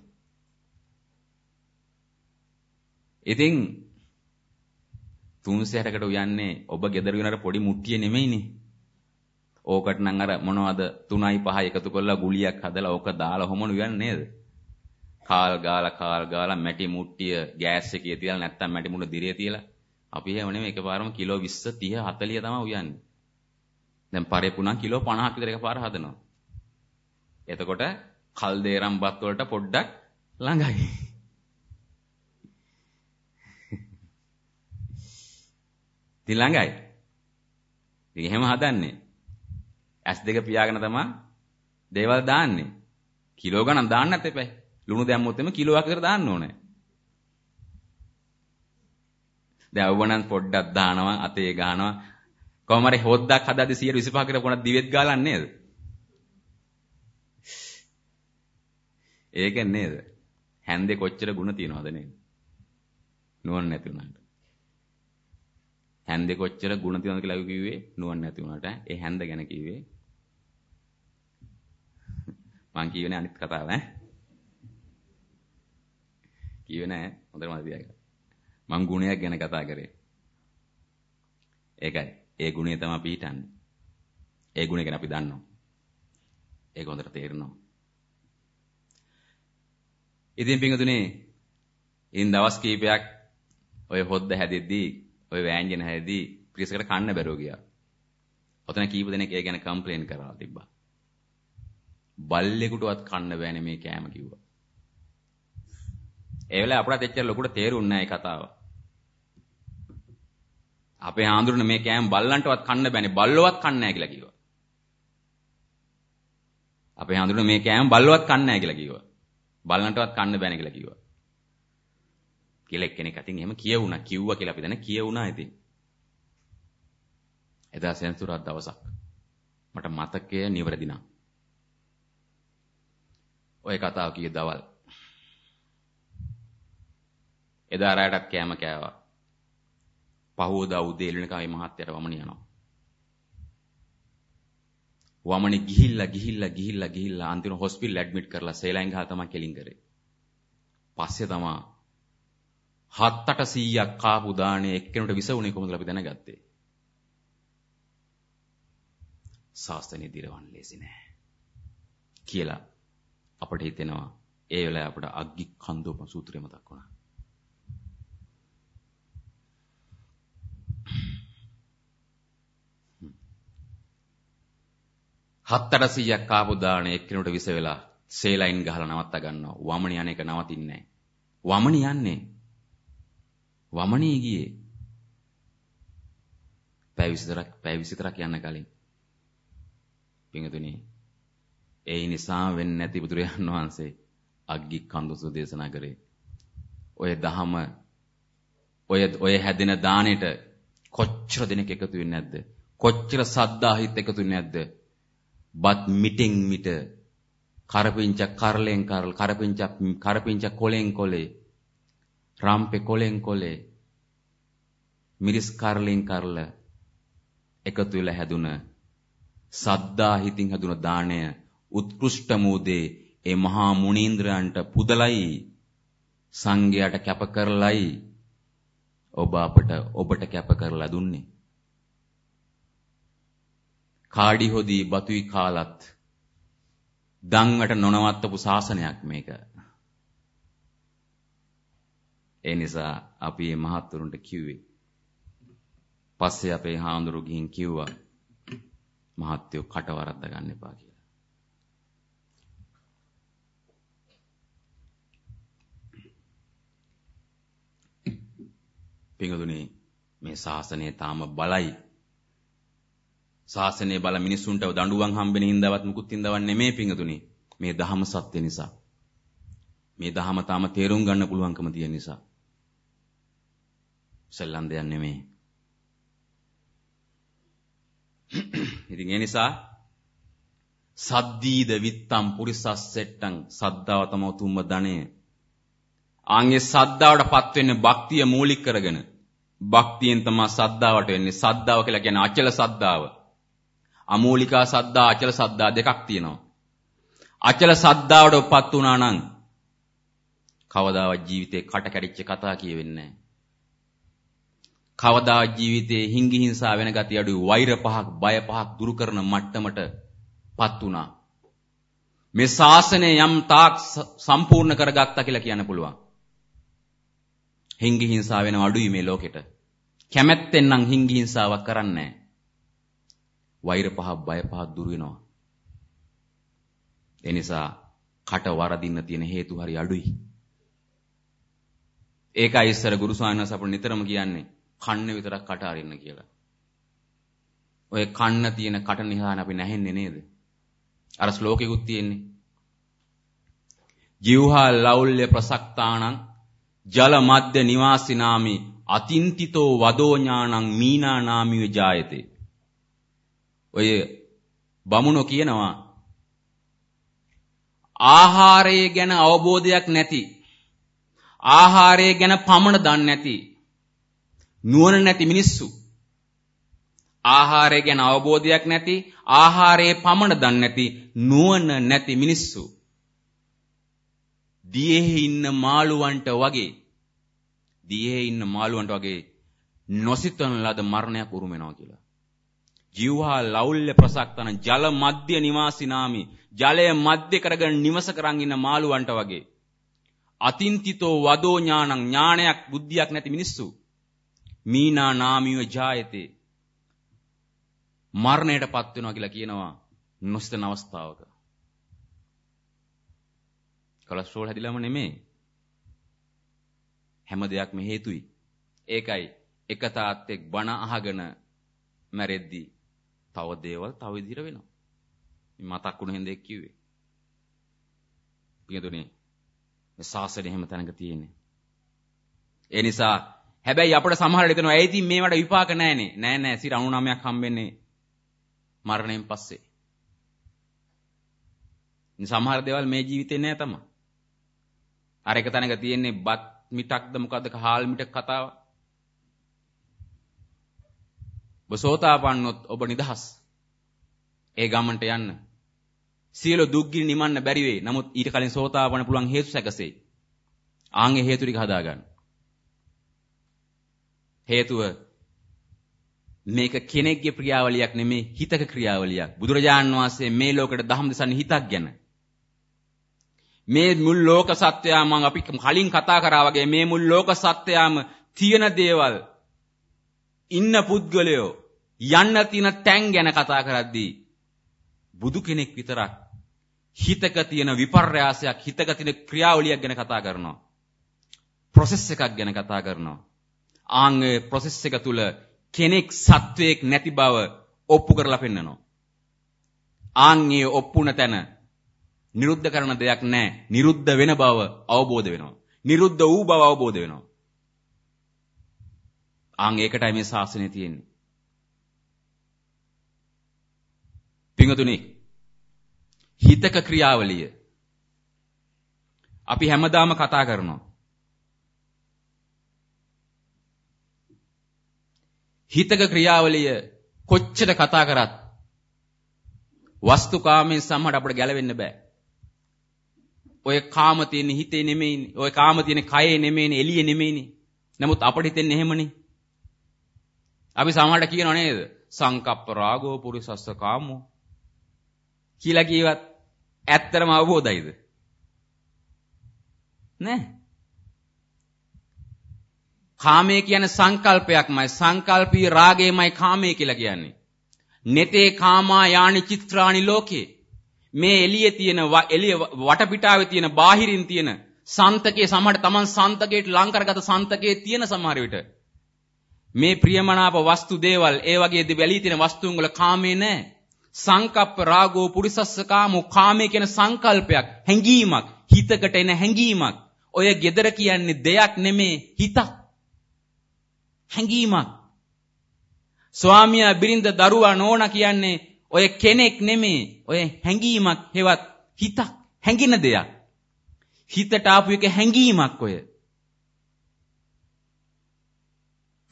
ඉතින් තුන්සිය හැටකට උයන්නේ ඔබ ගෙදර විනර පොඩි මුට්ටිය නෙමෙයිනේ. ඕකට නම් අර මොනවද තුනයි පහයි එකතු කරලා ගුලියක් හදලා ඕක දාලා කොහොමද උයන්නේ නේද? කාල් ගාලා කාල් ගාලා මැටි මුට්ටිය ගෑස් එකේ තියලා නැත්තම් මැටි මුල දිරේ තියලා අපි එහෙම නෙමෙයි එකපාරම කිලෝ විස්ස තිහ හතලිය තමයි උයන්නේ. දැන් පරේපු නම් කිලෝ පනහක් විතර එකපාර හදනවා. එතකොට කල්දේරම් බත් වලට පොඩ්ඩක් ළඟයි. ඉතින් ළඟයි. ඉතින් එහෙම හදන්නේ. ඇස් දෙක පියාගෙන තමයි දේවල් දාන්නේ. කිලෝ ගණන් දාන්නත් එපා. ලුණු දැම්මොත් එimhe කිලෝයක් විතර දාන්න ඕනේ. දැන් අවවණන් පොඩ්ඩක් දානවා අතේ ගහනවා. කොහොම හරි හොද්දක් හදාදී සියයට විසිපහ කට කොනක් දිවෙත් ගාලන්නේ නේද? ඒක නේද? හැන්දේ කොච්චර ಗುಣ තියනවද නේද? නුවණ නැති උනාට. හැන්දේ කොච්චර ಗುಣ තියනවද කියලා අපි කිව්වේ නුවණ නැති උනාට. ඒ හැන්ද ගැන කිව්වේ. මං කියවනේ අනිත් කතාව ඈ. කියවේ නෑ හොඳට මතක තියාගන්න. මං ගුණයක් ගැන කතා කරේ. ඒකයි. ඒ ගුණය තමයි අපි හිතන්නේ. ඒ ගුණය ගැන අපි දන්නවා. ඒක හොඳට තේරෙනවා. ඉතින් පින්වතුනේ ඉන් දවස් කීපයක් ඔය හොද්ද හැදෙද්දී ඔය වෑංජන හැදෙද්දී පිරිසකට කන්න බැරුව ගියා. ඔතන කීප දෙනෙක් ඒ ගැන කම්ප්ලේන් කරලා තිබ්බා. බල්ලෙකුටවත් කන්න බෑනේ මේ කෑම කිව්වා. ඒ වෙලාව අපට එච්චර ලොකුට තේරුන්නේ නැහැ මේ කතාව. අපේ ආඳුරනේ මේ කෑම බල්ලන්ටවත් කන්න බෑනේ බල්ලවත් කන්නේ නැහැ කියලා කිව්වා. අපේ ආඳුරනේ මේ කෑම බල්ලවත් කන්නේ නැහැ කියලා කිව්වා. බල්ලන්ටවත් කන්න බෑනේ කියලා කිව්වා. කියලා එක්කෙනෙක් අතින් එහෙම කියවුණා කිව්වා කියලා අපි දැන කියවුණා ඉතින්. එදා සෙන්සුරාදා දවසක් මට මතකය නිවැරදි නම්. ඔය කතාව කීයේ දවල්. එදා රාටත් කෑම කෑවා. පහුවදා උදේ එළවෙනකම් මේ මහත්තයාට වමන යනවා. වමනේ ගිහිල්ලා ගිහිල්ලා ගිහිල්ලා ගිහිල්ලා අන්තිම හොස්පිටල් ඇඩ්මිට් කරලා සේලයින් ගහලා තමයි කෙලින් කරේ. පස්සේ තමයි හත් අට සීයක් කාපු දානේ එක්කෙනෙකුට විස වුණේ කොහොමද අපි දැනගත්තේ. සාස්තනේ දිරවන්න ලේසි නෑ කියලා අපිට හිතෙනවා. ඒ වෙලාවේ අපිට අග්ගි කන්දෝපම සූත්‍රය මතක් වුණා. හත් අට සීයක් කාපු දානේ එක්කෙනෙකුට විස වෙලා සේලයින් ගහලා නවත්ත ගන්නවා. වමනේ යන එක නවතින්නේ නෑ. වමනේ යන්නේ වමනේ ගියේ පැය විසිතරක් පැය විසිතරක් යන්න කලින්. පින්තුනි ඒ නිසා වෙන්නේ නැති බුදුරජාණන් වහන්සේ අග්ගි කන්දසු දේශනා කරේ. ඔය දහම ඔය ඔය හැදෙන දානෙට කොච්චර දෙනෙක් එකතු වෙන්නේ නැද්ද? කොච්චර සද්දාහිත එකතු වෙන්නේ නැද්ද? බත් මිටින් මිට කරපිංච කරලෙන් කරල කරපිංච කරපිංච කොලෙන් කොලේ රාම්පේ කොලෙන් කොලේ මිරිස් කරලෙන් කරල එකතු වෙලා හැදුන සද්දා හිතින් හැදුන දාණය උත්කෘෂ්ඨ මූදේ ඒ මහා මුනීන්ද්‍රයන්ට පුදලයි සංඝයාට කැප කරලයි ඔබ අපට ඔබට කැප කරලා දුන්නේ. කාඩි හොදී බතුයි කාලත් දන්වට නොනවත්තපු ශාසනයක් මේක. ඒ නිසා අපි මේ මහත්තුරුන්ට කිව්වේ. පස්සේ අපේ හාමුදුරු ගිහින් කිව්වා මහත්යෝ කට වරද්ද ගන්න එපා කියලා. පින්වතුනි මේ ශාසනය තාම බලයි. ශාසනය බල මිනිසුන්ට දඬුවම් හම්බෙන හින්දාවත් මුකුත් හින්දාවක් නෙමෙයි පින්වතුනි. මේ ධහම සත්‍ය නිසා. මේ ධහම තාම තේරුම් ගන්න පුළුවන්කම තියෙන නිසා. සෙල්ලම් දෙයක් නෙමෙයි. ඉතින් ඒ නිසා සද්දීද විත්තම් පුරිසස්සෙට්ටං සද්දාව තම උතුම්ම ධනය. ආන්ගේ සද්ධාවටපත් වෙන්නේ භක්තිය මූලික කරගෙන. භක්තියෙන් තමයි සද්ධාවට වෙන්නේ. සද්ධාව කියලා කියන්නේ අචල සද්ධාව. අමූලිකා සද්ධා අචල සද්ධා දෙකක් තියෙනවා. අචල සද්ධාවටපත් වුණා නම් කවදාවත් ජීවිතේ කට කැඩිච්ච කතා කියවෙන්නේ නැහැ. කවදා ජීවිතේ හිංගි හිංසා වෙන ගතිය අඩුයි, වෛර පහක් බය පහක් දුරු කරන මට්ටමටපත් වුණා. මේ ශාසනය යම් තාක් සම්පූර්ණ කරගත්තා කියලා කියන්න පුළුවන්. හිංගි හිංසා වෙනව අඩුයි මේ ලෝකෙට. කැමැත්තෙන් නම් හිංගි හිංසාවක් කරන්නේ නැහැ. වෛර පහක් බය පහක් දුරු වෙනවා. ඒ නිසා කට වරදින්න තියෙන හේතු හරි අඩුයි. ඒකයි ඉස්සර ගුරු ස්වාමීන් වහන්සේ අපිට නිතරම කියන්නේ කන්න විතරක් කට අරින්න කියලා. ඔය කන්න තියෙන කට නිහාන අපි නැහෙන්නේ නේද? අර ශ්ලෝකෙකුත් තියෙන්නේ. ජීවහා ලෞල්‍ය ප්‍රසක්තානං ජල මද්ද නිවාසිනාමි අතින්තිතෝ වදෝ ඥානං මීනා නාමිය ජායතේ. ඔය බමුණෝ කියනවා ආහාරය ගැන අවබෝධයක් නැති, ආහාරය ගැන පමණ දන්නේ නැති, නුවණ නැති මිනිස්සු, ආහාරය ගැන අවබෝධයක් නැති, ආහාරයේ පමණ දන්නේ නැති, නුවණ නැති මිනිස්සු දියෙහි ඉන්න මාළුවන්ට වගේ, දියෙහි ඉන්න මාළුවන්ට වගේ නොසිතන ලද මරණයක් උරුම වෙනවා කියලා. ජීවහා ලෞල්‍ය ප්‍රසක්තන ජල මධ්‍ය නිවාසිනාමි, ජලය මධ්‍ය කරගෙන නිවස කරන් ඉන්න මාළුවන්ට වගේ. අතින්තිතෝ වදෝ ඥානං, ඥානයක් බුද්ධියක් නැති මිනිස්සු මීනා නාමිය ජායතේ, මරණයටපත් වෙනවා කියලා කියනවා නොසිතන අවස්ථාවක. කොලෙස්ටරෝල් හැදිලාම නෙමෙයි, හැම දෙයක්ම හේතුයි. ඒකයි එක තාත්තෙක් බණ අහගෙන මැරෙද්දී තව දේවල් තව විදිහට වෙනවා. මේ මතක් වුණ හින්දා කිව්වේ. පියදුනේ මේ සාසනේ හැම තැනක තියෙන්නේ. ඒ නිසා හැබැයි අපිට සමහරවිට හිතෙනවා ඇයි ඉතින් මේවට විපාක නැහැනේ. නෑ නෑ සිර අනූ නවයක් හම්බෙන්නේ මරණයෙන් පස්සේ. සමහර දේවල් මේ ජීවිතේ නෑ තමයි. අර එක තැනක තියෙන්නේ බත් මිටක්ද මොකද්ද හාල් මිටක් කතාව. ඔබ සෝතාපන්නොත් ඔබ නිදහස්. ඒ ගමන්ට යන්න. සියලු දුක්ගිනි නිමන්න බැරි වෙයි. නමුත් ඊට කලින් සෝතාපන්න පුළුවන් හේතු සැකසෙයි. ආන්ගේ හේතු ටික හදාගන්න. හේතුව මේක කෙනෙක්ගේ ක්‍රියාවලියක් නෙමේ, හිතක ක්‍රියාවලියක්. බුදුරජාන් වහන්සේ මේ ලෝකෙට දහම් දෙසන්නේ හිතක් ගැන. මේ මුල් ලෝක සත්‍යය මම අපි කලින් කතා කරා වගේ මේ මුල් ලෝක සත්‍යයම තියෙන දේවල් ඉන්න පුද්ගලයෝ යන්න තියෙන තැන් ගැන කතා කරද්දී බුදු කෙනෙක් විතරක් හිතක තියෙන විපර්යාසයක්, හිතක තියෙන ක්‍රියාවලියක් ගැන කතා කරනවා. ප්‍රොසෙස් එකක් ගැන කතා කරනවා. ආන්ගේ ප්‍රොසෙස් එක තුල කෙනෙක් සත්වයක් නැති බව ඔප්පු කරලා පෙන්නනවා. ආන්ගේ ඔප්පුන තැන නිරුද්ධ කරන දෙයක් නැහැ. නිරුද්ධ වෙන බව අවබෝධ වෙනවා. නිරුද්ධ වූ බව අවබෝධ වෙනවා. ආන් ඒකටයි මේ ශාසනය තියෙන්නේ. පිංගුතුනි, හිතක ක්‍රියාවලිය අපි හැමදාම කතා කරනවා. හිතක ක්‍රියාවලිය කොච්චර කතා කරත් වස්තුකාමයෙන් සමහර අපිට ගැලවෙන්න බෑ. ඔය කාම තියෙන හිතේ නෙමෙයිනේ. ඔය කාම තියෙන කයේ නෙමෙයිනේ, එළියේ නෙමෙයිනේ. නමුත් අපිට හිතෙන්නේ එහෙමනේ. අපි සමහරට කියනවා නේද? සංකප්ප රාගෝ පුරිසස්ස කාමෝ කියලා කියවත් ඇත්තටම අවබෝධයිද? නෑ. කාමයේ කියන්නේ සංකල්පයක්මයි. සංකල්පී රාගයමයි කාමයේ කියලා කියන්නේ. නෙතේ කාමා යානි චිත්‍රානි ලෝකේ. මේ එළියේ තියෙන එළිය වටපිටාවේ තියෙන බාහිරින් තියෙන සන්තකේ සමහර තමන් සන්තකේට ලං කරගත සන්තකේ තියෙන සමහර විට මේ ප්‍රියමනාප වස්තු දේවල් ඒ වගේ දෙවලී තියෙන වස්තුන් වල කාමේ නැහැ. සංකප්ප රාගෝ පුරිසස්ස කාමෝ, කාමයේ කියන සංකල්පයක්, හැඟීමක්, හිතකට එන හැඟීමක්. ඔය gedara කියන්නේ දෙයක් නෙමේ, හිතක්. හැඟීමක්. ස්වාමියා බිරිඳ දරුවා නෝනා කියන්නේ ඔය කෙනෙක් නෙමේ, ඔය හැඟීමක්, හෙවත් හිතක්, හැඟින දෙයක්. හිතට ආපු එක හැඟීමක්. ඔය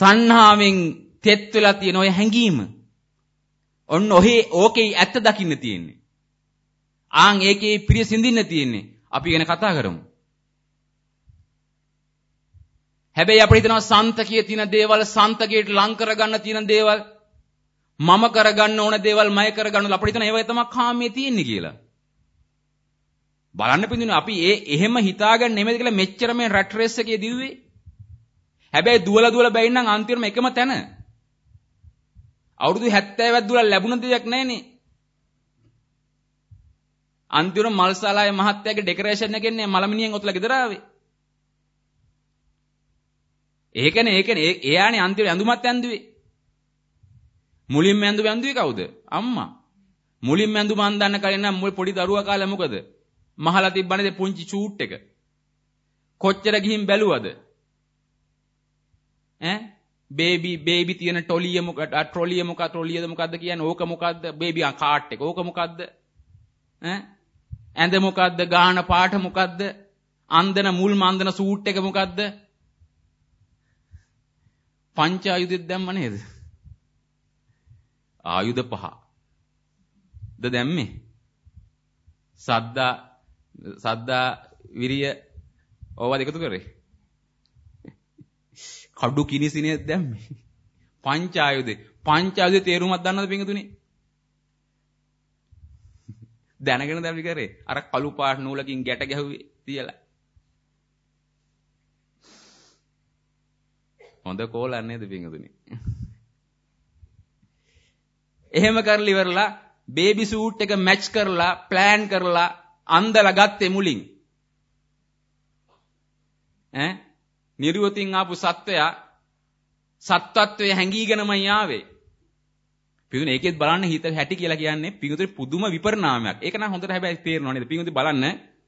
තණ්හාවෙන් තෙත් වෙලා තියෙන ඔය හැඟීම. ඔන්න ඔහේ ඕකේ ඇත්ත දකින්න තියෙන්නේ. ආන් ඒකේ ප්‍රිය සිඳින්න තියෙන්නේ. අපි ගැන කතා කරමු. හැබැයි අපිට හිතනවා සන්තකයේ තියෙන දේවල් සන්තකයට ලං කරගන්න තියෙන දේවල් මම කරගන්න ඕන දේවල් මම කරගන්න අපිට හිතන ඒවා තමයි කාමයේ තියෙන්නේ කියලා. බලන්න පින්දුනේ අපි ඒ එහෙම හිතාගෙන නෙමෙයි කියලා මෙච්චර මේ රැට් රේස් එකේ දිව්වේ. හැබැයි දුවලා දුවලා බැයින් නම් අන්තිමට එකම තැන. අවුරුදු හැත්තෑවක් දුවලා ලැබුණ දෙයක් නැහනේ. අන්තිමට මල්සලායේ මහත්තයාගේ ඩෙකොරේෂන් එකෙන්නේ මලමිනියෙන් ඔතලා ගෙදර ආවේ. ඒකනේ ඒකනේ එයානේ අන්තිමට ඇඳුමත් ඇඳුවේ. මුලින්ම ඇඳුම ඇඳුවේ කවුද? අම්මා. මුලින්ම ඇඳුම අඳන්න කලින් නම් මුල් පොඩි දරුවා කාලේ මොකද? මහලා තිබ්බනේ පුංචි චූට් එක. කොච්චර ගිහින් බැලුවද? ඈ බේබි බේබි තියෙන ටොලිය මොකද? ට්‍රොලිය මොකද? ට්‍රොලියද මොකද්ද කියන්නේ? ඕක මොකද්ද? බේබි කාට් එක. ඕක මොකද්ද? ඈ ඇඳ මොකද්ද? ගාන පාට මොකද්ද? අන්දන මුල් මන්දන සූට් එක මොකද්ද? පංච ආයුධෙත් දැම්ම නේද? ආයුධ පහ. ද දැම්මේ? සද්දා සද්දා විරිය ඕවා එකතු කරේ. කඩු කිනිසිනේ දැම්මේ. පංච ආයුධේ. පංච ආයුධේ තේරුමක් දන්නවද පින්තුනේ? දැනගෙන දැම්මි කරේ. අර කළු පාට නූලකින් ගැට ගැහුවේ තියලා. හොඳ කෝලක් නේද පින්තුනේ? එහෙම කරලි ඉවරලා බේබි සූට් එක මැච් කරලා ප්ලෑන් කරලා අන්දලා ගත්තේ මුලින්. ඈ නිර්වතින් ආපු සත්වයා සත්වත්වයේ හැංගීගෙනමයි ආවේ. පිටුනේ ඒකෙත් බලන්න හිත හැටි කියලා කියන්නේ පිටුනේ පුදුම විපරිණාමයක්. ඒක නම් හොඳට හැබැයි තේරෙනව නේද? පිටුනේ බලන්න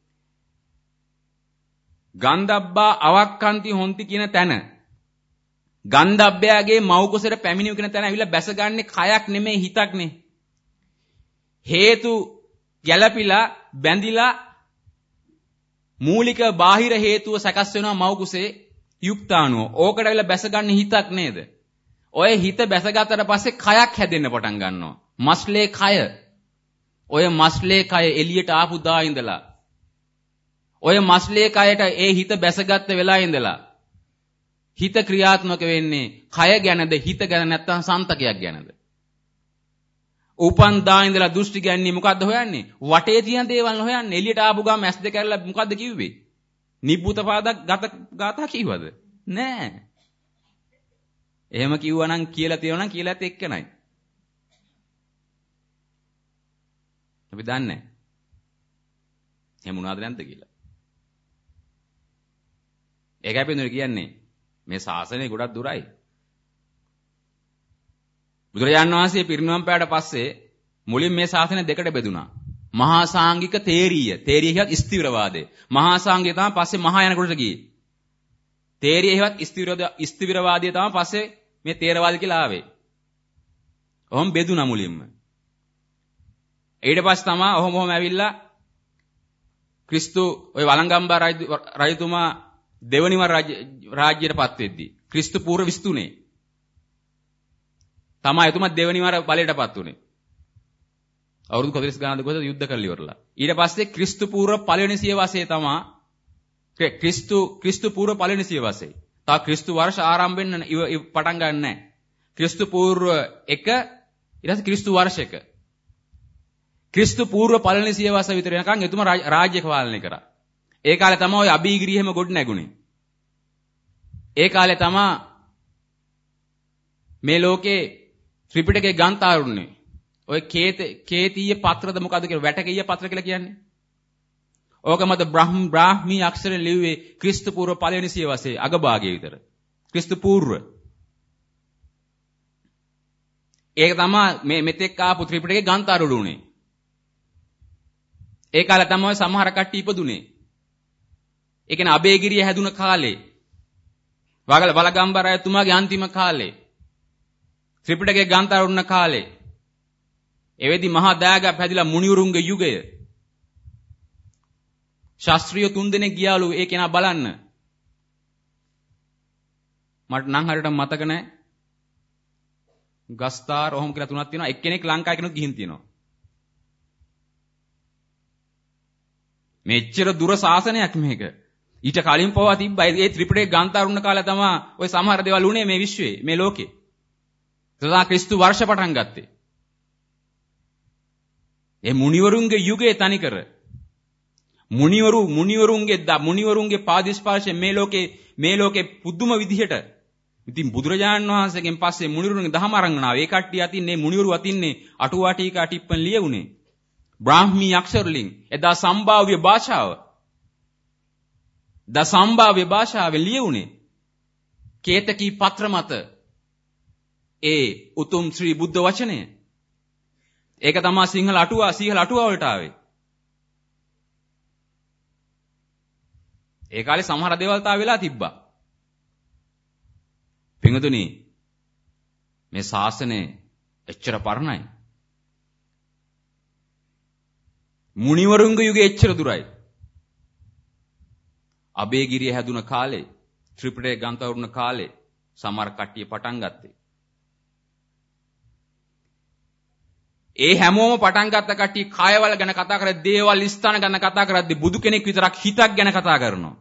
ගන්ධබ්බා අවක්칸ති හොන්ති කියන තැන ගන්ධබ්බයාගේ මව් කුසට පැමිණීම කියන තැන ඇවිල්ලා බැසගන්නේ කයක් නෙමෙයි හිතක්නේ. හේතු ගැළපිලා බැඳිලා මූලික බාහිර හේතුව සකස් වෙනවා මව් කුසේ යුක්තාණුව. ඕකට ඇවිල්ලා බැසගන්නේ හිතක් නේද? ඔය හිත බැසගත්තට පස්සේ කයක් හැදෙන්න පටන් ගන්නවා. මස්ලේ කය. ඔය මස්ලේ කය එළියට ආපු දා ඉඳලා ඔය මස්ලේ කයට ඒ හිත බැසගත්ත වෙලා ඉඳලා හිත ක්‍රියාත්මක වෙන්නේ කය ගැනද හිත ගැන නැත්නම් සන්තකයක් ගැනද? උපන් දා ඉඳලා දෘෂ්ටි ගැන්නේ මොකද්ද හොයන්නේ? වටේ තියෙන දේවල් හොයන්නේ. එළියට ආපු ගාම ඇස් දෙක ඇරලා මොකද්ද කිව්වේ? නිබ්බුත පාදක් ගත ගාථා කිව්වද? නෑ. එහෙම කිව්වනම් කියලා තියෙනවා නම් කියලාත් එක්කනයි. අපි දන්නේ නැහැ. එහෙම මොනවද නැන්ද කියලා. ඒකයි පෙන්වන්නේ කියන්නේ මේ ශාසනය ගොඩක් දුරයි. බුදුරජාණන් වහන්සේ පිරිනිවන් පෑවට පස්සේ මුලින් මේ ශාසනය දෙකට බෙදුනා. මහා සාංගික තේරීය. තේරීය කියවත් ස්ථිරවාදය. මහා සාංගය තමයි පස්සේ මහා යනකොටට ගියේ. තේරීය කියවත් ස්ථිරවාද ස්ථිරවාදය තමයි පස්සේ මේ තේරවාද කියලා ආවේ. ඔහොම බෙදුනා මුලින්ම. ඊට පස්සේ තමයි ඔහොම ඔහොම ඇවිල්ලා ක්‍රිස්තු ඔය වළංගම්බා රජතුමා දෙවනිම රාජ්‍යයටපත් වෙද්දී ක්‍රිස්තු පූර්ව විසි තුනේ තමයි එතුමා දෙවනිම බලයටපත් උනේ. අවුරුදු කොතරිස් ගණන් දෙකකට යුද්ධ කරලා ඉවරලා. ඊට පස්සේ ක්‍රිස්තු පූර්ව පළවෙනි සියවසේ තමයි ක්‍රිස්තු ක්‍රිස්තු පූර්ව පළවෙනි සියවසේ. තා ක්‍රිස්තු වර්ෂ ආරම්භ වෙන්න පටන් ගන්න නැහැ. ක්‍රිස්තු පූර්ව එක ඊට පස්සේ ක්‍රිස්තු වර්ෂ එක. ක්‍රිස්තු පූර්ව පළවෙනි සියවස විතර යනකම් එතුමා රාජ්‍ය පාලනය කරා. ඒ කාලේ තමයි ඔය අබීගිරිය හැම ගොඩ නැගුණේ. ඒ කාලේ තමයි මේ ලෝකේ ත්‍රිපිටකේ ග්‍රන්ථාරුන්නේ. ඔය කේත කේතීය පත්‍රද මොකද්ද කියලා වැටකීය පත්‍ර කියලා කියන්නේ. ඕක මත බ්‍රහ්ම බ්‍රාහ්මී අක්ෂරෙන් ලිව්වේ ක්‍රිස්තු පූර්ව පළවෙනි සියවසේ අගභාගයේ විතර. ක්‍රිස්තු පූර්ව. ඒක තමයි මේ මෙතෙක් ආපු ත්‍රිපිටකේ ග්‍රන්ථාරුණේ. ඒ කාලේ තමයි සමහර කට්ටිය ඉපදුනේ. ඒ කියන්නේ අබේගිරිය හැදුන කාලේ. වගල බලගම්බර රජතුමාගේ අන්තිම කාලේ. ත්‍රිපිටකයේ ග්‍රන්ථාරුණ කාලේ. එවෙදි මහා දයාගත් හැදිලා මුනිවරුන්ගේ යුගය. ශාස්ත්‍රීය තුන් දෙනෙක් ගියාලු ඒ කෙනා බලන්න. මට නම් හරියට මතක නැහැ. ගස්තාර ඔහොම කියලා තුනක් තියෙනවා. එක්කෙනෙක් ලංකාවේ කෙනෙක් ගිහින් තියෙනවා. මෙච්චර දුර ශාසනයක් මේක. ඊට කලින් පවා තිබ්බා. ඒ ත්‍රිපිටක ගාන්තාරුණ කාලේ තමයි ওই සමහර දේවල් උනේ මේ විශ්වයේ, මේ ලෝකේ. තදා ක්‍රිස්තු වර්ෂ පටන් ගත්තේ. ඒ මුනිවරුන්ගේ යුගයේ තනිකර. මුනිවරු මුනිවරුන්ගේ මුනිවරුන්ගේ පාදිස්පර්ශයෙන් මේ ලෝකේ මේ ලෝකේ පුදුම විදිහට. ඉතින් බුදුරජාණන් වහන්සේගෙන් පස්සේ මුනිවරුන්ගේ දහම අරන් ආවා. ඒ කට්ටිය අතින්නේ මුනිවරු අතින්නේ අටුවා ටීකා ටිප්පන් ලියුනේ. බ්‍රාහ්මී අක්ෂර වලින් එදා සම්භාව්‍ය භාෂාව ද සම්භාව්‍ය භාෂාවෙන් ලියුනේ කේතකී පත්‍ර මත ඒ උතුම් ශ්‍රී බුද්ධ වචනය. ඒක තමයි සිංහල අටුවා සිංහල අටුවා වලට ආවේ. ඒ කාලේ සමහර දේවල් තා වෙලා තිබ්බා. පින්වතුනි මේ ශාසනය එච්චර පරණයි. මුනිවරුන්ගේ යුගයේ එච්චර දුරයි. අබේගිරිය හැදුන කාලේ ත්‍රිපිටක ග්‍රන්ථවරුණ කාලේ සමහර කට්ටිය පටන් ගත්තේ. ඒ හැමෝම පටන් ගත්ත කට්ටිය කායවල ගැන කතා කරද්දී දේවල් ස්ථාන ගැන කතා කරද්දී බුදු කෙනෙක් විතරක් හිතක් ගැන කතා කරනවා.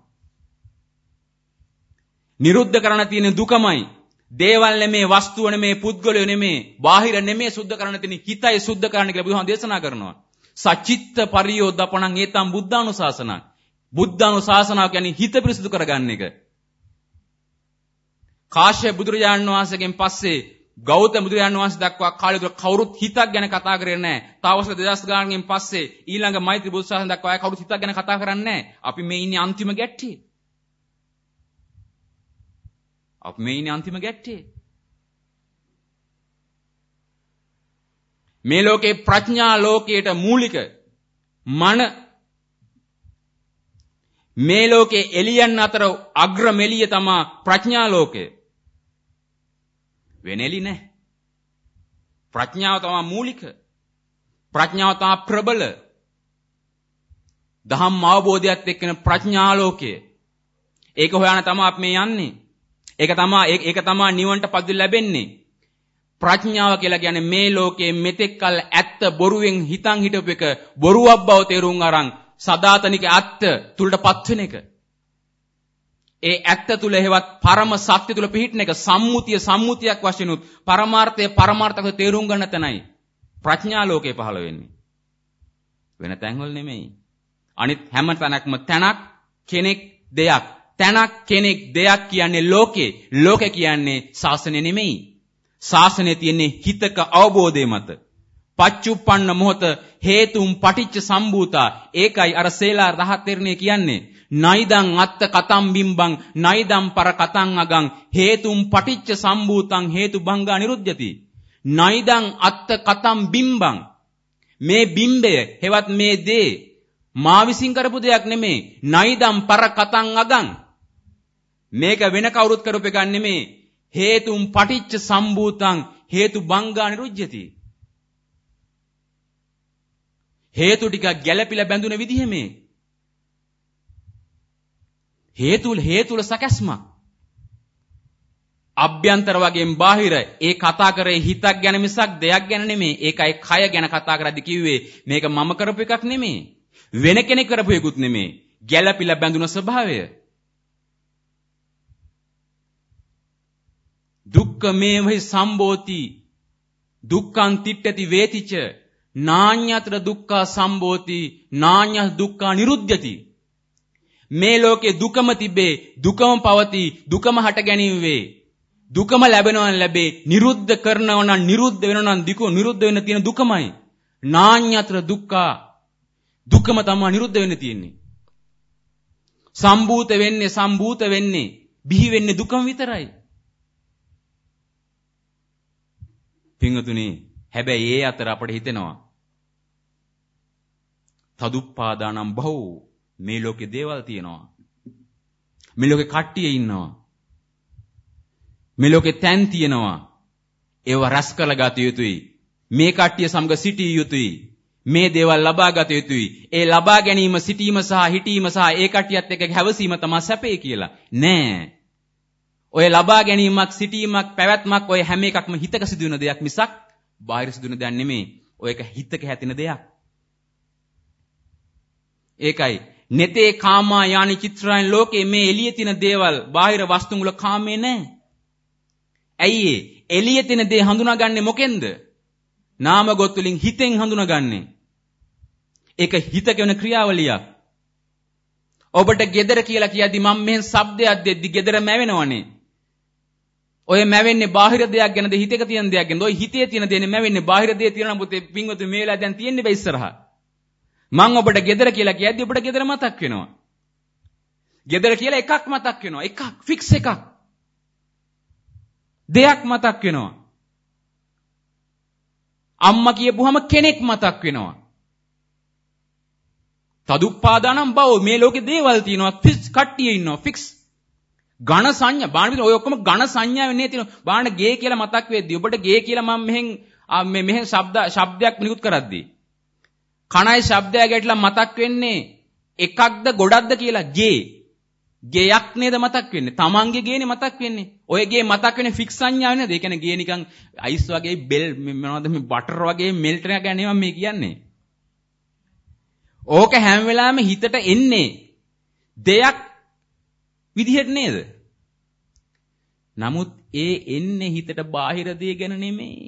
නිරුද්ධ කරන්න තියෙන දුකමයි. දේවල් නෙමේ, වස්තුව නෙමේ, පුද්ගලය නෙමේ, බාහිර නෙමේ සුද්ධ කරන්න තියෙන හිතයි සුද්ධ කරන්න කියලා බුදුහාම දේශනා කරනවා. සචිත්ත පරියෝදපණං ඒතම් බුද්ධානුශාසනං. බුද්ධානුශාසනාව කියන්නේ හිත පිරිසිදු කරගන්න එක. කාශ්‍යප බුදුරජාණන් වහන්සේගෙන් පස්සේ ගෞතම බුදුරජාණන් වහන්සේ දක්වා කාලය තුල කවුරුත් හිතක් ගැන කතා කරේ නැහැ. තාවස දෙදහස් ගානකින් පස්සේ ඊළඟ මෛත්‍රී බුදු සාසන දක්වා කවුරුත් හිතක් ගැන කතා කරන්නේ නැහැ. අපි මේ ඉන්නේ අන්තිම ගැට්ටේ. අපි මේ ඉන්නේ අන්තිම ගැට්ටේ. මේ ලෝකේ ප්‍රඥා ලෝකයට මූලික මන මේ ලෝකේ එළියන් අතර අග්‍රම එළිය තමයි ප්‍රඥා ලෝකය. වෙන එළි නැහැ. ප්‍රඥාව තමයි මූලික. ප්‍රඥාව තමයි ප්‍රබල. ධම්ම අවබෝධයත් එක්කන ප්‍රඥා ලෝකය. ඒක හොයන තමයි අපි මේ යන්නේ. ඒක තමයි ඒක තමයි නිවන්ට පදවි ලැබෙන්නේ. ප්‍රඥාව කියලා කියන්නේ මේ ලෝකයේ මෙතෙක් කල ඇත්ත බොරුවෙන් හිතන් හිටපු එක බොරුවක් බව තේරුම් අරන් සදාතනික ඇත්ත තුලටපත් වෙන එක. ඒ ඇත්ත තුල හේවත් පරම සත්‍ය තුල පිහිටන එක සම්මුතිය සම්මුතියක් වශයෙන් උත් පරමාර්ථය පරමාර්ථක තේරුම් ගන්න තැනයි ප්‍රඥා ලෝකේ පහළ වෙන්නේ. වෙන තැන්වල නෙමෙයි. අනිත් හැම තැනක්ම තැනක් කෙනෙක් දෙයක්. තැනක් කෙනෙක් දෙයක් කියන්නේ ලෝකේ. ලෝකේ කියන්නේ ශාසනය නෙමෙයි. ශාසනය තියෙන්නේ හිතක අවබෝධය මත. පච්චුප්පන්න මොහත හේතුම් පටිච්ච සම්භූතා. ඒකයි අර සේලා රහත් තෙරණිය කියන්නේ. නයිදං අත්ත කතම් බිම්බං නයිදං පර කතං අගං හේතුම් පටිච්ච සම්භූතං හේතු භංගා නිරුද්ධති. නයිදං අත්ත කතම් බිම්බං මේ බිම්බය හෙවත් මේ දේ මා විසින් කරපු දෙයක් නෙමේ. නයිදං පර කතං අගං මේක වෙන කවුරුත් කරපු එකක් නෙමේ. හේතුම් පටිච්ච සම්භූතං හේතු භංගා නිරුද්ධති. හේතු ටික ගැළපිලා බැඳුන විදිහ මේ. හේතුල හේතුල සකස්මක්. අභ්‍යන්තර වගේම බාහිර ඒ කතා කරේ හිතක් ගැන මිසක් දෙයක් ගැන නෙමෙයි. ඒකයි කය ගැන කතා කරද්දී කිව්වේ මේක මම කරපු එකක් නෙමෙයි. වෙන කෙනෙක් කරපු එකකුත් නෙමෙයි. ගැළපිලා බැඳුන ස්වභාවය. දුක්ඛ මේවහි සම්බෝති දුක්ඛං තිට්ඨති වේතිච නාඤ්‍යතර දුක්ඛ සම්බෝති නාඤ්‍ය දුක්ඛ නිරුද්ධති. මේ ලෝකේ දුකම තිබේ දුකම පවති දුකම හට ගැනීම වේ. දුකම ලැබෙනවා නම් ලැබේ නිරුද්ධ කරනවා නම් නිරුද්ධ වෙනවා නම් දුක නිරුද්ධ වෙන්න තියෙන දුකමයි. නාඤ්‍යතර දුක්ඛ දුකම තමයි නිරුද්ධ වෙන්න තියෙන්නේ. සම්භූත වෙන්නේ සම්භූත වෙන්නේ බිහි වෙන්නේ දුකම විතරයි. පින්වතුනි හැබැයි ඒ අතර අපට හිතෙනවා තදුප්පාදානම් බහූ මේ ලෝකේ දේවල් තියෙනවා. මේ ලෝකේ කට්ටිය ඉන්නවා. මේ ලෝකේ තැන් තියෙනවා. ඒව රැස් කරගත යුතුයි. මේ කට්ටිය සමග සිටිය යුතුයි. මේ දේවල් ලබා ගත යුතුයි. ඒ ලබා ගැනීම සිටීම සහ හිටීම සහ ඒ කට්ටියත් එක්ක හැවසීම තමයි සැපේ කියලා. නෑ. ඔය ලබා ගැනීමක්, සිටීමක්, පැවැත්මක් ඔය හැම එකක්ම හිතක සිදුවෙන දෙයක් මිසක් බාහිර සිදුවෙන දෙයක් නෙමෙයි. ඔය එක හිතක හැතින දෙයක්. ඒකයි නෙතේ කාමා යානි චිත්‍රායන් ලෝකේ මේ එළියේ තියෙන දේවල් බාහිර වස්තුන් වල කාමේ නැහැ. ඇයි ඒ? එළියේ තියෙන දේ හඳුනාගන්නේ මොකෙන්ද? නාම ගොත් වලින් හිතෙන් හඳුනාගන්නේ. ඒක හිත කියන ක්‍රියාවලියක්. ඔබට gedara කියලා කියද්දි මම මෙහෙන් ශබ්දයක් දෙද්දි gedara මැවෙනවනේ. ඔය මැවෙන්නේ බාහිර දෙයක් ගැනද හිතේක තියෙන දෙයක් ගැනද? ඔය හිතේ තියෙන දේනේ මැවෙන්නේ. බාහිර දේ තියෙනවා පුතේ පින්වතුනි මේ වෙලාව දැන් තියෙන්නේ බෑ ඉස්සරහා. මම ඔබට gedara කියලා කියද්දි ඔබට gedara මතක් වෙනවා. gedara කියලා එකක් මතක් වෙනවා. එකක් ෆික්ස් එකක්. දෙයක් මතක් වෙනවා. අම්මා කියපුවාම කෙනෙක් මතක් වෙනවා. තදුප්පාදානම් බව මේ ලෝකේ දේවල් තියෙනවා. ෆික්ස් කට්ටිය ඉන්නවා. ෆික්ස් ඝන සංඥා බාහන විතර ඔය ඔක්කොම ඝන සංඥා වෙන්නේ තියෙනවා. බාහන ගේ කියලා මතක් වෙද්දී ඔබට ගේ කියලා මම මෙහෙන් මේ මෙහෙන් ශබ්ද ශබ්දයක් නිකුත් කරද්දී කණයි ශබ්දය ගැටලා මතක් වෙන්නේ එකක්ද ගොඩක්ද කියලා ගේ ගේයක් නේද මතක් වෙන්නේ. තමන්ගේ ගේනේ මතක් වෙන්නේ. ඔය ගේ මතක් වෙන්නේ ෆික්ස් සංඥාව නේද? ඒ කියන්නේ ගේ නිකන් අයිස් වගේ බෙල් මොනවද මේ බටර් වගේ මෙල්ට් එකක් ගැන නෙමෙයි මේ කියන්නේ. ඕක හැම වෙලාවෙම හිතට එන්නේ දෙයක් විදිහට නේද? නමුත් ඒ එන්නේ හිතට බාහිර දේ ගැන නෙමෙයි.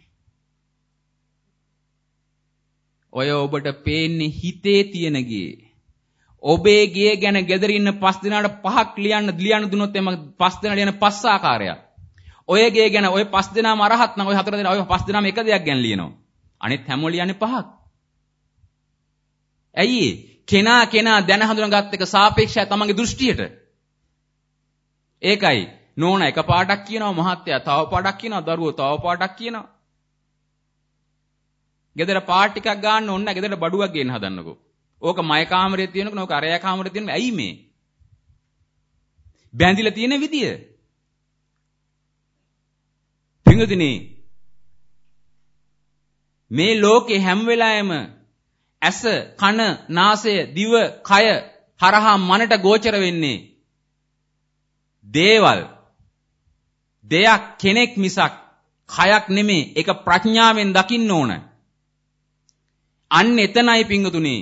ඔය ඔබට පේන්නේ හිතේ තියෙන ගේ. ඔබේ ගේ ගැන ගෙදර ඉන්න පස් දිනාට පහක් ලියන්න ලියන්න දුනොත් එම පස් දිනා ලියන පස් ආකාරයක්. ඔය ගේ ගැන ඔය පස් දිනාම අරහත් නම් ඔය හතර දිනා ඔය පස් දිනාම එක දෙයක් ගැන ලියනවා. අනිත් හැමෝම ලියන්නේ පහක්. ඇයි කෙනා කෙනා දැන හඳුනාගත් එක සාපේක්ෂයි තමන්ගේ දෘෂ්ටියට. ඒකයි නෝනා එක පාඩක් කියනවා, මහත්තයා තව පාඩක් කියනවා, දරුවෝ තව පාඩක් කියනවා. ගෙදර පාට ටිකක් ගන්න ඕන නැහැ. ගෙදර බඩුවක් ගේන්න හදන්නකෝ. ඕක මය කාමරේ තියෙනකෝ, ඕක අරයා කාමරේ තියෙනකෝ. ඇයි මේ? බැඳිලා තියෙන විදිය. පින්වතුනි මේ ලෝකේ හැම වෙලාවෙම ඇස, කන, නාසය, දිව, කය හරහා මනට ගෝචර වෙන්නේ දේවල්. දෙයක් කෙනෙක් මිසක් කයක් නෙමෙයි. ඒක ප්‍රඥාවෙන් දකින්න ඕන. අන්න එතනයි පිංගුතුනි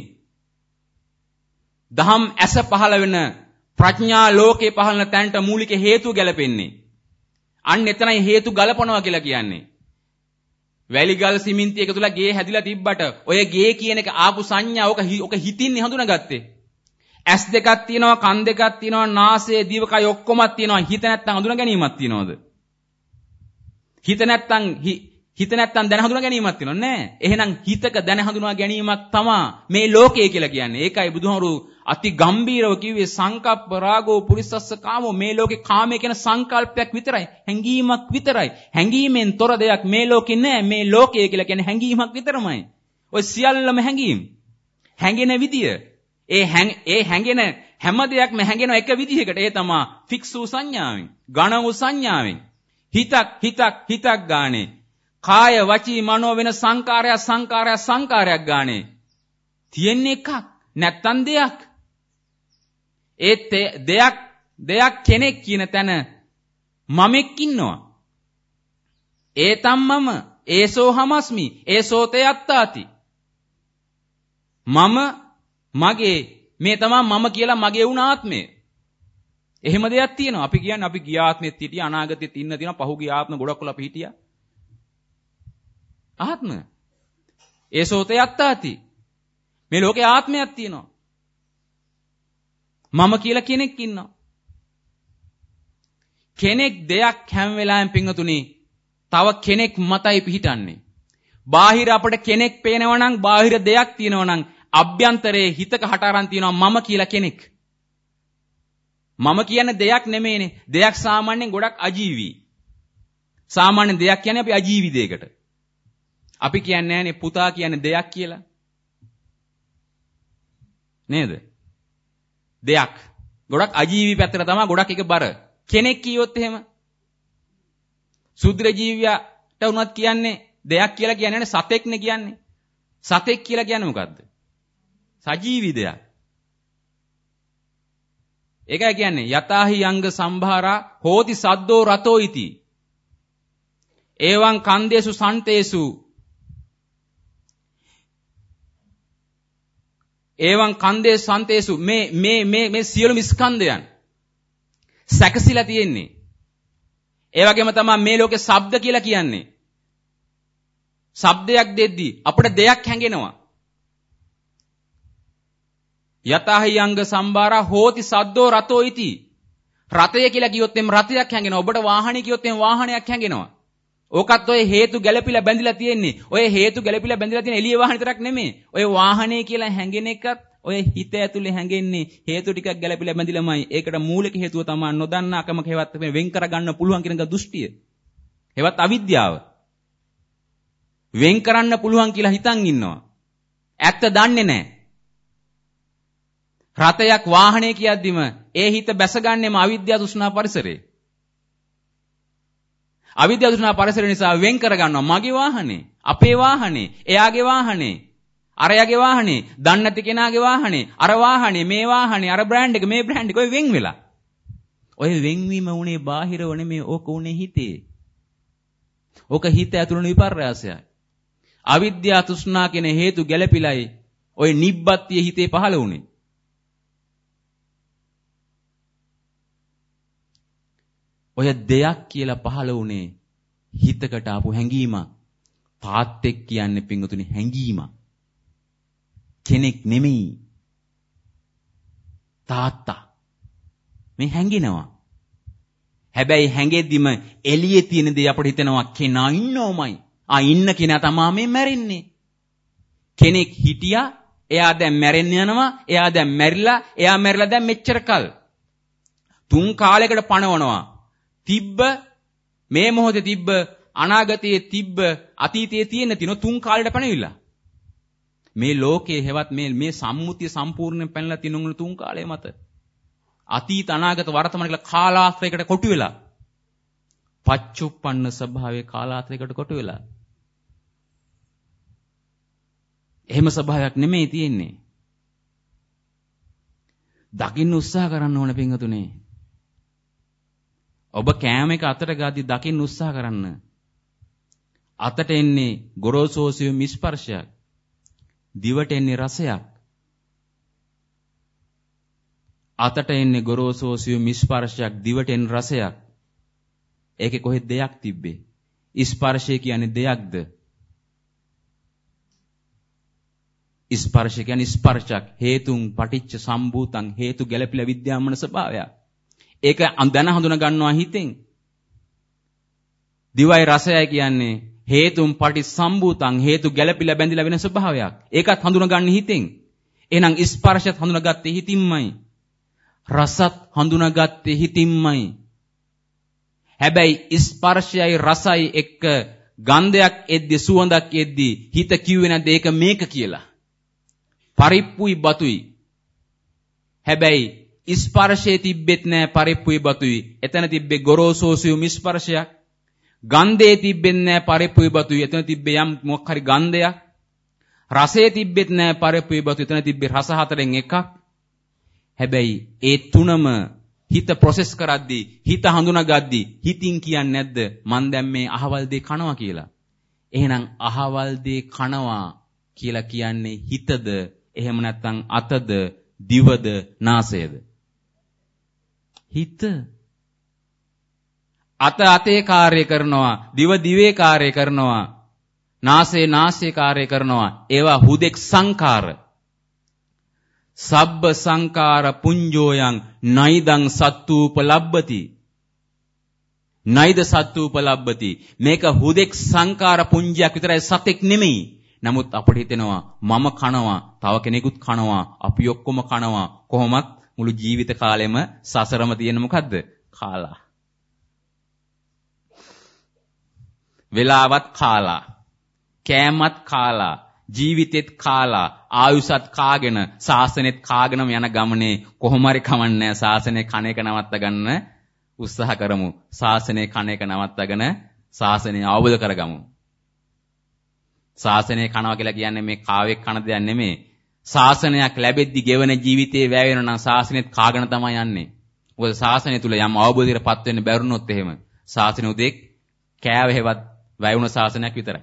දහම් ඇස පහළ වෙන ප්‍රඥා ලෝකේ පහළ වෙන තැනට මූලික හේතු ගැලපෙන්නේ. අන්න එතනයි හේතු ගලපනවා කියලා කියන්නේ. වැලි ගල් සිමෙන්ති එකතුලා ගේ හැදිලා තිබ්බට ඔය ගේ කියන එක ආපු සංඥා ඔක ඔක හිතින් හඳුනාගත්තේ. ඇස් දෙකක් තියෙනවා, කන් දෙකක් තියෙනවා, නාසය, දිවකය ඔක්කොමත් තියෙනවා. හිත නැත්තම් හඳුනා ගැනීමක් තියනවද? හිත නැත්තම් හිත නැත්තම් දැන හඳුනා ගැනීමක් තියෙනව නෑ. එහෙනම් හිතක දැන හඳුනා ගැනීමක් තමා මේ ලෝකය කියලා කියන්නේ. ඒකයි බුදුහාමුදුරු අති ගම්බීරව කිව්වේ සංකප්ප රාගෝ පුරිසස්ස කාමෝ. මේ ලෝකේ කාමය කියන සංකල්පයක් විතරයි, හැඟීමක් විතරයි. හැඟීමෙන් තොර දෙයක් මේ ලෝකේ නෑ. මේ ලෝකය කියලා කියන්නේ හැඟීමක් විතරමයි. ඔය සියල්ලම හැඟීම්. හැඟෙන විදිය. ඒ ඒ හැඟෙන හැම දෙයක්ම හැඟෙන එක විදිහකට. ඒ තමා ෆික්ස් වූ සංඥාවෙන්, ඝන වූ සංඥාවෙන්. හිතක් හිතක් හිතක් ගානේ. කාය වචී මනෝ වෙන සංකාරයක් සංකාරයක් සංකාරයක් ගානේ. තියෙන්නේ එකක් නැත්තම් දෙයක්. ඒ දෙයක් දෙයක් කෙනෙක් කියන තැන මමෙක් ඉන්නවා. ඒතම් මම ඒසෝ හමස්මි ඒසෝතේ අත්තාති. මම මගේ මේ තමයි මම කියලා මගේ වුණ ආත්මය. එහෙම දෙයක් තියෙනවා. අපි කියන්නේ අපි ගිය ආත්මෙත් හිටියා, අනාගතෙත් ඉන්න තියෙනවා, පහුගිය ආත්ම ගොඩක් වල අපි හිටියා. ආත්ම ඒසෝතේ අත්තාති. මේ ලෝකේ ආත්මයක් තියෙනවා. මම කියලා කෙනෙක් ඉන්නවා. කෙනෙක් දෙයක් හැම වෙලාවෙම පිංගතුනි තව කෙනෙක් මතයි පිහිටන්නේ. බාහිර අපට කෙනෙක් පේනවා නම්, බාහිර දෙයක් තියෙනවා නම්, අභ්‍යන්තරයේ හිතක හට අරන් තියෙනවා මම කියලා කෙනෙක්. මම කියන්නේ දෙයක් නෙමෙයිනේ. දෙයක් සාමාන්‍යයෙන් ගොඩක් අජීවී. සාමාන්‍ය දෙයක් කියන්නේ අපි අජීවී දෙයකට. අපි කියන්නේ නැහැනේ පුතා කියන්නේ දෙයක් කියලා. නේද? දෙයක්. ගොඩක් අජීවී පැත්තට තමයි ගොඩක් එක බර. කෙනෙක් කියොත් එහෙම සුද්ධ ජීවියට උනත් කියන්නේ දෙයක් කියලා කියන්නේ නැහැ, සතෙක්නේ කියන්නේ. සතෙක් කියලා කියන්නේ මොකද්ද? සජීවී දෙයක්. ඒකයි කියන්නේ යතාහි අංග සම්භාරා හෝති සද්දෝ රතෝ ඉති. එවං කන්දේසු සන්තේසු එවං කන්දේ සන්තේසු මේ මේ මේ මේ සියලුම ස්කන්ධයන් සැකසීලා තියෙන්නේ. ඒ වගේම තමයි මේ ලෝකේ ශබ්ද කියලා කියන්නේ. ශබ්දයක් දෙද්දී අපිට දෙයක් හැඟෙනවා. යතහි අංග සම්භාරා හෝති සද්දෝ රතෝ ඉති. රතය කියලා කිව්වොත් එම් රතයක් හැඟෙනවා. ඔබට වාහනේ කිව්වොත් එම් වාහනයක් හැඟෙනවා. ඕකත් ඔය හේතු ගැළපිලා බැඳිලා තියෙන්නේ. ඔය හේතු ගැළපිලා බැඳිලා තියෙන එළිය වාහන විතරක් නෙමෙයි. ඔය වාහනේ කියලා හැඟෙන එකත් ඔය හිත ඇතුලේ හැඟෙන්නේ හේතු ටිකක් ගැළපිලා බැඳිලාමයි. ඒකට මූලික හේතුව තමයි නොදන්නාකමක හේවත් වෙන් කර ගන්න පුළුවන් කියන දෘෂ්ටිය. හේවත් අවිද්‍යාව. වෙන් කරන්න පුළුවන් කියලා හිතන් ඉන්නවා. ඇත්ත දන්නේ නැහැ. රතයක් වාහනේ කියද්දිම ඒ හිත බැසගන්නේම අවිද්‍යාව තෘෂ්ණා පරිසරේ. අවිද්‍යාව තෘෂ්ණා පරිසරය නිසා වෙන් කර ගන්නවා මගේ වාහනේ, අපේ වාහනේ, එයාගේ වාහනේ, අරයාගේ වාහනේ, දන්නේ නැති කෙනාගේ වාහනේ, අර වාහනේ, මේ වාහනේ, අර බ්‍රෑන්ඩ් එක, මේ බ්‍රෑන්ඩ් එක ඔය වෙන් වෙලා. ඔය වෙන්වීම උනේ බාහිරව නෙමෙයි, ඕක උනේ හිතේ. ඕක හිත ඇතුළේ විපර්යාසයයි. අවිද්‍යාව තෘෂ්ණා කියන හේතු ගැළපිලයි ඔය නිබ්බත්තිය හිතේ පහළ වුනේ. ඔය දෙයක් කියලා පහළ වුණේ හිතකට ආපු හැඟීමක්. තාත්තෙක් කියන්නේ පිංගුතුනි හැඟීමක්. කෙනෙක් නෙමෙයි. තාත්තා. මේ හැංගිනවා. හැබැයි හැංගෙද්දිම එළියේ තියෙන දේ අපිට හිතෙනවා කෙනා ඉන්නවමයි. ආ ඉන්න කෙනා තමයි මේ මැරෙන්නේ. කෙනෙක් හිටියා, එයා දැන් මැරෙන්න යනවා, එයා දැන් මැරිලා, එයා මැරිලා දැන් මෙච්චර කල්. තුන් කාලයකට පණවනවා. තිබ්බ මේ මොහොතේ තිබ්බ අනාගතයේ තිබ්බ අතීතයේ තියෙන තින තුන් කාලෙට පැනවිලා මේ ලෝකයේ හැවත් මේ මේ සම්මුතිය සම්පූර්ණයෙන් පැනලා තිනුඟුළු තුන් කාලය මත අතීත අනාගත වර්තමාන කියලා කාලාත්‍රයකට කොටු වෙලා පච්චුප්පන්න ස්වභාවයේ කාලාත්‍රයකට කොටු වෙලා එහෙම ස්වභාවයක් නෙමෙයි තියෙන්නේ. දකින්න උත්සාහ කරන්න ඕන පින්වතුනේ. ඔබ කෑම එක අතට ගාදී දකින්න උත්සාහ කරන්න. අතට එන්නේ ගොරෝසුසියුම් ස්පර්ශයක්. දිවට එන්නේ රසයක්. අතට එන්නේ ගොරෝසුසියුම් ස්පර්ශයක්, දිවට එන්නේ රසයක්. ඒකේ කොහෙද දෙයක් තිබ්බේ? ස්පර්ශය කියන්නේ දෙයක්ද? ස්පර්ශය කියන්නේ ස්පර්ශයක්. හේතුන් පටිච්ච සම්භූතං, හේතු ගැළපිලා විද්‍යාමන ස්වභාවයක්. ඒක දැන හඳුනා ගන්නවා හිතෙන්. දිවයි රසයයි කියන්නේ හේතුන් පටිසම්භූතං, හේතු ගැළපිලා බැඳිලා වෙන ස්වභාවයක්. ඒකත් හඳුනා ගන්න හිතෙන්. එහෙනම් ස්පර්ශයත් හඳුනාගත්තේ හිතින්මයි. රසත් හඳුනාගත්තේ හිතින්මයි. හැබැයි ස්පර්ශයයි රසයි එක්ක ගන්ධයක් එද්දි, සුවඳක් එද්දි හිත කිව්වේ නැද්ද ඒක මේක කියලා? පරිප්පුයි බතුයි. හැබැයි ස්පර්ශයේ තිබෙත් නෑ පරිප්පුයි බතුයි. එතන තිබ්බේ ගොරෝසෝසියුම් ස්පර්ශයක්. ගන්ධයේ තිබෙත් නෑ පරිප්පුයි බතුයි. එතන තිබ්බේ යම් මොකක් හරි ගන්ධයක්. රසයේ තිබෙත් නෑ පරිප්පුයි බතුයි. එතන තිබ්බේ රස හතරෙන් එකක්. හැබැයි ඒ තුනම හිත ප්‍රොසෙස් කරද්දී, හිත හඳුනාගද්දී හිතින් කියන්නේ නැද්ද මන් දැන් මේ අහවල් දේ කනවා කියලා? එහෙනම් අහවල් දේ කනවා කියලා කියන්නේ හිතද? එහෙම නැත්නම් අතද, දිවද, නාසයද? හිත. අත අතේ කාර්ය කරනවා, දිව දිවේ කාර්ය කරනවා, නාසය නාසයේ කාර්ය කරනවා. ඒවා හුදෙක් සංකාර. සබ්බ සංකාර පුඤ්ජෝයන් නයිදං සත්තුපලබ්බති. නයිද සත්තුපලබ්බති. මේක හුදෙක් සංකාර පුඤ්ජයක් විතරයි, සතෙක් නෙමෙයි. නමුත් අපිට හිතෙනවා මම කනවා, තව කෙනෙකුත් කනවා, අපි ඔක්කොම කනවා. කොහොමත් මුළු ජීවිත කාලෙම සසරම තියෙන මොකද්ද? කාලා. වෙලාවත් කාලා. කෑමත් කාලා. ජීවිතෙත් කාලා. ආයුෂත් කාගෙන, සාසනෙත් කාගෙනම යන ගමනේ කොහොම හරි කමන්නේ සාසනේ කණ එක නවත්ත ගන්න උත්සාහ කරමු. සාසනේ කණ එක නවත්තගෙන සාසනේ අවබෝධ කරගමු. ශාසනය කනවා කියලා කියන්නේ මේ කාවෙක් කන දෙයක් නෙමෙයි. ශාසනයක් ලැබෙද්දි ගෙවන ජීවිතේ වැය වෙනවා නම් ශාසනයත් කාගෙන තමයි යන්නේ. මොකද ශාසනය තුල යම් අවබෝධයකටපත් වෙන්න බැරුණොත් එහෙම ශාසනය උදේ කෑව හේවත් වැයුණ ශාසනයක් විතරයි.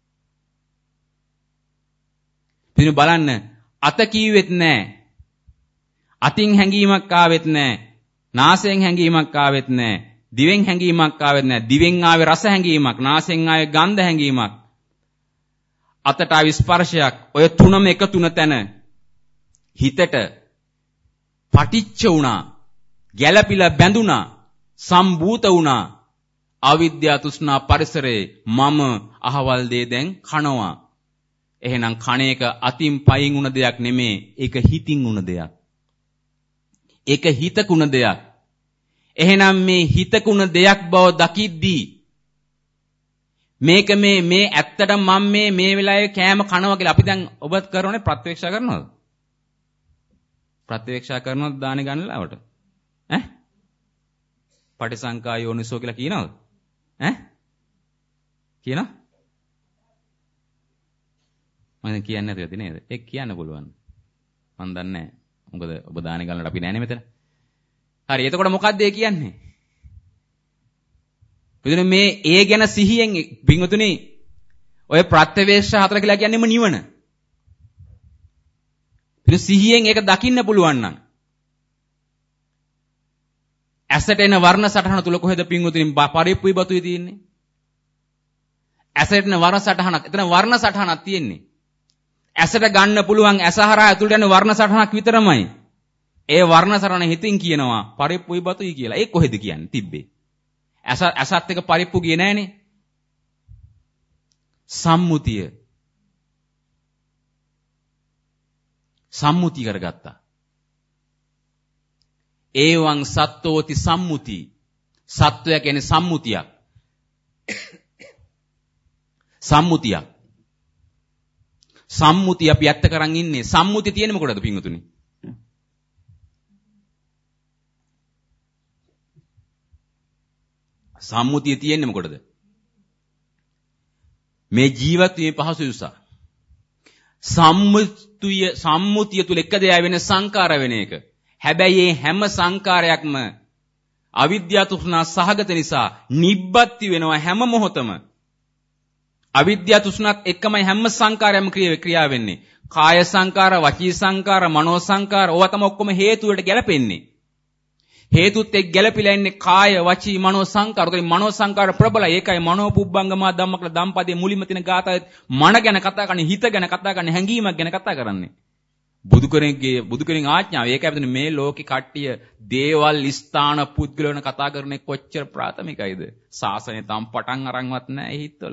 පිටින් බලන්න අත කීවෙත් නැහැ. අතින් හැංගීමක් ආවෙත් නැහැ. නාසයෙන් හැංගීමක් ආවෙත් නැහැ. දිවෙන් හැංගීමක් ආවෙත් නැහැ. දිවෙන් ආවේ රස හැංගීමක්, නාසයෙන් ආවේ ගන්ධ හැංගීමක්. අතට ආවේ ස්පර්ශයක්. ඔය තුනම එකතු වෙන තැන හිතට පටිච්ච වුණා, ගැළපිලා බැඳුණා, සම්භූත වුණා. අවිද්‍යා තෘෂ්ණා පරිසරේ මම අහවල් දේ දැන් කනවා. එහෙනම් කණ එක අතින් පයින් උන දෙයක් නෙමේ, ඒක හිතින් උන දෙයක්. ඒක හිතකුණ දෙයක්. එහෙනම් මේ හිතකුණ දෙයක් බව දකිද්දී මේක මේ මේ ඇත්තට මම මේ මේ වෙලාවේ කෑම කනවා කියලා අපි දැන් ඔබ කරන්නේ ප්‍රත්‍යක්ෂා කරනවද? ප්‍රත්‍යක්ෂා කරනවද දානේ ගන්නලාවට? ඈ? පටිසංකා යෝනිසෝ කියලා කියනවද? ඈ? කියනවා? මම කියන්නේ නැතුවද නේද? ඒක කියන්න පුළුවන්. මම දන්නේ නැහැ. මොකද ඔබ දානේ ගන්නට අපි නෑනේ මෙතන. හරි. එතකොට මොකක්ද ඒ කියන්නේ? පිටුනේ මේ ඒ ගැන සිහියෙන් පින්වතුනි ඔය ප්‍රත්‍යවේක්ෂ හතර කියලා කියන්නේම නිවන. පිටු සිහියෙන් ඒක දකින්න පුළුවන් නම් ඇසට එන වර්ණ සටහන තුල කොහෙද පින්වතුනි පරිප්පුයි බතුයි තියෙන්නේ? ඇසට එන වර්ණ සටහනක්. එතන වර්ණ සටහනක් තියෙන්නේ. ඇසට ගන්න පුළුවන් ඇසහරා ඇතුළට යන වර්ණ සටහනක් විතරමයි. ඒ වර්ණ සටහන හිතින් කියනවා පරිප්පුයි බතුයි කියලා. ඒ කොහෙද කියන්නේ තිබ්බේ? ඇස ඇසත් එක පරිප්පු ගියේ නෑනේ. සම්මුතිය. සම්මුති කරගත්තා. ඒවං සත්තෝති සම්මුති. සත්වය කියන්නේ සම්මුතියක්. සම්මුතියක්. සම්මුතිය අපි ඇත්ත කරන් ඉන්නේ. සම්මුතිය තියෙන්නේ මොකටද පින්වතුනි? සම්මුතිය තියෙන්නේ මොකටද? මේ ජීවත් වීමේ පහසු උසා. සම්මුතිය සම්මුතිය තුල එක දෙයක් වෙන සංකාර වෙන එක. හැබැයි මේ හැම සංකාරයක්ම අවිද්‍යාව තෘෂ්ණා සහගත නිසා නිබ්බත්ති වෙනවා හැම මොහොතම. අවිද්‍යාව තෘෂ්ණාත් එක්කමයි හැම සංකාරයක්ම ක්‍රියා වෙන්නේ. කාය සංකාර, වචී සංකාර, මනෝ සංකාර ඕවා තමයි ඔක්කොම හේතු වලට ගැලපෙන්නේ. හේතුත් එක්ක ගැලපිලා ඉන්නේ කාය, වචී, මනෝ සංකාර. ඒකයි මනෝ සංකාර ප්‍රබලයි. ඒකයි මනෝ පුබ්බංගමා ධම්මකල ධම්පදයේ මුලින්ම තියෙන ගාථාවේ මන ගැන කතා කරන්නේ, හිත ගැන කතා කරන්නේ, හැඟීමක් ගැන කතා කරන්නේ. බුදු කෙනෙක්ගේ බුදු කෙනෙක් ආඥාව. ඒකයි අපිට මේ ලෝකේ කට්ටිය දේවල්, ස්ථාන, පුද්ගලයන් කතා කරන්නේ කොච්චර ප්‍රාථමිකයිද? ශාසනය තම පටන් අරන්වත් නැහැ හිතවල.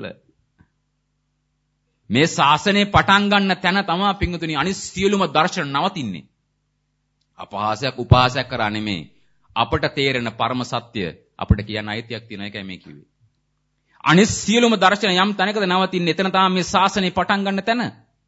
මේ ශාසනය පටන් ගන්න තැන තමයි පින්වතුනි අනිත් සියලුම දර්ශන නවතින්නේ. අපහාසයක් උපහාසයක් කරා නෙමෙයි. අපට තේරෙන පරම සත්‍ය අපිට කියන්න අයිතියක් තියෙනවා. ඒකයි මේ කිව්වේ. අනිත් සියලුම දර්ශන යම් තැනකද නවතින්නේ. එතන තමයි මේ ශාසනය පටන් ගන්න තැන.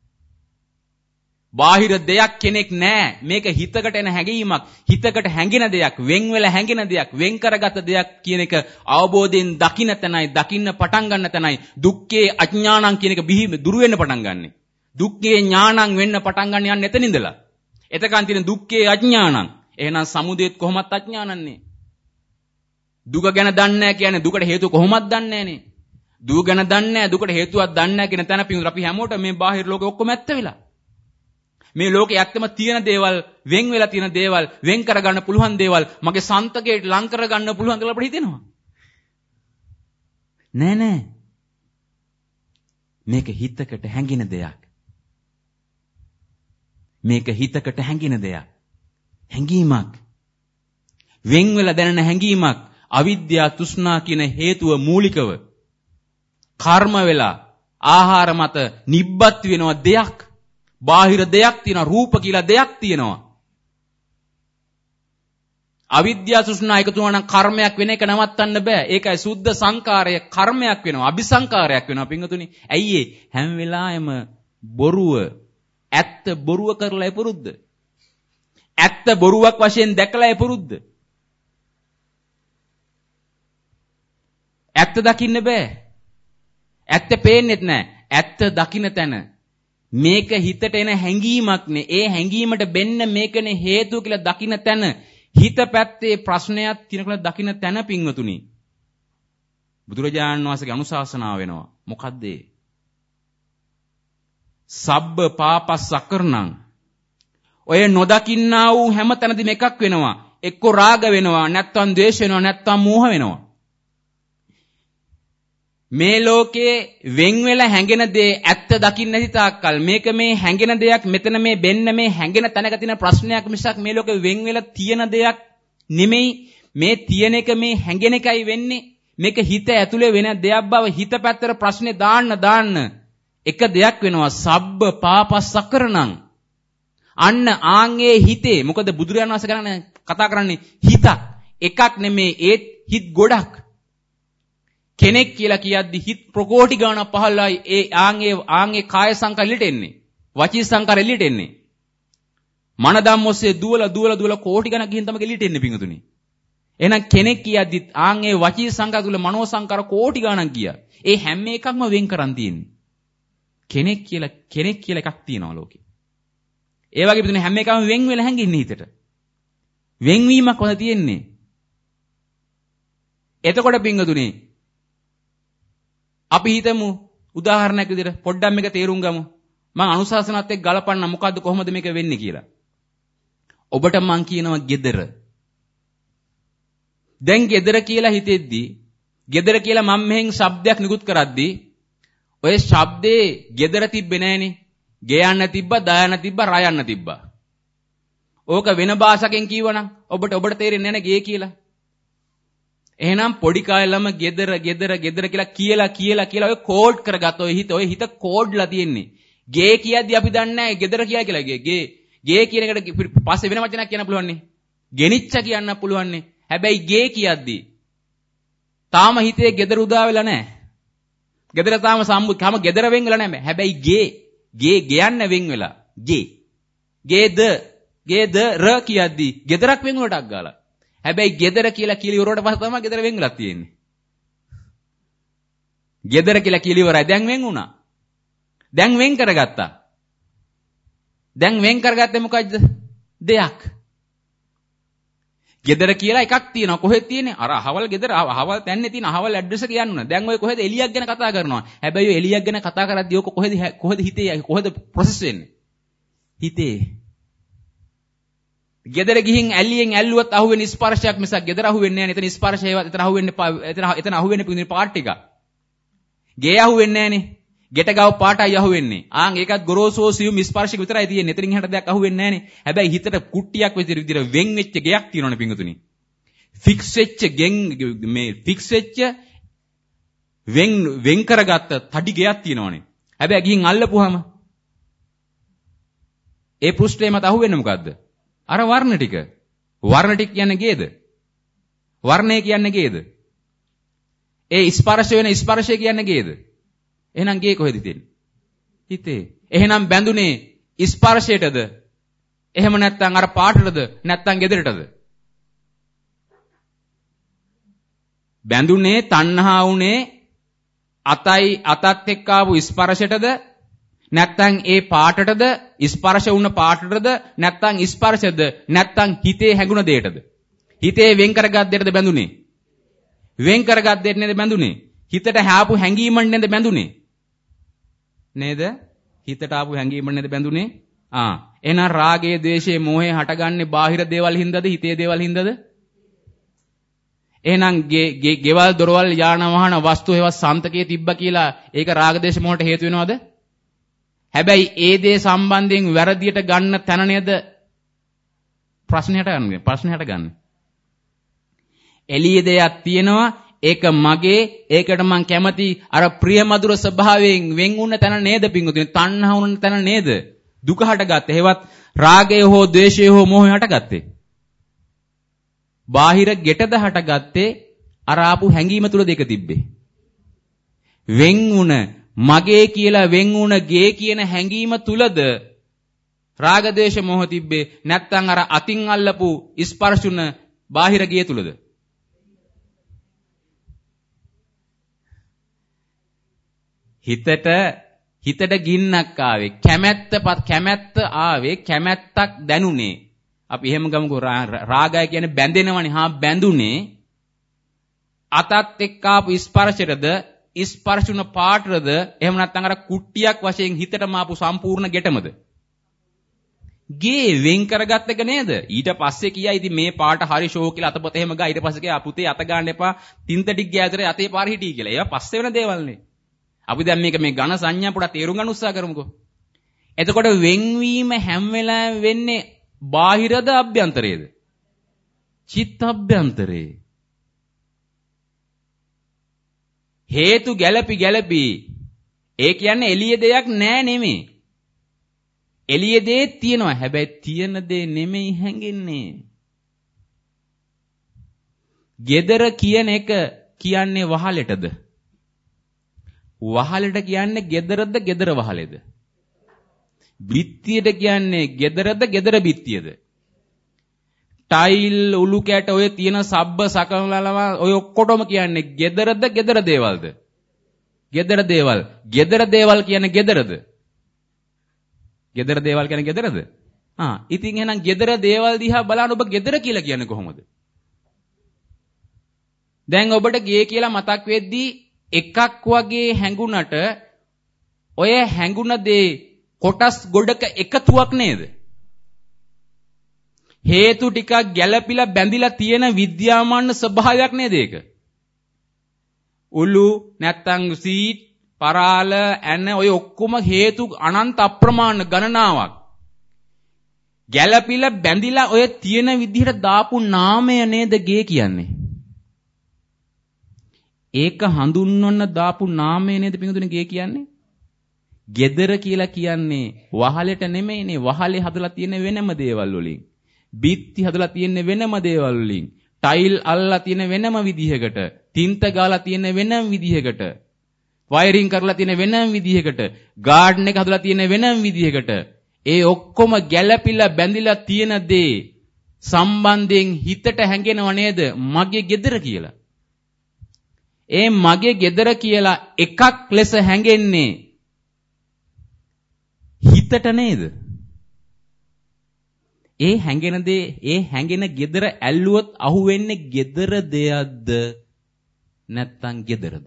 බාහිර දෙයක් කෙනෙක් නැහැ. මේක හිතකට එන හැඟීමක්, හිතකට හැඟෙන දෙයක්, වෙන් වෙලා හැඟෙන දෙයක්, වෙන් කරගත දෙයක් කියන එක අවබෝධයෙන් දකින්න තැනයි, දකින්න පටන් ගන්න තැනයි දුක්ඛේ අඥානං කියන එක බිහි දුරු වෙන්න පටන් ගන්නෙ. දුක්ඛේ ඥානං වෙන්න පටන් ගන්න යන්නේ එතන ඉඳලා. එතකන් තියෙන දුක්ඛේ අඥානං. එහෙනම් සමුදේත් කොහොමත් අඥානන්නේ. දුක ගැන දන්නේ නැහැ කියන්නේ දුකට හේතුව කොහොමද දන්නේ නැහනේ. දුක ගැන දන්නේ නැහැ, දුකට හේතුවක් දන්නේ නැහැ කියන තැන පිටු අපි හැමෝටම මේ බාහිර ලෝකෙ ඔක්කොම ඇත්ත වෙලා. මේ ලෝකේ ඇත්තම තියෙන දේවල්, වෙන් වෙලා තියෙන දේවල්, වෙන් කරගන්න පුළුවන් දේවල්, මගේ සන්තකයට ලං කරගන්න පුළුවන් කියලා අපිට හිතෙනවා. නෑ නෑ. මේක හිතකට හැඟෙන දෙයක්. මේක හිතකට හැඟෙන දෙයක්. හැඟීමක්. වෙන් වෙලා දැනෙන හැඟීමක්. අවිද්‍යාව තෘෂ්ණා කියන හේතුව මූලිකව කර්ම වෙලා ආහාර මත නිබ්බත් වෙනවා දෙයක්. බාහිර දෙයක් තියෙනවා, රූප කියලා දෙයක් තියෙනවා. අවිද්‍යාව තෘෂ්ණා එකතු වෙනවා නම් කර්මයක් වෙන එක නවත්තන්න බෑ. ඒකයි සුද්ධ සංකාරය කර්මයක් වෙනවා, අபிසංකාරයක් වෙනවා පින්වතුනි. ඇයි ඒ හැම වෙලාවෙම බොරුව, ඇත්ත බොරුව කරලා පුරුද්ද. ඇත්ත බොරුවක් වශයෙන් දැකලා පුරුද්ද. ඇත්ත දකින්න බෑ. ඇත්ත පේන්නෙත් නෑ. ඇත්ත දකින්න තැන මේක හිතට එන හැඟීමක් නේ. ඒ හැඟීමට බෙන්න මේකනේ හේතුව කියලා දකින්න තැන හිත පැත්තේ ප්‍රශ්නයක් තියෙනකොට දකින්න තැන පින්වතුනි. බුදුරජාණන් වහන්සේගේ අනුශාසනාව වෙනවා. මොකද්ද ඒ? සබ්බ පාපස්සකරණං. ඔය නොදකින්නා වූ හැම තැනදීම එකක් වෙනවා. එක්ක රාග වෙනවා, නැත්නම් ද්වේෂ වෙනවා, නැත්නම් මෝහ වෙනවා. මේ ලෝකේ වෙන් වෙලා හැඟෙන දේ ඇත්ත දකින්න නැති තාක්කල් මේක මේ හැඟෙන දෙයක්, මෙතන මේ බෙන්න මේ හැඟෙන තැනක තියෙන ප්‍රශ්නයක් මිසක් මේ ලෝකේ වෙන් වෙලා තියෙන දෙයක් නෙමෙයි. මේ තියෙන එක මේ හැඟෙන එකයි වෙන්නේ. මේක හිත ඇතුලේ වෙන දෙයක් බව හිත පැත්තට ප්‍රශ්නේ දාන්න දාන්න එක දෙයක් වෙනවා. සබ්බ පාපස්සකරණං. අන්න ආන්ගේ හිතේ මොකද බුදුරජාණන් වහන්සේ කරන්නේ කතා කරන්නේ හිතක් එකක් නෙමේ ඒත් හිත ගොඩක්. කෙනෙක් කියලා කියද්දි හිත ප්‍රකෝටි ගණන් පහළයි. ඒ ආන්ගේ ආන්ගේ කාය සංකාර එළිට එන්නේ. වචී සංකාර එළිට එන්නේ. මන ධම්මොස්සේ දුවල දුවල දුවල කෝටි ගණන් ගිහින් තමයි එළිට එන්නේ පිංගුතුනි. එහෙනම් කෙනෙක් කියද්දි ආන්ගේ වචී සංකාර තුල මනෝ සංකාර කෝටි ගණන් ගියා. ඒ හැම එකක්ම වෙන් කරන් තියෙන්නේ. කෙනෙක් කියලා කෙනෙක් කියලා එකක් තියෙනවා ලෝකේ. ඒ වගේ පිටුනේ හැම එකම වෙන් වෙලා හැංගින්නේ හිතට. වෙන්වීමක් කොහොමද තියෙන්නේ? එතකොට පිංගුතුනේ අපි හිතමු උදාහරණයක් විදිහට පොඩ්ඩක් මේක තේරුම් ගමු. මම අනුශාසනාවත් එක්ක ගලපන්න මොකද්ද කොහොමද මේක වෙන්නේ කියලා. ඔබට මං කියනවා gedara. දැන් gedara කියලා හිතෙද්දි gedara කියලා මම මෙහෙන් ශබ්දයක් නිකුත් කරද්දී ඔය ශබ්දේ gedara තිබ්බේ නෑනේ. ගේ යන්න තිබ්බා, දා යන්න තිබ්බා, රා යන්න තිබ්බා. ඕක වෙන භාෂාවෙන් කියවනම් ඔබට ඔබට තේරෙන්නේ නැහැ ගේ කියලා. එහෙනම් පොඩි කාලේ ළම gedara gedara gedara කියලා කියලා කියලා කියලා ඔය කෝඩ් කරගත්ත ඔය හිත ඔය හිත කෝඩ්ලා තියෙන්නේ. ගේ කියද්දි අපි දන්නේ නැහැ gedara කියලා කියලා ගේ. ගේ ගේ කියන එකට පස්සේ වෙන වචනයක් කියන්න පුළුවන් නේ. ගෙනිච්ච කියන්න පුළුවන් නේ. හැබැයි ගේ කියද්දි තාම හිතේ gedara උදා වෙලා නැහැ. gedara තාම සම්බු තාම gedara වෙන් වෙලා නැහැ. හැබැයි ගේ ගේ ගයන්න වෙන් වෙලා ගේ ගේද ගේද ර කියද්දි gedarak වෙන් වලටක් ගාලා. හැබැයි gedara කියලා කියලා ඉවරවට පස්සේ තමයි gedara වෙන් වෙලා තියෙන්නේ. gedara කියලා කියලා ඉවරයි. දැන් වෙන් වුණා. දැන් වෙන් කරගත්තා. දැන් වෙන් කරගත්තේ මොකද්ද? දෙයක්. gedara කියලා එකක් තියෙනවා. කොහෙද තියෙන්නේ? අර අහවල් gedara අහවල් තැන්නේ තියෙන අහවල් ඇඩ්‍රස් එක කියන්න ඕන. දැන් ඔය කොහෙද එලියක් ගැන කතා කරනවා. හැබැයි ඔය එලියක් ගැන කතා කරද්දී ඔක කොහෙද කොහෙද හිතේ කොහෙද ප්‍රොසෙස් වෙන්නේ? හිතේ. gedara ගිහින් ඇල්ලියෙන් ඇල්ලුවත් අහුවෙන ස්පර්ශයක් මිසක් gedara අහුවෙන්නේ නැහැ නේ. එතන ස්පර්ශයවත් එතන අහුවෙන්නේ එතන එතන අහුවෙන්නේ පිටින් පාට් එක. ගේ අහුවෙන්නේ නැහැ නේ. ගෙට ගාව පාටයි අහුවෙන්නේ. ආන් ඒකත් ගොරෝසෝ සියුම් ස්පර්ශික විතරයි තියෙන්නේ. එතනින් එහාට දෙයක් අහුවෙන්නේ නැහැ නේ. හැබැයි හිතට කුට්ටියක් විදිහට වෙන් වෙච්ච ගයක් තියෙනවනේ පිංගුතුනි. ෆික්ස් වෙච්ච ගෙන් මේ ෆික්ස් වෙච්ච වෙන් වෙන් කරගත්ත තඩි ගයක් තියෙනවනේ. හැබැයි ගිහින් අල්ලපුවාම ඒ පෘෂ්ඨය මත අහුවෙන්නේ මොකද්ද? අර වර්ණ ටික. වර්ණ ටික කියන්නේ ගේද? වර්ණය කියන්නේ ගේද? ඒ ස්පර්ශ වෙන ස්පර්ශය කියන්නේ ගේද? එහෙනම් ගේ කොහෙද තියෙන්නේ? හිතේ. එහෙනම් බැඳුනේ ස්පර්ශයටද? එහෙම නැත්නම් අර පාටටද? නැත්නම් ගෙදරටද? බැඳුනේ තණ්හා උනේ අතයි අතත් එක්ක ආපු ස්පර්ශයටද? නැත්නම් ඒ පාටටද? ස්පර්ශ වුණ පාටටද? නැත්නම් ස්පර්ශද? නැත්නම් හිතේ හැඟුණ දෙයටද? හිතේ වෙන් කරගත් දෙයටද බැඳුනේ? වෙන් කරගත් දෙයට නේද බැඳුනේ? හිතට ආපු හැඟීමෙන් නේද බැඳුනේ? නේද? හිතට ආපු හැඟීමෙන් නේද බැඳුනේ? ආ එහෙනම් රාගය, ද්වේෂය, මෝහය හටගන්නේ බාහිර දේවල් හින්දාද? හිතේ දේවල් හින්දාද? එහෙනම් ගේ ගෙවල් දොරවල් යාන වාහන වස්තු ඒවා සන්තකයේ තිබ්බ කියලා ඒක රාග, ද්වේෂ, මෝහට හේතු වෙනවද? හැබැයි ඒ දේ සම්බන්ධයෙන් වැරදියට ගන්න තැන නේද ප්‍රශ්නයට ගන්න. ප්‍රශ්නයට ගන්න. එළිය දෙයක් තියෙනවා. ඒක මගේ, ඒකට මං කැමති. අර ප්‍රියමధుර ස්වභාවයෙන් වෙන් වුණ තැන නේද පිංගුතුනි? තණ්හා වුණ තැන නේද දුක හටගත්තේ? හේවත් රාගය හෝ ද්වේෂය හෝ මෝහය හටගත්තේ. බාහිර ගෙටද හටගත්තේ අර ආපු හැඟීම තුල දෙක තිබ්බේ. වෙන් වුණ මගේ කියලා වෙන් වුණ ගේ කියන හැඟීම තුලද රාග, ද්වේෂ, මෝහ තිබ්බේ? නැත්නම් අර අතින් අල්ලපු ස්පර්ශුන බාහිර ගේ තුලද? හිතට හිතට ගින්නක් ආවේ, කැමැත්තපත් කැමැත්ත ආවේ, කැමැත්තක් දැනුනේ. අපි එහෙම ගමුකෝ රාගය කියන්නේ බැඳෙනවනේ. හා බැඳුනේ අතත් එක්ක ආපු ස්පර්ශයටද ස්පර්ශුන පාටද එහෙම නැත්නම් අර කුට්ටියක් වශයෙන් හිතටම ආපු සම්පූර්ණ ගෙටමද? ගේ වෙන් කරගත්ත එක නේද? ඊට පස්සේ කියයි ඉතින් මේ පාට හරි ෂෝ කියලා අතපොත එහෙම ගා ඊට පස්සේ කියා පුතේ අත ගන්න එපා තින්ත ටික ගෑතර යතේ පාර හිටී කියලා. ඒවා පස්සේ වෙන දේවල් නේ. අපි දැන් මේක මේ ඝන සංඥා පොඩක් තේරුම් ගන්න උත්සාහ කරමුකෝ. එතකොට වෙන්වීම හැම වෙලාවෙම වෙන්නේ බාහිරද අභ්‍යන්තරයේද? චිත්ත අභ්‍යන්තරේ. හේතු ගැළපි ගැළපි ඒ කියන්නේ එළිය දෙයක් නෑ නෙමෙයි. එළිය දේ තියෙනවා. හැබැයි තියෙන දේ නෙමෙයි හැංගෙන්නේ. gedara කියන එක කියන්නේ වහලෙටද? වහලෙට කියන්නේ gedarද gedara වහලෙද? බිත්තියට කියන්නේ gedarද gedara බිත්තියද? ටයිල් උළු කැට ඔය තියෙන සබ්බ සකලලම ඔය ඔක්කොටම කියන්නේ gedarද gedara දේවල්ද? gedara දේවල්. gedara දේවල් කියන්නේ gedarද? gedara දේවල් කියන්නේ gedarද? ආ ඉතින් එහෙනම් gedara දේවල් දිහා බලන ඔබ gedara කියලා කියන්නේ කොහොමද? දැන් ඔබට ගේ කියලා මතක් වෙද්දී එකක් වගේ හැඟුණට ඔය හැඟුණ දේ කොටස් ගොඩක එකතුවක් නේද? හේතු ටිකක් ගැළපිලා බැඳිලා තියෙන විද්‍යාමාන ස්වභාවයක් නේද ඒක? උළු නැත්තම් සීට් පරාල ඇන ඔය ඔක්කොම හේතු අනන්ත අප්‍රමාණ ගණනාවක් ගැළපිලා බැඳිලා ඔය තියෙන විදිහට දාපු නාමය නේද ගේ කියන්නේ? ඒක හඳුන්වන්න දාපු නාමය නේද පිටුදුනේ ගේ කියන්නේ? gedara කියලා කියන්නේ වහලෙට නෙමෙයිනේ. වහලේ හදලා තියෙන වෙනම දේවල් වලින්. බිත්ති හදලා තියෙන වෙනම දේවල් වලින්. ටයිල් අල්ලලා තියෙන වෙනම විදිහකට. තින්ත ගාලා තියෙන වෙනම විදිහකට. වයරින් කරලා තියෙන වෙනම විදිහකට. ගාඩන් එක හදලා තියෙන වෙනම විදිහකට. ඒ ඔක්කොම ගැළපිලා බැඳිලා තියෙන දේ සම්බන්ධයෙන් හිතට හැඟෙනව නේද මගේ gedara කියලා. ඒ මගේ gedara කියලා එකක් ලෙස හැඟෙන්නේ හිතට නේද? ඒ හැඟෙන දේ ඒ හැඟෙන gedara ඇල්ලුවොත් අහුවෙන්නේ gedara දෙයක්ද නැත්නම් gedarද?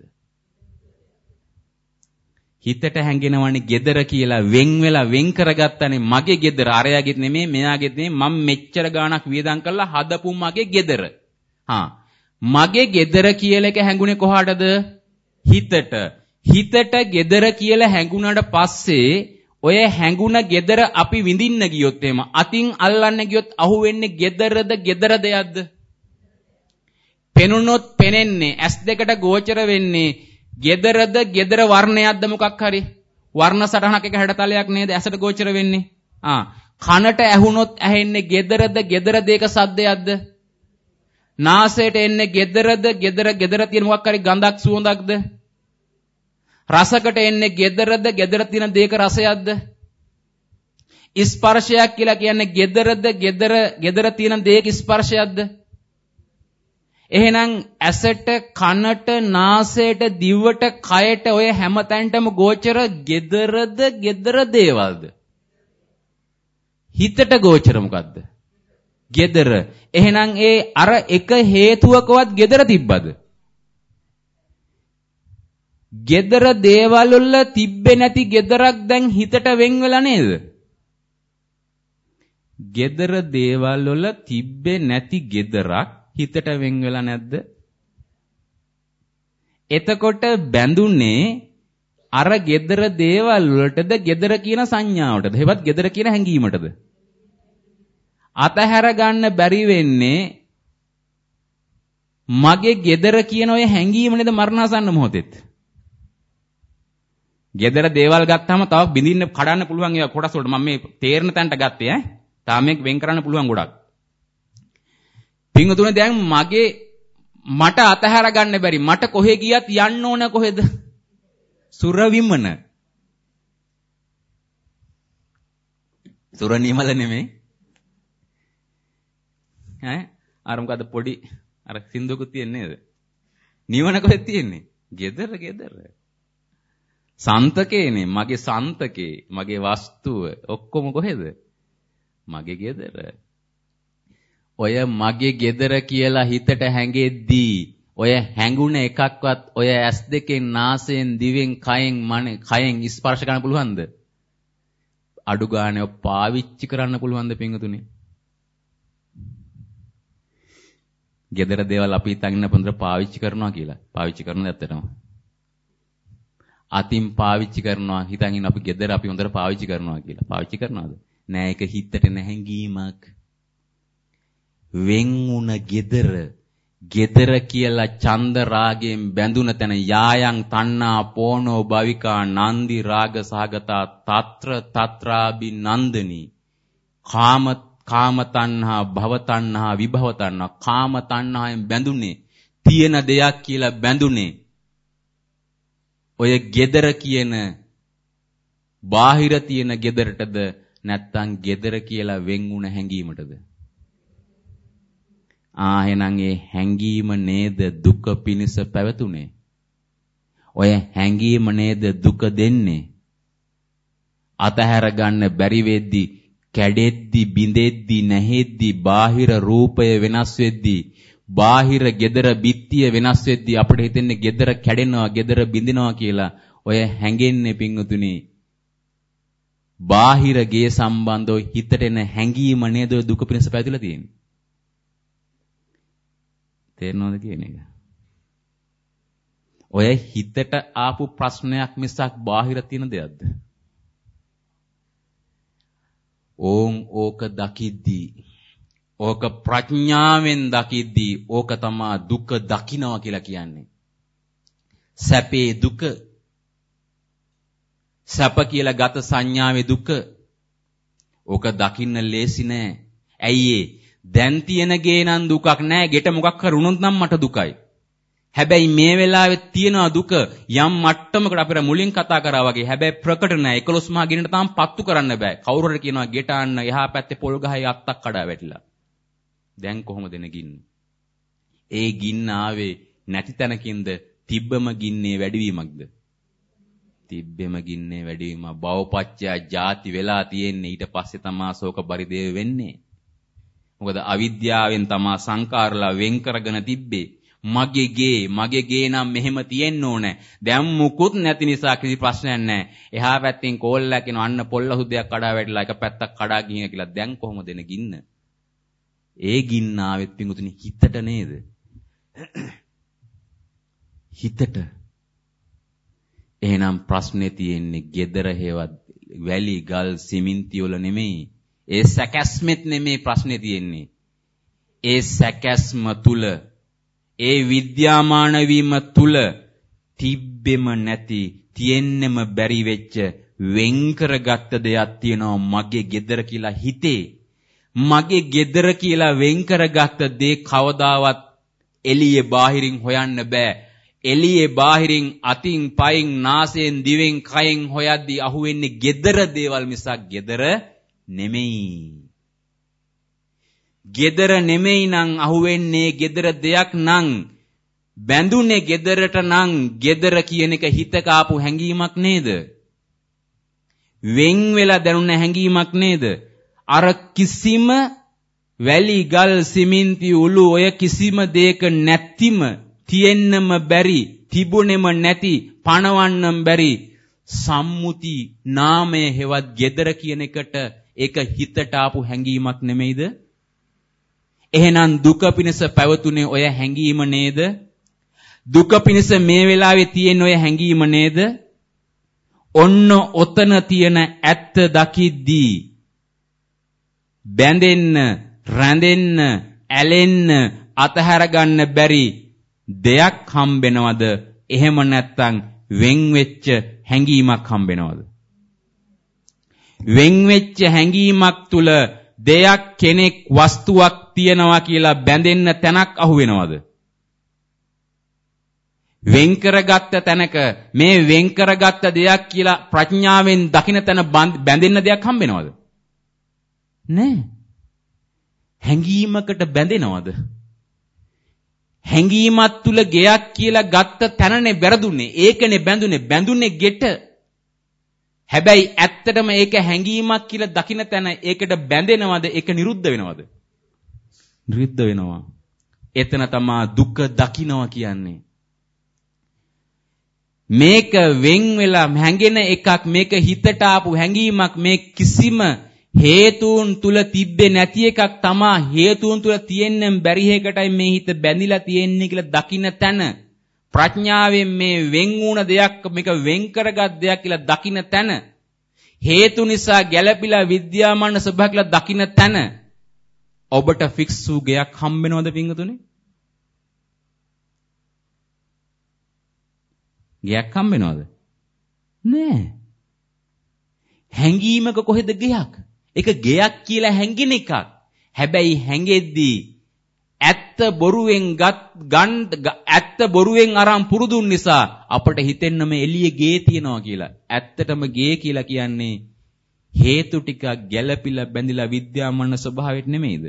හිතට හැඟෙනවනේ gedara කියලා වෙන් වෙලා වෙන් කරගත්තනේ මගේ gedara. අරයාගෙත් නෙමෙයි මෙයාගෙත් නෙමෙයි මම මෙච්චර ගාණක් වියදම් කරලා හදපු මගේ gedara. හා මගේ gedara කියලා එක හැඟුනේ කොහාටද? හිතට. හිතට gedara කියලා හැඟුණාට පස්සේ ඔය හැඟුණ gedara අපි විඳින්න ගියොත් එහෙම අතින් අල්ලන්න ගියොත් අහුවෙන්නේ gedarද gedara දෙයක්ද? පෙනුනොත් පෙනෙන්නේ ඇස් දෙකට ගෝචර වෙන්නේ gedarද gedara වර්ණයක්ද මොකක් හරි? වර්ණ සටහනක එක හැඩතලයක් නේද ඇසට ගෝචර වෙන්නේ? ආ කනට ඇහුනොත් ඇහෙන්නේ gedarද gedara දෙක සද්දයක්ද? නාසයට එන්නේ gedarද gedara gedara තියෙන මොකක් හරි ගඳක් සුවඳක්ද? රසකට එන්නේ gedarද gedara තියෙන දෙක රසයක්ද? ස්පර්ශයක් කියලා කියන්නේ gedarද gedara gedara තියෙන දෙක ස්පර්ශයක්ද? එහෙනම් ඇසට කනට නාසයට දිවට කයට ඔය හැමතැනටම ගෝචර gedarද gedara දේවල්ද? හිතට ගෝචර මොකද්ද? gedara. එහෙනම් ඒ අර එක හේතුවකවත් gedara තිබ්බද? gedara දේවල් වල තිබ්බේ නැති gedarak දැන් හිතට වෙන් වෙලා නේද? gedara දේවල් වල තිබ්බේ නැති gedarak හිතට වෙන් වෙලා නැද්ද? එතකොට බැඳුනේ අර gedara දේවල් වලටද gedara කියන සංඥාවටද? එහෙවත් gedara කියන හැඟීමටද? අතහැර ගන්න බැරි වෙන්නේ මගේ gedara කියන ඔය හැඟීම නේද මරණාසන්න මොහොතෙත්? gedara දේවල් ගත්තාම තව බින්දින්න කඩන්න පුළුවන් ඒවා කොටස් වලට මම මේ තේරෙන තැනට ගත්තේ ඈ. තාම මේක වෙන් කරන්න පුළුවන් ගොඩක්. පින්වතුනේ දැන් මගේ මට අතහැර ගන්න බැරි මට කොහෙ ගියත් යන්න ඕන කොහෙද? සුර විමන. සුර නිමල නෙමෙයි. ඈ අර මොකද පොඩි අර සින්දුවකුත් තියෙන්නේ නේද? නිවන කොහෙද තියෙන්නේ? gedara gedara. සන්තකේනේ මගේ සන්තකේ මගේ වස්තුව ඔක්කොම කොහෙද? මගේ gedara.
ඔය මගේ gedara කියලා හිතට හැඟෙද්දී ඔය හැඟුණ එකක්වත් ඔය ඇස් දෙකෙන් නාසයෙන් දිවෙන් කයෙන් මනේ කයෙන් ස්පර්ශ කරන්න පුළුවන්ද? අඩු ගානේ පාවිච්චි කරන්න පුළුවන්ද පින්වතුනි? gedara දේවල් අපි හිතන් ඉන්න පොඳට පාවිච්චි කරනවා කියලා. පාවිච්චි කරනද ඇත්තටම? අතින් පාවිච්චි කරනවා හිතන් ඉන්න අපි gedara අපි හොඳට පාවිච්චි කරනවා කියලා. පාවිච්චි කරනවද? නෑ, ඒක හිතට නැහැඟීමක්. වෙන් වුණ gedara gedara කියලා චන්ද රාගයෙන් බැඳුන තැන යායන් තණ්හා පෝනෝ භවිකා නන්දි රාග සහගතා తත්‍ර తත්‍රාබි නන්දනී කාම කාම තණ්හා භව තණ්හා විභව තණ්හා කාම තණ්හායෙන් බැඳුනේ තියෙන දෙයක් කියලා බැඳුනේ ඔය gedara කියන බාහිර තියෙන gedaratද නැත්තම් gedara කියලා වෙන් වුණ හැඟීමටද? ආ එහෙනම් ඒ හැඟීම නේද දුක පිනිස පැවතුනේ. ඔය හැඟීම නේද දුක දෙන්නේ. අතහැර ගන්න බැරි වෙද්දි කැඩෙද්දි බිඳෙද්දි නැහෙද්දි බාහිර රූපය වෙනස් වෙද්දි බාහිර gedara බිත්තිය වෙනස් වෙද්දි අපිට හිතෙන්නේ gedara කැඩෙනවා gedara බිඳිනවා කියලා. ඔය හැඟෙන්නේ පිංගුතුනි බාහිර ගේ සම්බන්ධව හිතට එන හැඟීම නේද දුක පිනිස පැවතිලා තියෙන්නේ. තේරෙනවද කියන එක? ඔය හිතට ආපු ප්‍රශ්නයක් මිසක් බාහිර තියෙන දෙයක්ද? ඕන් ඕක දකිද්දී ඕක ප්‍රඥාවෙන් දකිද්දී ඕක තමා දුක දකින්නවා කියලා කියන්නේ. සැපේ දුක, සැප කියලා ගත සංඥාවේ දුක. ඕක දකින්න ලේසි නෑ. ඇයි ඒ? දැන් තියෙන ගේ නම් දුකක් නෑ. ගෙට මොකක් කර වුණොත් නම් මට දුකයි. හැබැයි මේ වෙලාවේ තියෙන දුක යම් මට්ටමකට අපිට මුලින් කතා කරා වගේ හැබැයි ප්‍රකට නෑ. එකොළොස් මහා ගින්නට තාම පත්තු කරන්න බෑ. කවුරු හරි කියනවා ගෙට අන්න එහා පැත්තේ පොල් ගහේ අත්තක් කඩා වැටිලා. දැන් කොහොමද එන ගින්න? ඒ ගින්න ආවේ නැති තැනකින්ද තිබ්බම ගින්නේ වැඩිවීමක්ද? තිබ්බෙම ගින්නේ වැඩිවීම. බවපච්චය ಜಾති වෙලා තියෙන්නේ. ඊට පස්සේ තමා ශෝක පරිදේව වෙන්නේ. මොකද අවිද්‍යාවෙන් තමා සංකාරලා වෙන් කරගෙන තිබ්බේ. මගේ ගේ මගේ ගේ නම් මෙහෙම තියෙන්න ඕනේ. දැන් මුකුත් නැති නිසා කිසි ප්‍රශ්නයක් නැහැ. එහා පැත්තෙන් කෝල්ලා කියන අන්න පොල්ලහු දෙයක් කඩා වැටිලා එක පැත්තක් කඩා ගිහින කියලා. දැන් කොහොමද එන ගින්න? ඒ ගින්න ආවෙත් පිඟුතුනි හිතට නේද? හිතට. එහෙනම් ප්‍රශ්නේ තියෙන්නේ gedara හේවත් වැලි ගල් සිමෙන්ති වල නෙමෙයි. ඒ සැකස්මෙත් නෙමෙයි ප්‍රශ්නේ තියෙන්නේ. ඒ සැකස්ම තුල ඒ විද්‍යාමාන වීම තුල තිබ්බෙම නැති තියෙන්නෙම බැරි වෙච්ච වෙන් කරගත්ත දෙයක් තියෙනවා මගේ gedara කියලා හිතේ. මගේ gedara කියලා වෙන් කරගත්ත දේ කවදාවත් එළියේ බාහිරින් හොයන්න බෑ. එළියේ බාහිරින් අතින් පයින් නාසයෙන් දිවෙන් කයෙන් හොයද්දී අහුවෙන්නේ gedara දේවල් මිසක් gedara නෙමෙයි. gedara නෙමෙයි නම් අහුවෙන්නේ gedara දෙයක් නම් බැඳුනේ gedarට නම් gedara කියන එක හිතක ආපු හැඟීමක් නේද? වෙන් වෙලා දැනුන හැඟීමක් නේද? අර කිසිම වැලි ගල් සිමෙන්ති උළු ඔය කිසිම දෙයක නැතිම තියෙන්නම බැරි තිබුණෙම නැති පණවන්නම් බැරි සම්මුති නාමය හෙවත් gedara කියන එකට ඒක හිතට ආපු හැඟීමක් නෙමෙයිද? එහෙනම් දුක පිණිස පැවතුනේ ඔය හැඟීම නේද? දුක පිණිස මේ වෙලාවේ තියෙන ඔය හැඟීම නේද? ඔන්න ඔතන තියෙන ඇත්ත දකිද්දී බැඳෙන්න, රැඳෙන්න, ඇලෙන්න, අතහැර ගන්න බැරි දෙයක් හම්බෙනවද? එහෙම නැත්නම් වෙන් වෙච්ච හැඟීමක් හම්බෙනවද? වෙන් වෙච්ච හැඟීමක් තුල දෙයක් කෙනෙක් වස්තුවක් තියනවා කියලා බැඳෙන්න තැනක් අහු වෙනවද? වෙන් කරගත්ත තැනක මේ වෙන් කරගත්ත දෙයක් කියලා ප්‍රඥාවෙන් දකින තැන බැඳෙන්න දෙයක් හම්බෙනවද? නෑ. හැඟීමකට බැඳෙනවද? හැඟීමත් තුල ගෙයක් කියලා ගත්ත තැනනේ වැරදුනේ. ඒකනේ බැඳුනේ. බැඳුනේ ගෙට. හැබැයි ඇත්තටම ඒක හැඟීමක් කියලා දකින තැන ඒකට බැඳෙනවද? ඒක නිරුද්ධ වෙනවද? නිරුද්ධ වෙනවා. එතන තමයි දුක දකින්නවා කියන්නේ. මේක වෙන් වෙලා හැඟෙන එකක්, මේක හිතට ආපු හැඟීමක්, මේ කිසිම හේතුන් තුල තිබ්බේ නැති එකක් තමයි හේතුන් තුල තියෙන්න බැරි එකටයි මේ හිත බැඳිලා තියෙන්නේ කියලා දකින්න තැන. ප්‍රඥාවෙන් මේ වෙන් වුණ දෙයක්, මේක වෙන් කරගත් දෙයක් කියලා දකින්න තැන. හේතු නිසා ගැළපිලා විද්‍යාමාන ස්වභාව කියලා දකින්න තැන. ඔබට ෆික්ස් වූ ගයක් හම්බ වෙනවද පින්වතුනි? ගයක් හම්බ වෙනවද? නෑ. හැංගීමක කොහෙද ගයක්? ඒක ගයක් කියලා හැංගින එකක්. හැබැයි හැංගෙද්දී ඇත්ත බොරුවෙන් ගන්න ඇත්ත බොරුවෙන් අරන් පුරුදුන් නිසා අපට හිතෙන්න මේ එළියේ ගේ තියනවා කියලා. ඇත්තටම ගේ කියලා කියන්නේ හේතු ටික ගැළපිලා බැඳිලා විද්‍යාමාන ස්වභාවයට නෙමෙයිද?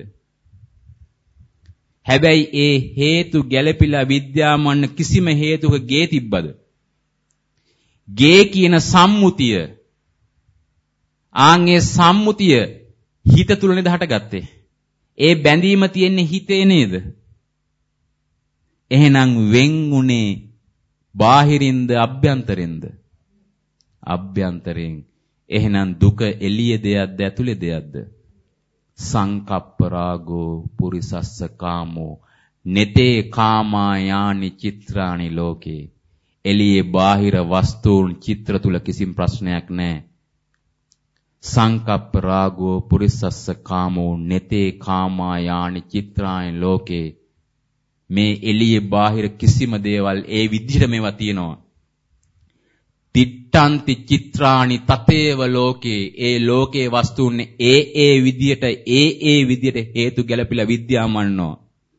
හැබැයි ඒ හේතු ගැළපිලා විද්‍යාමාන කිසිම හේතුක ගේ තිබ්බද? ගේ කියන සම්මුතිය, ආන්ගේ සම්මුතිය හිත තුල නේද හටගත්තේ? ඒ බැඳීම තියෙන්නේ හිතේ නේද? එහෙනම් වෙන් උනේ බාහිරින්ද අභ්‍යන්තරින්ද? අභ්‍යන්තරයෙන්. එහෙනම් දුක එළියේ දෙයක්ද ඇතුලේ දෙයක්ද? සංකප්ප රාගෝ පුරිසස්ස කාමෝ නෙතේ කාමා යානි චිත්‍රානි ලෝකේ. එළියේ බාහිර වස්තුන් චිත්‍ර තුල කිසිම ප්‍රශ්නයක් නැහැ. සංකප්ප රාගෝ පුරිසස්ස කාමෝ නෙතේ කාමා යානි චිත්‍රානි ලෝකේ. මේ එළියේ බාහිර කිසිම දේවල් ඒ විදිහට මේවා තියෙනවා. තිට්ඨන්ති චිත්‍රානි තතේව ලෝකේ. ඒ ලෝකේ වස්තුන් ඒ ඒ විදිහට ඒ ඒ විදිහට හේතු ගැලපිලා විද්‍යාමානනවා.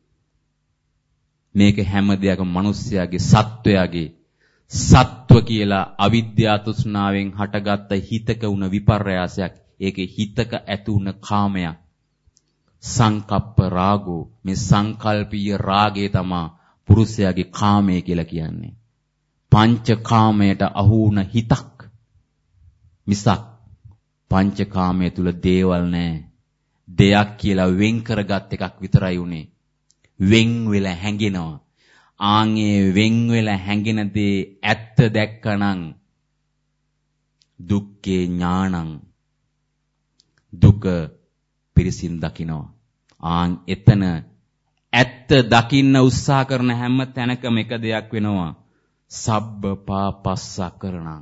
මේක හැම දෙයක්ම මිනිස්යාගේ සත්වයාගේ සත්ව කියලා අවිද්‍යා තෘෂ්ණාවෙන් හටගත්ත හිතක උන විපර්යාසයක්. ඒකේ හිතක ඇති උන කාමයක්. සංකප්ප රාගෝ. මේ සංකල්පීය රාගය තමයි පුරුෂයාගේ කාමය කියලා කියන්නේ. පංච කාමයට අහු වුණ හිතක් මිසක් පංච කාමයේ තුල දේවල් නැහැ. දෙයක් කියලා වෙන් කරගත් එකක් විතරයි උනේ. වෙන් වෙලා හැංගෙනවා. ආන්ගේ වෙන් වෙලා හැංගෙන දේ ඇත්ත දැක්කනම් දුක්ඛේ ඥානං. දුක පිරිසින් දකිනවා. ආන් එතන ඇත්ත දකින්න උත්සාහ කරන හැම තැනකම එක දෙයක් වෙනවා. සබ්බ පාපස්සකරණං.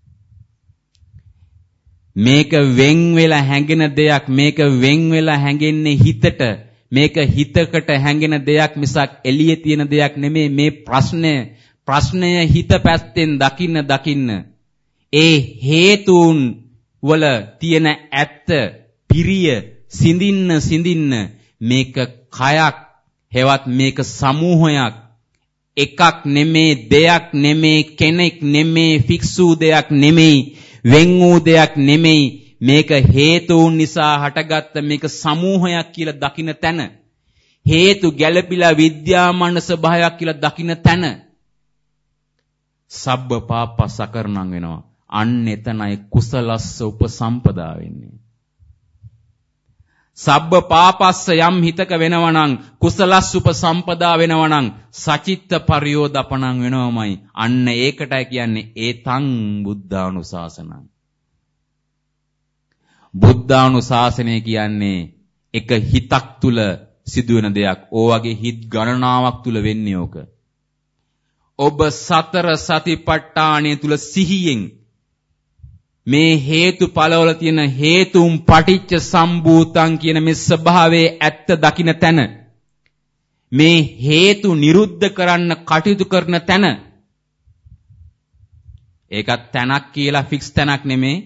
මේක වෙන් වෙලා හැංගෙන දෙයක්. මේක වෙන් වෙලා හැංගෙන්නේ හිතට. මේක හිතකට හැංගෙන දෙයක් මිසක් එළියේ තියෙන දෙයක් නෙමෙයි. මේ ප්‍රශ්නය ප්‍රශ්නය හිත පැත්තෙන් දකින්න දකින්න ඒ හේතුන් වල තියෙන ඇත්ත පිරිය සිඳින්න සිඳින්න මේක කයක් හෙවත් මේක සමූහයක්. එකක් නෙමේ, දෙයක් නෙමේ, කෙනෙක් නෙමේ, ෆික්ස් වූ දෙයක් නෙමේ, වෙන් වූ දෙයක් නෙමේ. මේක හේතුන් නිසා හටගත්ත මේක සමූහයක් කියලා දකින්න තැන. හේතු ගැළපිලා විද්‍යාමාන ස්වභාවයක් කියලා දකින්න තැන. සබ්බ පාපස්සකරණං වෙනවා. අන්න එතනයි කුසලස්ස උපසම්පදා වෙන්නේ. සබ්බ පාපස්ස යම් හිතක වෙනවනම් කුසලස් උපසම්පදා වෙනවනම් සචිත්ත පරියෝදපණං වෙනවමයි. අන්න ඒකටයි කියන්නේ ඒතං බුද්ධානුශාසනං. බුද්ධානුශාසනය කියන්නේ එක හිතක් තුල සිදුවෙන දෙයක්. ඕ වගේ හිත් ගණනාවක් තුල වෙන්නේ ඕක. ඔබ සතර සතිපට්ඨානය තුල සිහියෙන් මේ හේතු ඵලවල තියෙන හේතුම් පටිච්ච සම්භූතං කියන මේ ස්වභාවයේ ඇත්ත දකින්න තැන, මේ හේතු නිරුද්ධ කරන්න කටයුතු කරන තැන, ඒකත් තැනක් කියලා ෆික්ස් තැනක් නෙමේ.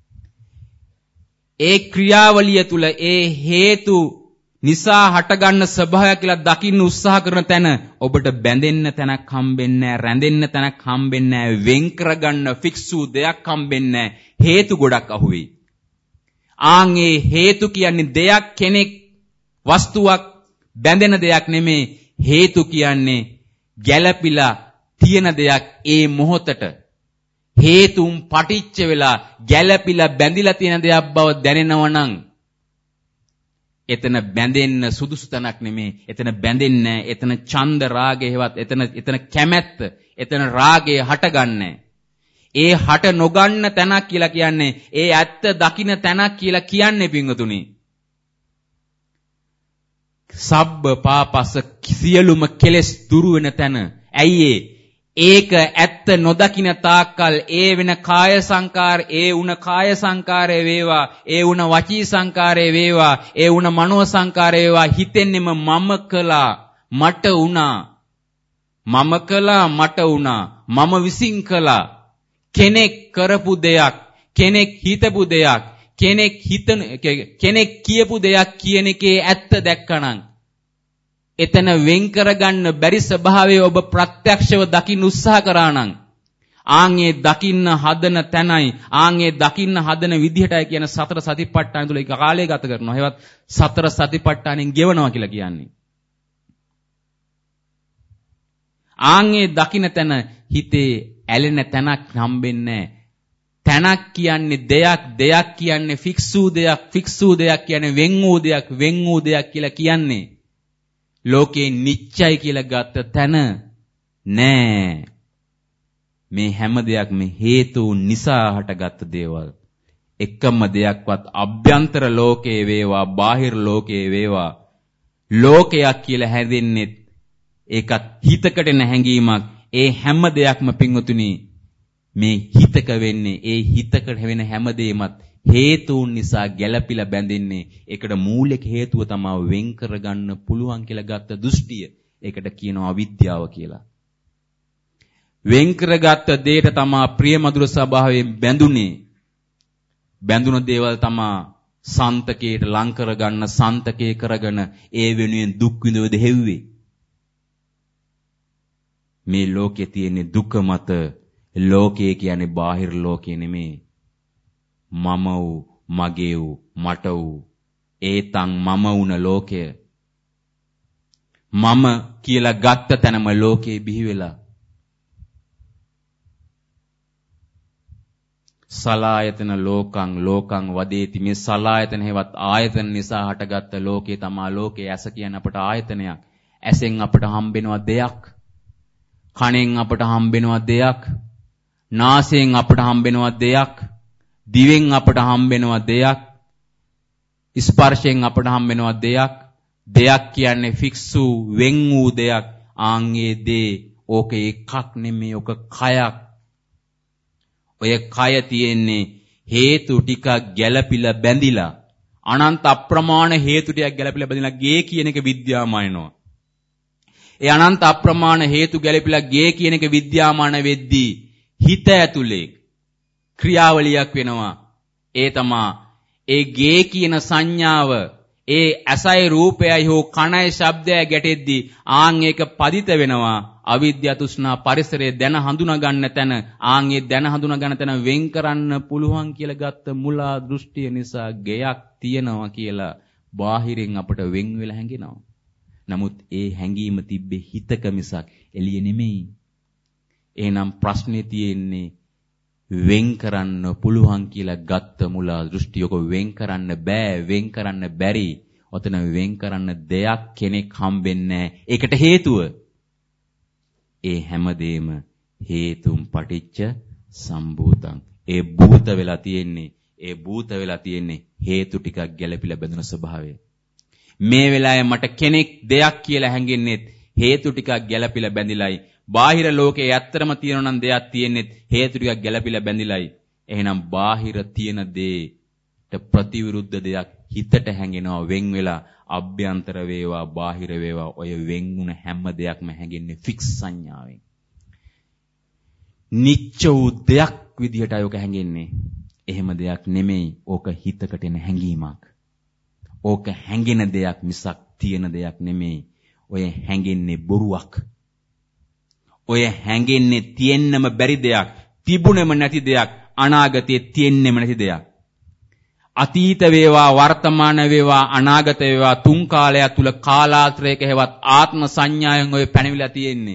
ඒ ක්‍රියාවලිය තුල ඒ හේතු නිසා හටගන්න ස්වභාවය කියලා දකින්න උත්සාහ කරන තැන ඔබට බැඳෙන්න තැනක් හම්බෙන්නේ නැහැ, රැඳෙන්න තැනක් හම්බෙන්නේ නැහැ, වෙන් කරගන්න ෆික්ස් වූ දෙයක් හම්බෙන්නේ නැහැ. හේතු ගොඩක් අහුවෙයි. ආන් ඒ හේතු කියන්නේ දෙයක්, කෙනෙක්, වස්තුවක්, බැඳෙන දෙයක් නෙමේ. හේතු කියන්නේ ගැළපිලා තියෙන දෙයක්. ඒ මොහොතට හේතුම් පටිච්ච වෙලා ගැළපිලා බැඳිලා තියෙන දෙයක් බව දැනෙනවා නම් එතන බැඳෙන්න සුදුසු තැනක් නෙමේ. එතන බැඳෙන්නේ නැහැ. එතන ඡන්ද රාගය හේවත් එතන එතන කැමැත්ත, එතන රාගය හටගන්නේ. ඒ හට නොගන්න තැනක් කියලා කියන්නේ ඒ ඇත්ත දකින්න තැනක් කියලා කියන්නේ පින්වතුනි. සබ්බ පාපස්ස සියලුම කෙලෙස් දුරු වෙන තැන. ඇයි ඒක ඇත්ත නොදකින තාක්කල් ඒ වෙන කාය සංකාර, ඒ උන කාය සංකාරය වේවා, ඒ උන වචී සංකාරය වේවා, ඒ උන මනෝ සංකාරය වේවා හිතෙන්නෙම මම කළා, මට උනා, මම කළා, මට උනා, මම විසින් කළා. කෙනෙක් කරපු දෙයක්, කෙනෙක් හිතපු දෙයක්, කෙනෙක් හිතන කෙනෙක් කියපු දෙයක් කියන එකේ ඇත්ත දැක්කනම් එතන වෙන් කරගන්න බැරි ස්වභාවය ඔබ ප්‍රත්‍යක්ෂව දකින්න උත්සාහ කරා නම් ආන්ගේ දකින්න හදන තැනයි, ආන්ගේ දකින්න හදන විදිහටයි කියන සතර සතිපට්ඨාන තුල එක කාලය ගත කරනවා. ඒවත් සතර සතිපට්ඨානෙන් ගෙවනවා කියලා කියන්නේ. ආන්ගේ දකින්න තැන හිතේ ඇලෙන තැනක් හම්බෙන්නේ නැහැ. තැනක් කියන්නේ දෙයක්, දෙයක් කියන්නේ ෆික්ස් වූ දෙයක්, ෆික්ස් වූ දෙයක් කියන්නේ වෙන් වූ දෙයක්, වෙන් වූ දෙයක් කියලා කියන්නේ ලෝකේ නිච්චයි කියලා ගත්ත තැන නෑ. මේ හැම දෙයක්ම හේතු නිසා හටගත් දේවල්. එකම දෙයක්වත් අභ්‍යන්තර ලෝකයේ වේවා, බාහිර ලෝකයේ වේවා ලෝකයක් කියලා හැදෙන්නේ ඒකත් හිතකට නැහැඟීමක්. ඒ හැම දෙයක්ම පින්වතුනි මේ හිතක වෙන්නේ, ඒ හිතකට වෙන හැම දෙයක්මත් හේතුන් නිසා ගැළපිලා බැඳෙන්නේ. ඒකට මූලික හේතුව තමයි වෙන් කරගන්න පුළුවන් කියලා ගත්ත දෘෂ්ටිය. ඒකට කියනවා අවිද්‍යාව කියලා. වෙන් කරගත්ත දෙයට තමයි ප්‍රියමధుර ස්වභාවයෙන් බැඳුනේ. බැඳුන දේවල් තමයි සන්තකේට ලං කරගන්න, සන්තකේ කරගෙන ඒ වෙනුවෙන් දුක් විඳවද හෙව්වේ. මේ ලෝකයේ තියෙන දුක මත. ලෝකය කියන්නේ බාහිර ලෝකය නෙමේ. මම වූ, මගේ වූ, මට වූ ඒතන් මම වුණ ලෝකය. මම කියලා ගත්ත තැනම ලෝකේ බිහි වෙලා. සලායතන ලෝකං ලෝකං වදේති. මේ සලායතන හේවත් ආයතන නිසා හටගත්ත ලෝකේ තමා ලෝකේ. ඇස කියන අපට ආයතනයක්. ඇසෙන් අපට හම්බෙනවා දෙයක්. කනෙන් අපට හම්බෙනවා දෙයක්. නාසයෙන් අපට හම්බෙනවා දෙයක්. දිවෙන් අපට හම්බෙනවා දෙයක්. ස්පර්ශයෙන් අපට හම්බෙනවා දෙයක්. දෙයක් කියන්නේ ෆික්ස් වූ වෙන් වූ දෙයක්. ආන්ගේ දේ ඕක එකක් නෙමෙයි, ඕක කයක්. ඔය කය තියෙන්නේ හේතු ටිකක් ගැළපිලා බැඳිලා. අනන්ත අප්‍රමාණ හේතු ටිකක් ගැළපිලා බැඳිලා ගේ කියන එක විද්‍යාමානනවා. ඒ අනන්ත අප්‍රමාණ හේතු ගැළපිලා ගේ කියන එක විද්‍යාමාන වෙද්දී හිත ඇතුලේ ක්‍රියාවලියක් වෙනවා. ඒ තමා ඒ ගේ කියන සංඥාව ඒ ඇසයි රූපයයි හෝ කනයි ශබ්දයයි ගැටෙද්දී ආන් ඒක පදිත වෙනවා. අවිද්‍යා තෘෂ්ණා පරිසරයේ දැන හඳුනා ගන්න තැන, ආන් ඒ දැන හඳුනා ගන්න තැන වෙන් කරන්න පුළුවන් කියලා ගත්ත මුලා දෘෂ්ටිය නිසා ගෙයක් තියනවා කියලා බාහිරින් අපට වෙන් වෙලා හැඟෙනවා. නමුත් ඒ හැඟීම තිබ්බේ හිතක මිසක් එළියේ නෙමෙයි. එහෙනම් ප්‍රශ්නේ තියෙන්නේ වෙන් කරන්න පුළුවන් කියලා ගත්ත මුලා දෘෂ්ටියක වෙන් කරන්න බෑ, වෙන් කරන්න බැරි. ඔතන වෙන් කරන්න දෙයක් කෙනෙක් හම්බෙන්නේ නැහැ. ඒකට හේතුව ඒ හැමදේම හේතුම් පටිච්ච සම්භූතං. ඒ භූත වෙලා තියෙන්නේ, ඒ භූත වෙලා තියෙන්නේ හේතු ටිකක් ගැළපිලා බැඳුන ස්වභාවය. මේ වෙලාවේ මට කෙනෙක් දෙයක් කියලා හැඟෙන්නේ හේතු ටිකක් ගැළපිලා බැඳිලයි. බාහිර ලෝකේ ඇත්තම තියෙනවා නම් දෙයක් තියෙන්නේ හේතු ටිකක් ගැළපිලා බැඳිලයි. එහෙනම් බාහිර තියෙන දෙයට ප්‍රතිවිරුද්ධ දෙයක් හිතට හැඟෙනවා වෙන් වෙලා. අභ්‍යන්තර වේවා බාහිර වේවා ඔය වෙන් වුණ හැම දෙයක්ම හැඟෙන්නේ ෆික්ස් සංඥාවෙන්. නිච්ච වූ දෙයක් විදිහටයි ඔක හැඟෙන්නේ. එහෙම දෙයක් නෙමෙයි. ඕක හිතකට එන හැඟීමක්. ඕක හැඟෙන දෙයක් මිසක් තියෙන දෙයක් නෙමෙයි. ඔය හැඟෙන්නේ බොරුවක්. ඔය හැඟෙන්නේ තියෙන්නම බැරි දෙයක්, තිබුණෙම නැති දෙයක්, අනාගතයේ තියෙන්නෙම නැති දෙයක්. අතීත වේවා, වර්තමාන වේවා, අනාගත වේවා තුන් කාලයක් තුල කාලාත්‍රයක හැවත් ආත්ම සංඥාවෙන් ඔය පැනවිලා තියෙන්නේ.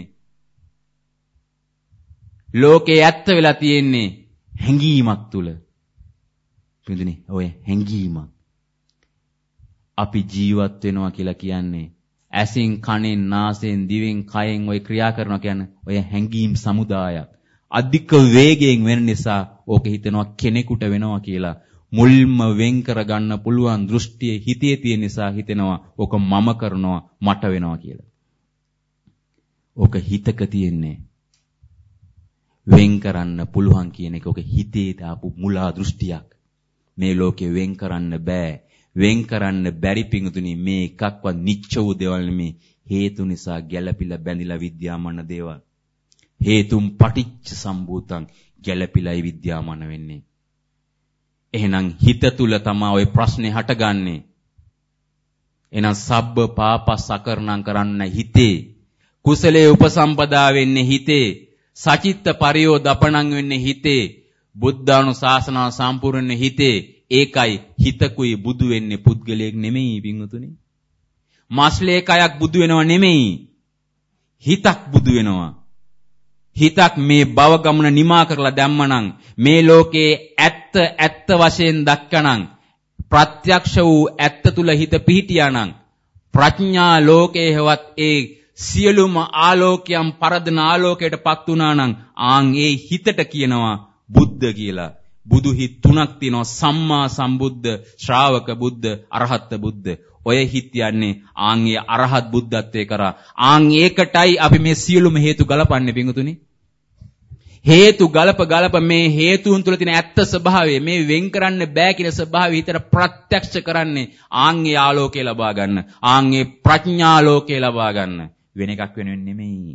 ලෝකේ ඇත්ත වෙලා තියෙන්නේ හැඟීමක් තුල. පිළිදෙනේ ඔය හැඟීමක්. අපි ජීවත් වෙනවා කියලා කියන්නේ ඇසින් කනෙන් නාසයෙන් දිවෙන් කයෙන් ඔය ක්‍රියා කරනවා කියන්නේ ඔය හැඟීම් සමුදායක්. අධික වේගයෙන් වෙන නිසා ඕක හිතනවා කෙනෙකුට වෙනවා කියලා. මුල්ම වෙන් කරගන්න පුළුවන් දෘෂ්ටිය හිතේ තියෙන නිසා හිතෙනවා ඕක මම කරනවා මට වෙනවා කියලා. ඕක හිතක තියෙන්නේ. වෙන් කරන්න පුළුවන් කියන එක ඕක හිතේ දාපු මුලා දෘෂ්ටියක්. මේ ලෝකේ වෙන් කරන්න බෑ. වෙන් කරන්න බැරි පිඟුතුනි මේ එකක්වත් නිච්ච වූ දේවල් නෙමේ. හේතු නිසා ගැළපිලා බැඳිලා විද්‍යාමාන දේවල්. හේතුම් පටිච්ච සම්භූතං ගැළපිලායි විද්‍යාමාන වෙන්නේ. එහෙනම් හිත තුල තමයි ওই ප්‍රශ්නේ හටගන්නේ. එහෙනම් සබ්බ පාපස් අකරණම් කරන්න හිතේ. කුසලයේ උපසම්පදා වෙන්නේ හිතේ. සචිත්ත පරියෝදපණං වෙන්නේ හිතේ. බුද්ධානුශාසනාව සම්පූර්ණ හිතේ. ඒකයි හිතකුයි බුදු වෙන්නේ පුද්ගලයෙක් නෙමෙයි පින්වතුනි. මාස්ලේ කයක් බුදු වෙනව නෙමෙයි. හිතක් බුදු වෙනවා. හිතක් මේ භව ගමන නිමා කරලා දැම්මනම් මේ ලෝකේ ඇත්ත ඇත්ත වශයෙන් දක්කනම් ප්‍රත්‍යක්ෂ වූ ඇත්ත තුල හිත පිහිටියානම් ප්‍රඥා ලෝකේ හවත් ඒ සියලුම ආලෝකයන් පරදන ආලෝකයටපත් වුණා නම් ආන් ඒ හිතට කියනවා බුද්ධ කියලා. බුදු හිත් තුනක් තියෙනවා. සම්මා සම්බුද්ධ, ශ්‍රාවක බුද්ධ, අරහත් බුද්ධ. ඔය හිත් යන්නේ ආන් ඒ අරහත් බුද්ධත්වයේ කරා. ආන් ඒකටයි අපි මේ සියලුම හේතු ගලපන්නේ පිංගුතුනි. හේතු ගලප ගලප මේ හේතුන් තුල තියෙන ඇත්ත ස්වභාවය මේ වෙන් කරන්න බෑ කියන ස්වභාවය හිතට ප්‍රත්‍යක්ෂ කරන්නේ ආන් ඒ ආලෝකය ලබා ගන්න. ආන් ඒ ප්‍රඥා ලෝකය ලබා ගන්න. වෙන එකක් වෙනුවෙන් නෙමෙයි.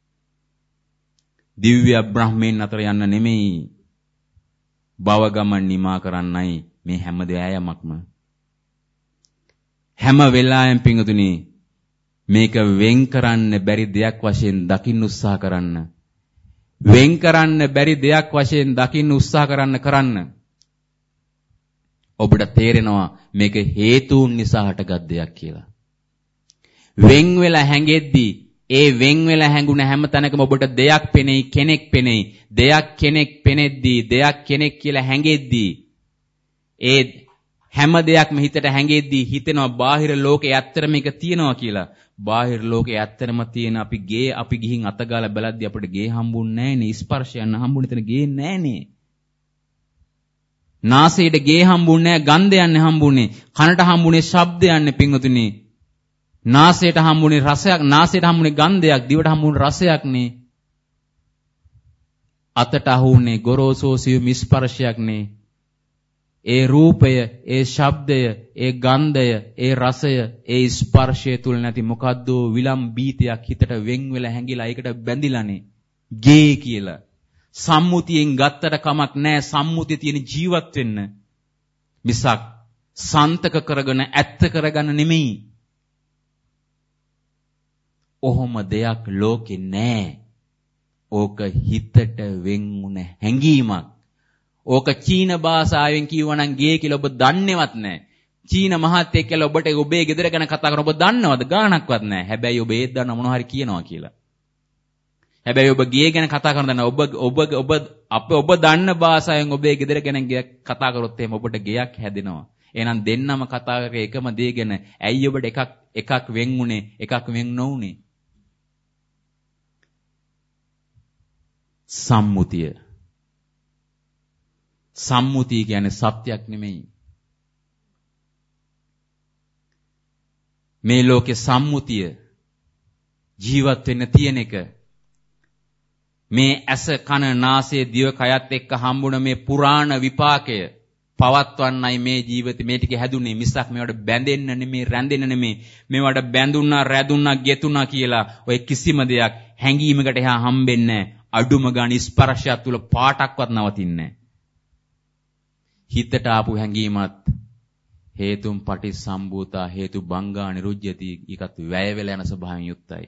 දිව්‍ය බ්‍රහ්මයන් අතර යන්න නෙමෙයි. භව ගමන් නිමා කරන්නයි මේ හැම දෙයයමක්ම. හැම වෙලාවෙම පිංගුතුනි මේක වෙන් කරන්න බැරි දෙයක් වශයෙන් දකින්න උත්සාහ කරන්න. වෙන් කරන්න බැරි දෙයක් වශයෙන් දකින්න උත්සාහ කරන්න කරන්න. ඔබට තේරෙනවා මේක හේතුන් නිසා හටගත් දෙයක් කියලා. වෙන් වෙලා හැංගෙද්දී ඒ වෙන් වෙලා හැංගුණ හැම තැනකම ඔබට දෙයක් පෙනෙයි, කෙනෙක් පෙනෙයි. දෙයක් කෙනෙක් පෙනෙද්දී, දෙයක් කෙනෙක් කියලා හැංගෙද්දී ඒ හැම දෙයක්ම හිතට හැංගෙද්දී හිතෙනවා බාහිර ලෝකේ ඇත්තටම මේක තියෙනවා කියලා. බාහිර ලෝකේ ඇත්තටම තියෙන අපි ගේ අපි ගිහින් අතගාලා බලද්දී අපිට ගේ හම්බුන්නේ නැහනේ. ස්පර්ශයන් හම්බුනේ තන ගේ නැහනේ. නාසයට ගේ හම්බුන්නේ නැහැ, ගන්ධයන් හම්බුනේ. කනට හම්බුනේ ශබ්දයන් පිංගුතුනි. නාසයට හම්බුනේ රසයක්, නාසයට හම්බුනේ ගන්ධයක්, දිවට හම්බුනේ රසයක් නේ. අතට අහුන්නේ ගොරෝසු සියුම් ස්පර්ශයක් නේ. ඒ රූපය, ඒ ශබ්දය, ඒ ගන්ධය, ඒ රසය, ඒ ස්පර්ශය තුල නැති මොකද්ද විලම් බීතයක් හිතට වෙන් වෙලා හැංගිලා ඒකට බැඳිලානේ. ගේ කියලා. සම්මුතියෙන් ගත්තට කමක් නැහැ. සම්මුතිය තියෙන ජීවත් වෙන්න. මිසක් සන්තක කරගෙන ඇත්ත කරගන්න නෙමෙයි. ඔහොම දෙයක් ලෝකේ නැහැ. ඕක හිතට වෙන් වුණ හැඟීමක්. ඕක චීන භාෂාවෙන් කියවනම් ගේ කියලා ඔබ දන්නේවත් නැහැ. චීන මහත්තයෙක් කියලා ඔබට ඔබේ ගෙදර ගැන කතා කරන ඔබ දන්නවද? ගාණක්වත් නැහැ. හැබැයි ඔබ ඒත් දන්න මොනවා හරි කියනවා කියලා. හැබැයි ඔබ ගේ ගැන කතා කරන දන්න ඔබ ඔබ ඔබ අප ඔබ දන්න භාෂාවෙන් ඔබේ ගෙදර ගැන කතා කරොත් එහෙම ඔබට ගෙයක් හැදෙනවා. එහෙනම් දෙන්නම කතා කරේ එකම දේ ගැන. ඇයි ඔබට එකක් එකක් වෙන් වුනේ, එකක් වෙන් නොවුනේ? සම්මුතිය. සම්මුතිය කියන්නේ සත්‍යයක් නෙමෙයි. මේ ලෝකේ සම්මුතිය ජීවත් වෙන්න තියෙන එක. මේ ඇස කන නාසය දිව කයත් එක්ක හම්බුන මේ පුරාණ විපාකය පවත්වන්නයි මේ ජීවිතේ මේ ටික හැදුනේ. මිසක් මේවට බැඳෙන්න නෙමෙයි, රැඳෙන්න නෙමෙයි. මේවට බැඳුණා, රැඳුණා, ගෙතුණා කියලා ඔය කිසිම දෙයක් හැංගීමකට එහා හම්බෙන්නේ නැහැ. අඩුම ගානේ ස්පර්ශය තුල පාටක්වත් නවතින්නේ නැහැ. හිතට ආපු හැඟීමත් හේතුම් පටිසම්භූතා හේතු බංගා නිරුජ්‍යති. ඒකත් වැය වෙලා යන ස්වභාවයෙන් යුක්තයි.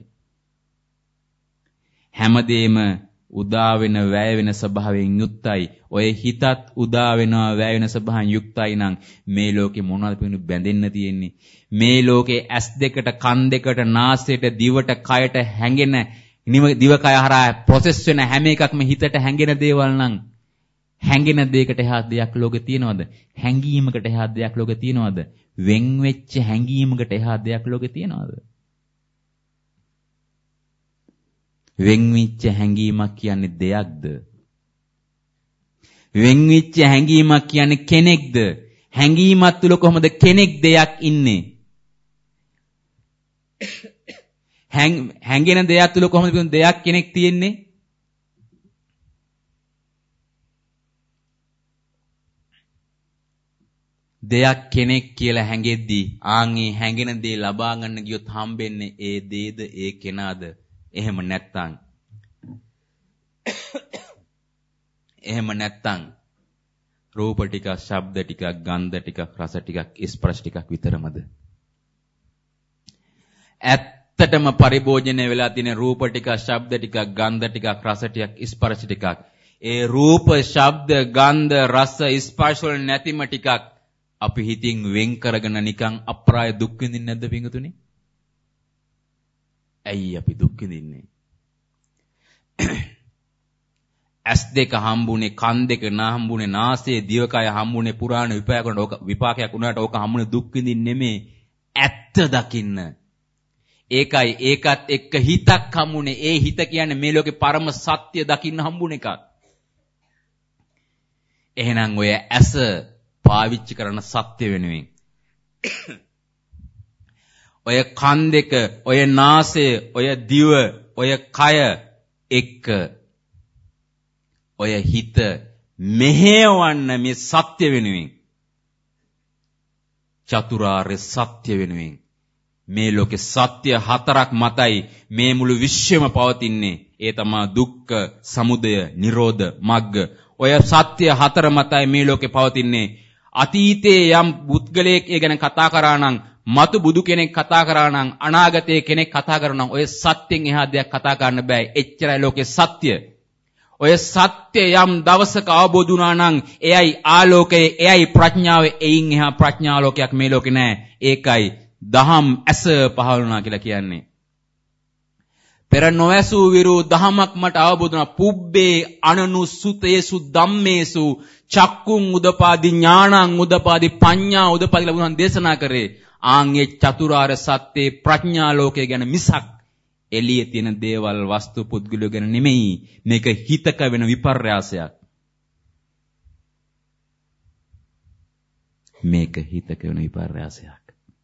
හැමදේම උදා වෙන වැය වෙන ස්වභාවයෙන් යුක්තයි. ඔය හිතත් උදා වෙනවා වැය වෙන ස්වභාවයෙන් යුක්තයි නම් මේ ලෝකේ මොනවද පිනු බැඳෙන්න තියෙන්නේ? මේ ලෝකේ ඇස් දෙකට, කන් දෙකට, නාසයට, දිවට, කයට හැඟෙන දිවකය හරහා ප්‍රොසෙස් වෙන හැම එකක්ම හිතට හැඟෙන දේවල් නම් හැඟෙන දෙයකට එහා දෙයක් ලෝකේ තියනවද? හැඟීමකට එහා දෙයක් ලෝකේ තියනවද? වෙන් වෙච්ච හැඟීමකට එහා දෙයක් ලෝකේ තියනවද? වෙන් වෙච්ච හැඟීමක් කියන්නේ දෙයක්ද? වෙන් වෙච්ච හැඟීමක් කියන්නේ කෙනෙක්ද? හැඟීමත් තුල කොහොමද කෙනෙක් දෙයක් ඉන්නේ? හැඟෙන දෙයක් තුල කොහොමද දෙයක් කෙනෙක් තියෙන්නේ? දෙයක් කෙනෙක් කියලා හැඟෙද්දී ආන්ගේ හැඟෙන දේ ලබා ගන්න ගියොත් හම්බෙන්නේ ඒ දේද ඒ කෙනාද? එහෙම නැත්තම් එහෙම නැත්තම් රූප ටිකක්, ශබ්ද ටිකක්, ගන්ධ ටිකක්, රස ටිකක්, ස්පර්ශ ටිකක් විතරමද? ඇත්තටම පරිභෝජනය වෙලා තියෙන රූප ටිකක්, ශබ්ද ටිකක්, ගන්ධ ටිකක්, රස ටිකක්, ස්පර්ශ ටිකක්. ඒ රූප, ශබ්ද, ගන්ධ, රස, ස්පර්ශ වල නැතිම ටිකක් අපි හිතින් වෙන් කරගෙන නිකන් අප්‍රාය දුක් විඳින්නේ නැද්ද පිංගුතුනේ? ඇයි අපි දුක් විඳින්නේ? ඇස් දෙක හම්බුනේ, කන් දෙක නහම්බුනේ, නාසය, දිවකය හම්බුනේ, පුරාණ විපාකවල ඕක විපාකයක් වුණාට ඕක හම්බුනේ දුක් විඳින්න නෙමේ, ඇත්ත දකින්න. ඒකයි ඒකත් එක්ක හිතක් හම්බුනේ. ඒ හිත කියන්නේ මේ ලෝකේ පරම සත්‍ය දකින්න හම්බුන එකක්. එහෙනම් ඔය ඇස පාවිච්චි කරන සත්‍ය වෙනුවෙන් ඔය කන් දෙක, ඔය නාසය, ඔය දිව, ඔය කය එක්ක ඔය හිත මෙහෙවන්න මේ සත්‍ය වෙනුවෙන්, චතුරාර්ය සත්‍ය වෙනුවෙන්. මේ ලෝකේ සත්‍ය හතරක් මතයි මේ මුළු විශ්වයම පවතින්නේ. ඒ තමයි දුක්ඛ, සමුදය, නිරෝධ, මග්ග. ඔය සත්‍ය හතර මතයි මේ ලෝකේ පවතින්නේ. අතීතයේ යම් පුද්ගලයෙක් ඒ ගැන කතා කරා නම්, මතු බුදු කෙනෙක් කතා කරා නම්, අනාගතයේ කෙනෙක් කතා කරා නම් ඔය සත්‍යෙන් එහා දෙයක් කතා කරන්න බෑ. එච්චරයි ලෝකේ සත්‍ය. ඔය සත්‍ය යම් දවසක අවබෝධ වුණා නම් එයයි ආලෝකය, එයයි ප්‍රඥාව. එයින් එහා ප්‍රඥාලෝකයක් මේ ලෝකේ නෑ. ඒකයි දහම් ඇස පහළ වුණා කියලා කියන්නේ. පෙර නොඇසූ විරු දහමක් මට අවබෝධ වුණා. පුබ්බේ අනනුසුතේසු ධම්මේසු චක්කුං උදපාදි ඥානං උදපාදි පඤ්ඤා උදපාදි ලැබුණා දේශනා කරේ. ආන්ගේ චතුරාර්ය සත්‍යේ ප්‍රඥා ලෝකය ගැන මිසක් එළියේ තියෙන දේවල් වස්තු පුද්ගලයෝ ගැන නෙමෙයි. මේක හිතක වෙන විපර්යාසයක්. මේක හිතක වෙන විපර්යාසයක්.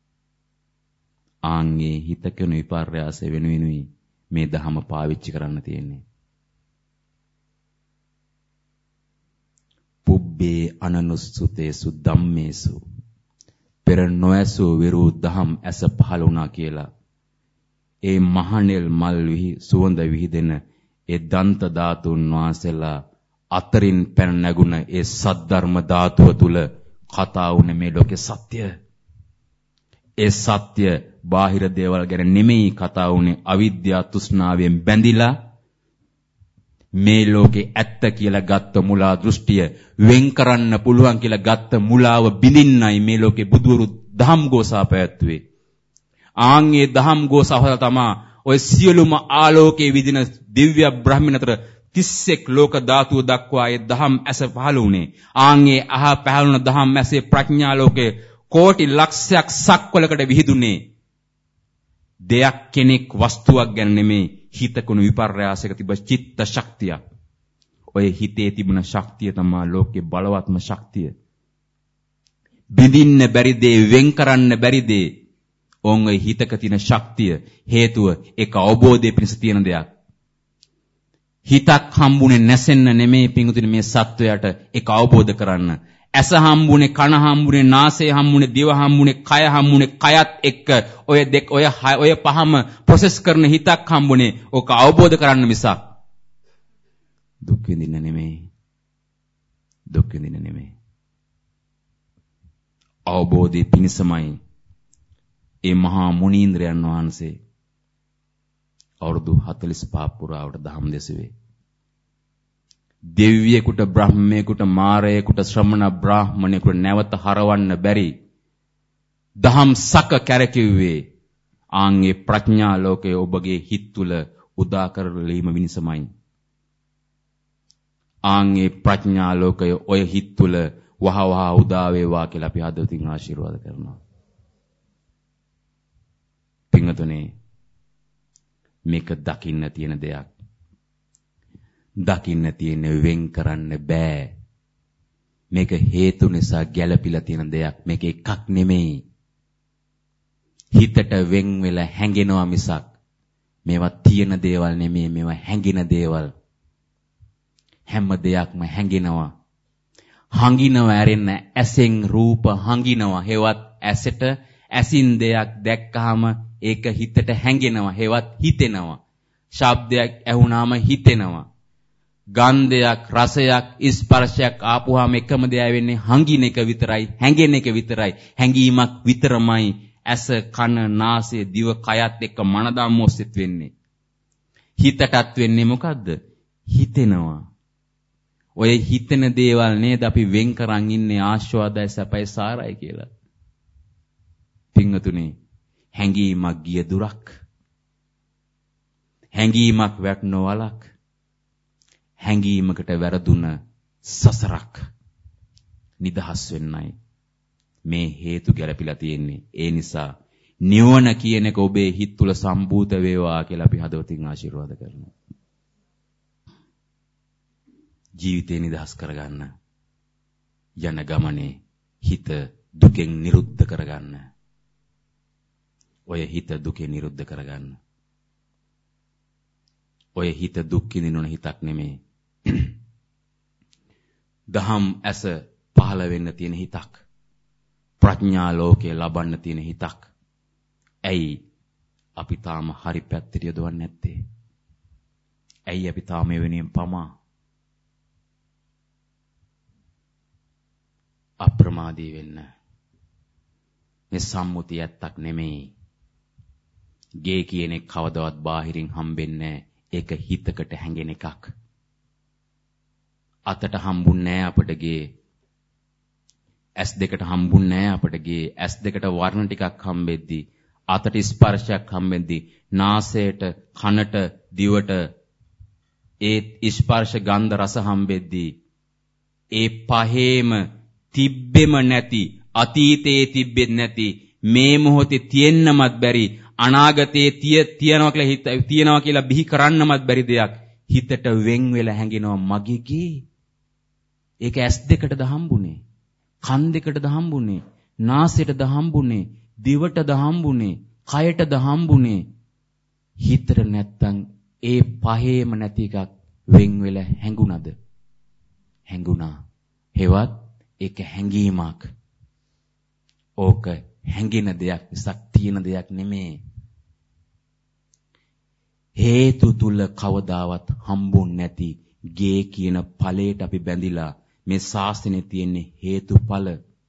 ආන්ගේ හිතක වෙන විපර්යාසය වෙනුවෙනුයි මේ ධහම පාවිච්චි කරන්න තියෙන්නේ. පුබ්බේ අනනුස්සුතේසු ධම්මේසු, පෙර නොඇසූ විරු දහම් ඇස පහළ වුණා කියලා. ඒ මහණෙල් මල් විහි සුවඳ විහිදෙන ඒ දන්ත ධාතුන් වහන්සේලා අතරින් පැන නැගුණ ඒ සද්ධර්ම ධාතුව තුල කතා වුණ මේ ලෝකේ සත්‍ය. ඒ සත්‍ය බාහිර දේවල් ගැන නෙමෙයි කතා වුණේ. අවිද්‍යා තෘෂ්ණාවෙන් බැඳිලා මේ ලෝකේ ඇත්ත කියලා ගත්ත මුලා දෘෂ්ටිය වෙන් කරන්න පුළුවන් කියලා ගත්ත මුලාව බිඳින්නයි මේ ලෝකේ බුදුවරු දහම් ගෝසා පැවැත්වුවේ. ආන්ගේ දහම් ගෝසා තමයි ඔය සියලුම ආලෝකයේ විදින දිව්‍ය බ්‍රහ්මණ අතර තිස්සෙක් ලෝක ධාතුව දක්වා ඒ දහම් ඇස පහළ වුණේ. ආන්ගේ අහ පහළුණ දහම් ඇසේ ප්‍රඥා ලෝකේ කෝටි ලක්ෂයක් සක්වලකට විහිදුනේ. දෙයක් කෙනෙක් වස්තුවක් ගැන නෙමේ, හිතකුණු විපර්යාසයක තිබ චිත්ත ශක්තිය. ඔය හිතේ තිබුණ ශක්තිය තමයි ලෝකේ බලවත්ම ශක්තිය. බිඳින්න බැරි දේ, වෙන් කරන්න බැරි දේ, ඔන් ඔය හිතක තියෙන ශක්තිය හේතුව ඒක අවබෝධයේ පිණිස තියෙන දෙයක්. හිතක් හම්බුනේ නැසෙන්න නෙමේ පිංගුතුනි මේ සත්වයට ඒක අවබෝධ කරන්න. ඇස හම්බුනේ, කන හම්බුනේ, නාසය හම්බුනේ, දිව හම්බුනේ, කය හම්බුනේ, කයත් එක්ක ඔය දෙක ඔය ඔය පහම ප්‍රොසෙස් කරන හිතක් හම්බුනේ. ඕක අවබෝධ කරන්න මිසක් දුක් විඳින්න නෙමෙයි. දුක් විඳින්න නෙමෙයි. අවබෝධයේ පිණිසමයි ඒ මහා මුනීන්ද්‍රයන් වහන්සේ අවුරුදු හතළිස් පහ පුරාවට ධම්ම දෙසුවේ. දෙවියෙකුට, බ්‍රහ්මයෙකුට, මාරයෙකුට, ශ්‍රමණ බ්‍රාහ්මණයෙකුට නැවත හරවන්න බැරි දහම් සක කැරකිව්වේ ආන්ගේ ප්‍රඥා ලෝකයේ ඔබගේ හිත් තුල උදා කරලීම විනිසමයි. ආන්ගේ ප්‍රඥා ලෝකය ඔය හිත් තුල වහ වහ උදා වේවා කියලා අපි හදවතින් ආශිර්වාද කරනවා. පින්වතුනි, මේක දකින්න තියෙන දෙයක්. දකින්න තියෙන වෙන් කරන්න බෑ. මේක හේතු නිසා ගැළපිලා තියෙන දෙයක්. මේක එකක් නෙමෙයි. හිතට වෙන් වෙලා හැංගෙනවා මිසක් මේවා තියෙන දේවල් නෙමෙයි. මේවා හැංගින දේවල්. හැම දෙයක්ම හැංගෙනවා. හංගිනව ඇරෙන්න ඇසෙන් රූප හංගිනවා. හේවත් ඇසට ඇසින් දෙයක් දැක්කහම ඒක හිතට හැංගෙනවා. හේවත් හිතෙනවා. ශබ්දයක් ඇහුණාම හිතෙනවා. ගන්ධයක්, රසයක්, ස්පර්ශයක් ආපුවාම එකම දේ වෙන්නේ හංගින එක විතරයි, හැංගෙන එක විතරයි. හැංගීමක් විතරමයි ඇස, කන, නාසය, දිව, කයත් එක්ක මනදම් මොස්සෙත් වෙන්නේ. හිතටත් වෙන්නේ මොකද්ද? හිතෙනවා. ඔය හිතෙන දේවල් නේද අපි වෙන් කරන් ඉන්නේ ආස්වාදයි සැපයි සාරයි කියලා. පින්වතුනි, හැංගීමක් ගිය දුරක්. හැංගීමක් වැටෙන වලක්. හැංගීමකට වැරදුන සසරක්. නිදහස් වෙන්නයි මේ හේතු ගැලපිලා තියෙන්නේ. ඒ නිසා නිවන කියන එක ඔබේ හිත තුළ සම්භූත වේවා කියලා අපි හදවතින් ආශිර්වාද කරනවා. ජීවිතේ නිදහස් කරගන්න යන ගමනේ හිත දුකෙන් නිරුද්ධ කරගන්න. ඔය හිත දුකෙන් නිරුද්ධ කරගන්න. ඔය හිත දුක් විඳින හිතක් නෙමෙයි. දහම් ඇස පහළ වෙන්න තියෙන හිතක්. ප්‍රඥා ලෝකේ ලබන්න තියෙන හිතක්. ඇයි අපි තාම හරි පැත්තට යොදවන්නේ නැත්තේ? ඇයි අපි තාම මේ වෙනින් පමා? අප්‍රමාදී වෙන්න. මේ සම්මුතිය ඇත්තක් නෙමෙයි. ගේ කියන එක කවදාවත් බාහිරින් හම්බෙන්නේ නැහැ. ඒක හිතකට හැංගෙන එකක්. අතට හම්බුන්නේ නැහැ අපට ගේ. ඇස් දෙකට හම්බුන්නේ නැහැ අපට ගේ. ඇස් දෙකට වර්ණ ටිකක් හම්බෙද්දී, අතට ස්පර්ශයක් හම්බෙද්දී, නාසයට, කනට, දිවට ඒ ස්පර්ශ ගන්ධ රස හම්බෙද්දී, ඒ පහේම තිබ්බෙම නැති, අතීතයේ තිබෙත් නැති, මේ මොහොතේ තියෙන්නමත් බැරි, අනාගතයේ තිය තියනවා කියලා හිත තියනවා කියලා බිහි කරන්නමත් බැරි දෙයක් හිතට වෙන් වෙලා හැංගෙනවා මගේ ගේ. ඒක ඇස් දෙකටද හම්බුනේ, කන් දෙකටද හම්බුනේ, නාසයටද හම්බුනේ, දිවටද හම්බුනේ, කයටද හම්බුනේ. හිතට නැත්තම් ඒ පහේම නැති එකක් වෙන් වෙලා හැංගුණද? හැංගුණා. හෙවත් ඒක හැංගීමක්. ඕක හැංගෙන දෙයක් මිසක් තියෙන දෙයක් නෙමෙයි. හේතු තුල කවදාවත් හම්බුන්නේ නැති ගේ කියන ඵලයට අපි බැඳිලා මේ ශාසනයේ තියෙන හේතුඵල.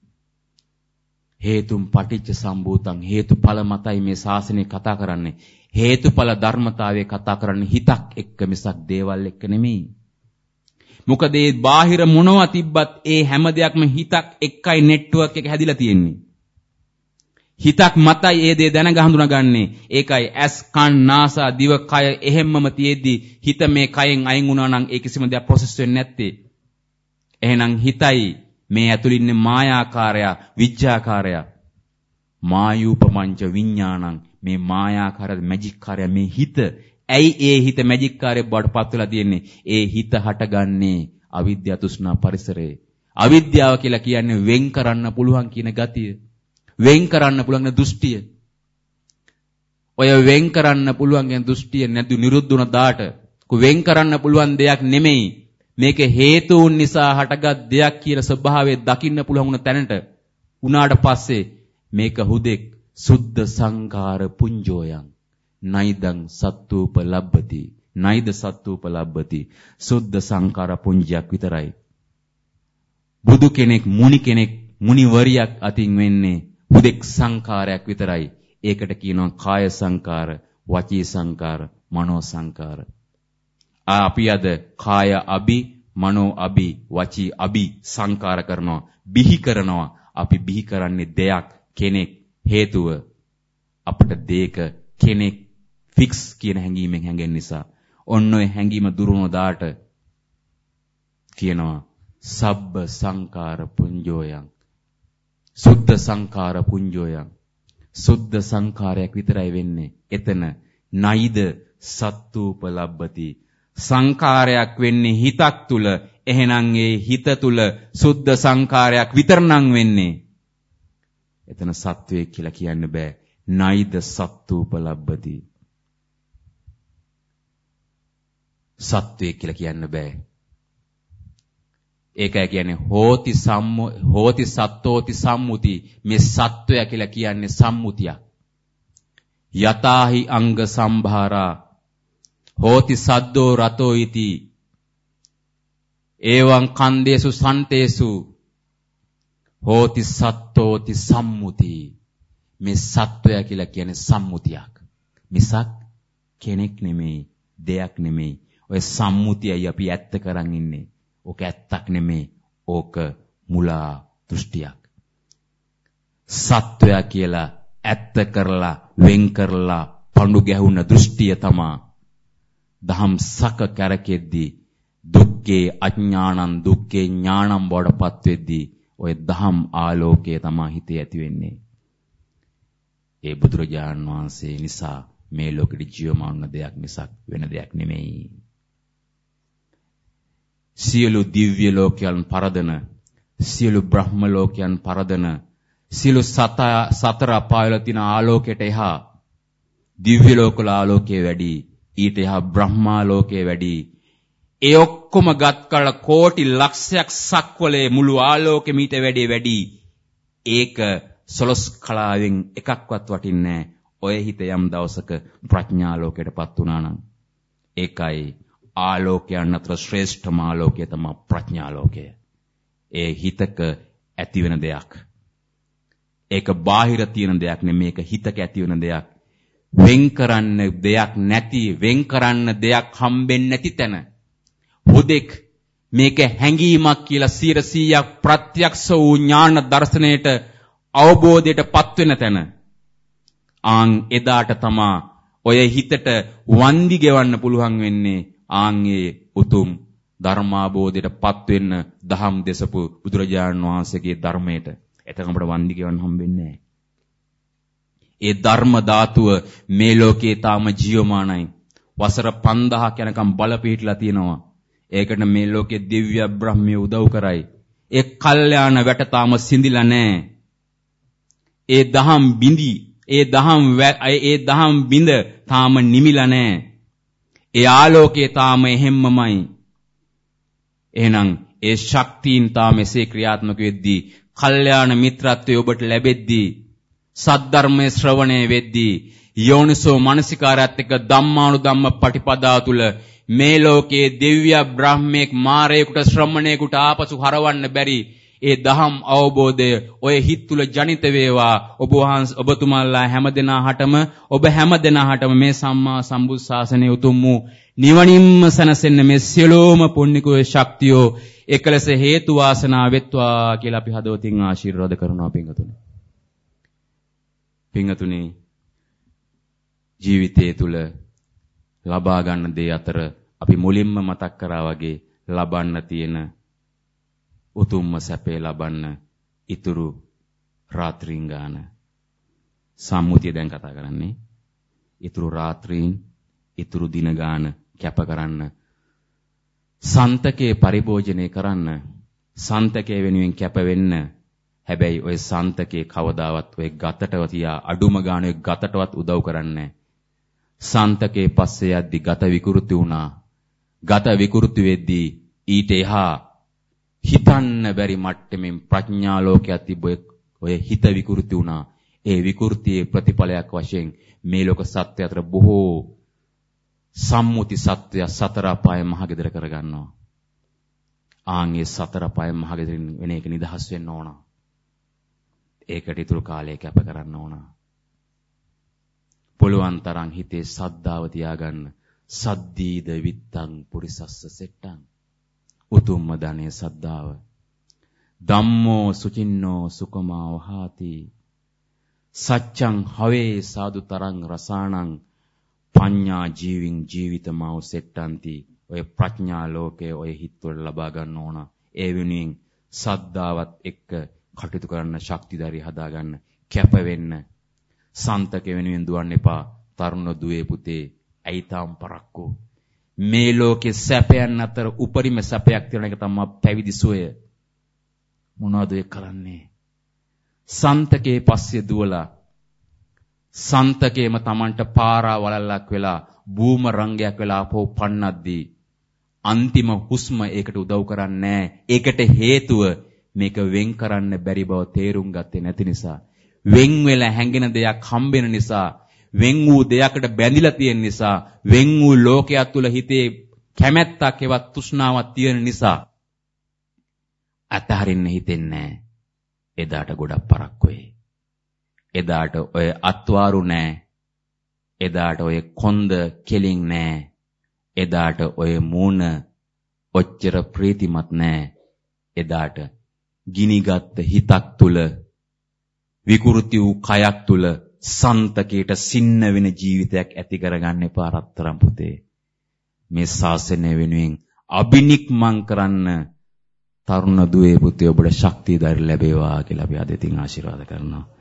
හේතුම් පටිච්ච සම්භූතං, හේතුඵල මතයි මේ ශාසනය කතා කරන්නේ. හේතුඵල ධර්මතාවය කතා කරන්නේ හිතක් එක්ක මිසක් දේවල් එක්ක නෙමෙයි. මොකද ඒ බාහිර මොනවා තිබ්බත් ඒ හැම දෙයක්ම හිතක් එක්කයි නෙට්වර්ක් එක හැදිලා තියෙන්නේ. හිතක් මතයි ඒ දේ දැනග හඳුනාගන්නේ. ඒකයි ඇස්, කන්, නාසා, දිව, කය එහෙම්මම තියෙද්දි හිත මේ කයෙන් අයින් වුණා නම් ඒ කිසිම දෙයක් ප්‍රොසෙස් වෙන්නේ නැත්තේ. එහෙනම් හිතයි මේ ඇතුළේ ඉන්නේ මායාකාරය, විඥාකාරය. මායූපමංච විඥානං, මේ මායාකාරය, මැජික් කාර්යය මේ හිත. ඇයි ඒ හිත මැජික් කාර්යයක් බවට පත් වෙලා තියෙන්නේ? ඒ හිත හටගන්නේ අවිද්‍යාව තෘෂ්ණා පරිසරයේ. අවිද්‍යාව කියලා කියන්නේ වෙන් කරන්න පුළුවන් කියන ගතිය. වෙන් කරන්න පුළුවන් දෘෂ්ටිය. ඔය වෙන් කරන්න පුළුවන් කියන දෘෂ්ටිය නැති නිරුද්ධ වුණ දාට වෙන් කරන්න පුළුවන් දෙයක් නෙමෙයි. මේක හේතුන් නිසා හටගත් දෙයක් කියන ස්වභාවය දකින්න පුළුවන් වුණ තැනට උනාට පස්සේ මේක හුදෙක් සුද්ධ සංඛාර පුඤ්ජෝයන් නයිදං සත්තුප ලබ්බති. නයිද සත්තුප ලබ්බති. සුද්ධ සංඛාර පුඤ්ජයක් විතරයි. බුදු කෙනෙක්, මුනි කෙනෙක්, මුනිවරියක් අතින් වෙන්නේ හුදෙක් සංඛාරයක් විතරයි. ඒකට කියනවා කාය සංඛාර, වචී සංඛාර, මනෝ සංඛාර. ආ අපි අද කාය අබි, මනෝ අබි, වචී අබි සංඛාර කරනවා, බිහි කරනවා. අපි බිහි කරන්නේ දෙයක්, කෙනෙක්, හේතුව. අපිට දෙයක කෙනෙක් ෆික්ස් කියන හැඟීමෙන් හැඟෙන නිසා ඔන්න ඔය හැඟීම දුරුන දාට කියනවා සබ්බ සංකාර පුඤ්ජෝයං සුද්ධ සංකාර පුඤ්ජෝයං සුද්ධ සංකාරයක් විතරයි වෙන්නේ. එතන නයිද සත්තුපලබ්බති සංකාරයක් වෙන්නේ හිතක් තුල. එහෙනම් ඒ හිත තුල සුද්ධ සංකාරයක් විතරනම් වෙන්නේ. එතන සත්වයේ කියලා කියන්න බෑ. නයිද සත්තුපලබ්බති සත්වයේ කියලා කියන්න බෑ. ඒකයි කියන්නේ හෝති සම්ම හෝති සත්තෝති සම්මුති. මේ සත්වය කියලා කියන්නේ සම්මුතියක්. යතාහි අංග සම්භාරා හෝති සද්දෝ රතෝ ඉති එවං කන්දේසු සන්තේසු හෝති සත්තෝති සම්මුති. මේ සත්වය කියලා කියන්නේ සම්මුතියක්. මිසක් කෙනෙක් නෙමෙයි, දෙයක් නෙමෙයි. ඔය සම්මුතියයි අපි ඇත්ත කරන් ඉන්නේ. ඕක ඇත්තක් නෙමෙයි. ඕක මුලා දෘෂ්ටියක්. සත්වය කියලා ඇත්ත කරලා වෙන් කරලා පඳු ගැහුණ දෘෂ්ටිය තමා දහම් සක කරකෙද්දී දුක්ඛේ අඥානං දුක්ඛේ ඥානං බවටපත් වෙද්දී ඔය දහම් ආලෝකය තමා හිතේ ඇති වෙන්නේ. ඒ බුදුරජාණන් වහන්සේ නිසා මේ ලෝකෙට ජීවමාන දෙයක් මිසක් වෙන දෙයක් නෙමෙයි. සියලු දිව්‍ය ලෝකයන් පරදන, සියලු බ්‍රහ්ම ලෝකයන් පරදන, සියලු සත සතර අපාවල තියෙන ආලෝකයට එහා දිව්‍ය ලෝකවල ආලෝකයේ වැඩි, ඊට එහා බ්‍රහ්මා ලෝකයේ වැඩි. ඒ ඔක්කොම ගත් කල කෝටි ලක්ෂයක් සක්වලේ මුළු ආලෝකෙ මීට වැඩි වැඩි. ඒක සොලස් කලාවෙන් එකක්වත් වටින්නේ නැහැ. ඔය හිත යම් දවසක ප්‍රඥා ලෝකයටපත් වුණා නම් ඒකයි ආලෝකයන් අතර ශ්‍රේෂ්ඨම ආලෝකය තමයි ප්‍රඥා ලෝකය. ඒ හිතක ඇති වෙන දෙයක්. ඒක බාහිර තියෙන දෙයක් නෙමෙයි. මේක හිතක ඇති වෙන දෙයක්. වෙන් කරන්න දෙයක් නැති, වෙන් කරන්න දෙයක් හම්බෙන්නේ නැති තැන. හුදෙක් මේක හැඟීමක් කියලා සියයට සීයක් ප්‍රත්‍යක්ෂ වූ ඥාන දර්ශනයට අවබෝධයටපත් වෙන තැන. ආන් එදාට තමා ඔය හිතට වන්දි ගෙවන්න පුළුවන් වෙන්නේ. ආන්ගේ උතුම් ධර්මාබෝධයටපත් වෙන්න දහම් දෙසපු බුදුරජාණන් වහන්සේගේ ධර්මයට. එතන අපට වන්දි ගෙවන්න හම්බෙන්නේ නැහැ. ඒ ධර්ම ධාතුව මේ ලෝකේ තාම ජීවමානයි. වසර පන්දහක් යනකම් බල පිහිටලා තියෙනවා. ඒකට මේ ලෝකේ දිව්‍ය බ්‍රහ්මිය උදව් කරයි. ඒ කල්යාණ වැට තාම සිඳිලා නැහැ. ඒ දහම් බිඳි ඒ දහම් ඒ දහම් බිඳ තාම නිමිලා නැහැ. ඒ ආලෝකයේ තාම එහෙම්මමයි. එහෙනම් ඒ ශක්තියින් තාම එසේ ක්‍රියාත්මක වෙද්දී, කල්යාණ මිත්‍රත්වය ඔබට ලැබෙද්දී, සද්ධර්මයේ ශ්‍රවණය වෙද්දී, යෝනිසෝ මනසිකාරයත් එක්ක ධම්මානුධම්ම පටිපදාව තුල මේ ලෝකයේ දිව්‍ය බ්‍රාහ්මණයෙක් මාරයෙකුට ශ්‍රමණයෙකුට ආපසු හරවන්න බැරි ඒ දහම් අවබෝධය ඔය හිත් තුල ජනිත වේවා. ඔබ වහන්සේ ඔබතුමාලා හැමදෙනාටම ඔබ හැමදෙනාටම මේ සම්මා සම්බුත් ශාසනයේ උතුම් වූ නිවනින්ම සැනසෙන්න මේ සියලුම පුණ්‍යිකෝ ශක්තියෝ එකලස හේතු වාසනා වෙත්වා කියලා අපි හදවතින් ආශිර්වාද කරනවා පින්වතුනි. පින්වතුනි, ජීවිතයේ තුල ලබා ගන්න දේ අතර අපි මුලින්ම මතක් කරා වගේ ලබන්න තියෙන උතුම්ම සැපේ ලබන්න ඉතුරු රාත්‍රීන් ගාන සම්මුතිය දැන් කතා කරන්නේ. ඉතුරු රාත්‍රීන් ඉතුරු දින ගාන කැප කරන්න, සන්තකේ පරිභෝජනය කරන්න, සන්තකේ වෙනුවෙන් කැප වෙන්න. හැබැයි ඔය සන්තකේ කවදාවත් ඔය ගතටව තියා අඩුම ගානේ ගතටවත් උදව් කරන්නේ. සන්තකේ පස්සේ යද්දි ගත විකෘති වුණා. ගත විකෘති වෙද්දී ඊට එහා හිතන්න බැරි මට්ටමින් ප්‍රඥා ලෝකයක් තිබ්බ ඔය හිත විකෘති වුණා. ඒ විකෘතියේ ප්‍රතිඵලයක් වශයෙන් මේ ලෝක සත්‍ය අතර බොහෝ සම්මුති සත්‍ය සතර අපාය මහගෙදර කරගන්නවා. ආන්ගේ සතර අපාය මහගෙදරින් වෙන එක නිදහස් වෙන්න ඕන. ඒකට ඊතුරු කාලය කැප කරන්න ඕන. පුළුවන් තරම් හිතේ සද්ධාව තියාගන්න. සද්දීද විත්තං පුරිසස්ස සෙට්ටං. උතුම්ම ධනෙ සද්ධාව. ධම්මෝ සුචින්නෝ සුකමා වහාති. සච්ඡං හවේ සාදු තරං රසාණං පඤ්ඤා ජීවින් ජීවිතමව සෙට්ටಂತಿ ඔය ප්‍රඥා ලෝකයේ ඔය හිතවල ලබා ගන්න ඕන. ඒ වෙනුවෙන් සද්ධාවත් එක්ක කටයුතු කරන්න, ශක්තිධාරී හදා ගන්න, කැප වෙන්න. සන්තක වෙනුවෙන් දුවන්න එපා. තරුණ දුවේ පුතේ, ඇයි තාම පරක්කෝ? මේ ලෝකේ සැපයන් අතර උපරිම සැපයක් තියෙන එක තමයි පැවිදි සුවය. මොනවද ඒ කරන්නේ? සන්තකේ පස්සේ දුවලා සන්තකේම Tamanට පාරා වලල්ලක් වෙලා බූම රංගයක් වෙලා ආපහු පන්නද්දී අන්තිම හුස්ම ඒකට උදව් කරන්නේ ඒකට හේතුව මේක වෙන් කරන්න බැරි බව තේරුම් ගත්තේ නැති නිසා, වෙන් වෙලා හැංගෙන දෙයක් හම්බෙන නිසා, වෙන් වූ දෙයකට බැඳිලා තියෙන නිසා, වෙන් වූ ලෝකයක් තුල හිතේ කැමැත්තක් එවත් තෘෂ්ණාවක් තියෙන නිසා අතහරින්න හිතෙන්නේ නැහැ. එදාට ගොඩක් පරක් වෙයි. එදාට ඔය අත්වාරු නැහැ. එදාට ඔය කොන්ද කෙලින් නැහැ. එදාට ඔය මූණ ඔච්චර ප්‍රීතිමත් නැහැ. එදාට ගිනිගත් හිතක් තුල, විකෘති වූ කයක් තුල සන්තකේට සින්න වෙන ජීවිතයක් ඇති කරගන්න එපා රත්තරන් පුතේ. මේ ශාසනය වෙනුවෙන් අබිනික්මන් කරන්න තරුණ දුවේ පුතේ ඔබට ශක්තිය ධෛර්ය ලැබේවා කියලා අපි අද ඉතින් ආශිර්වාද කරනවා.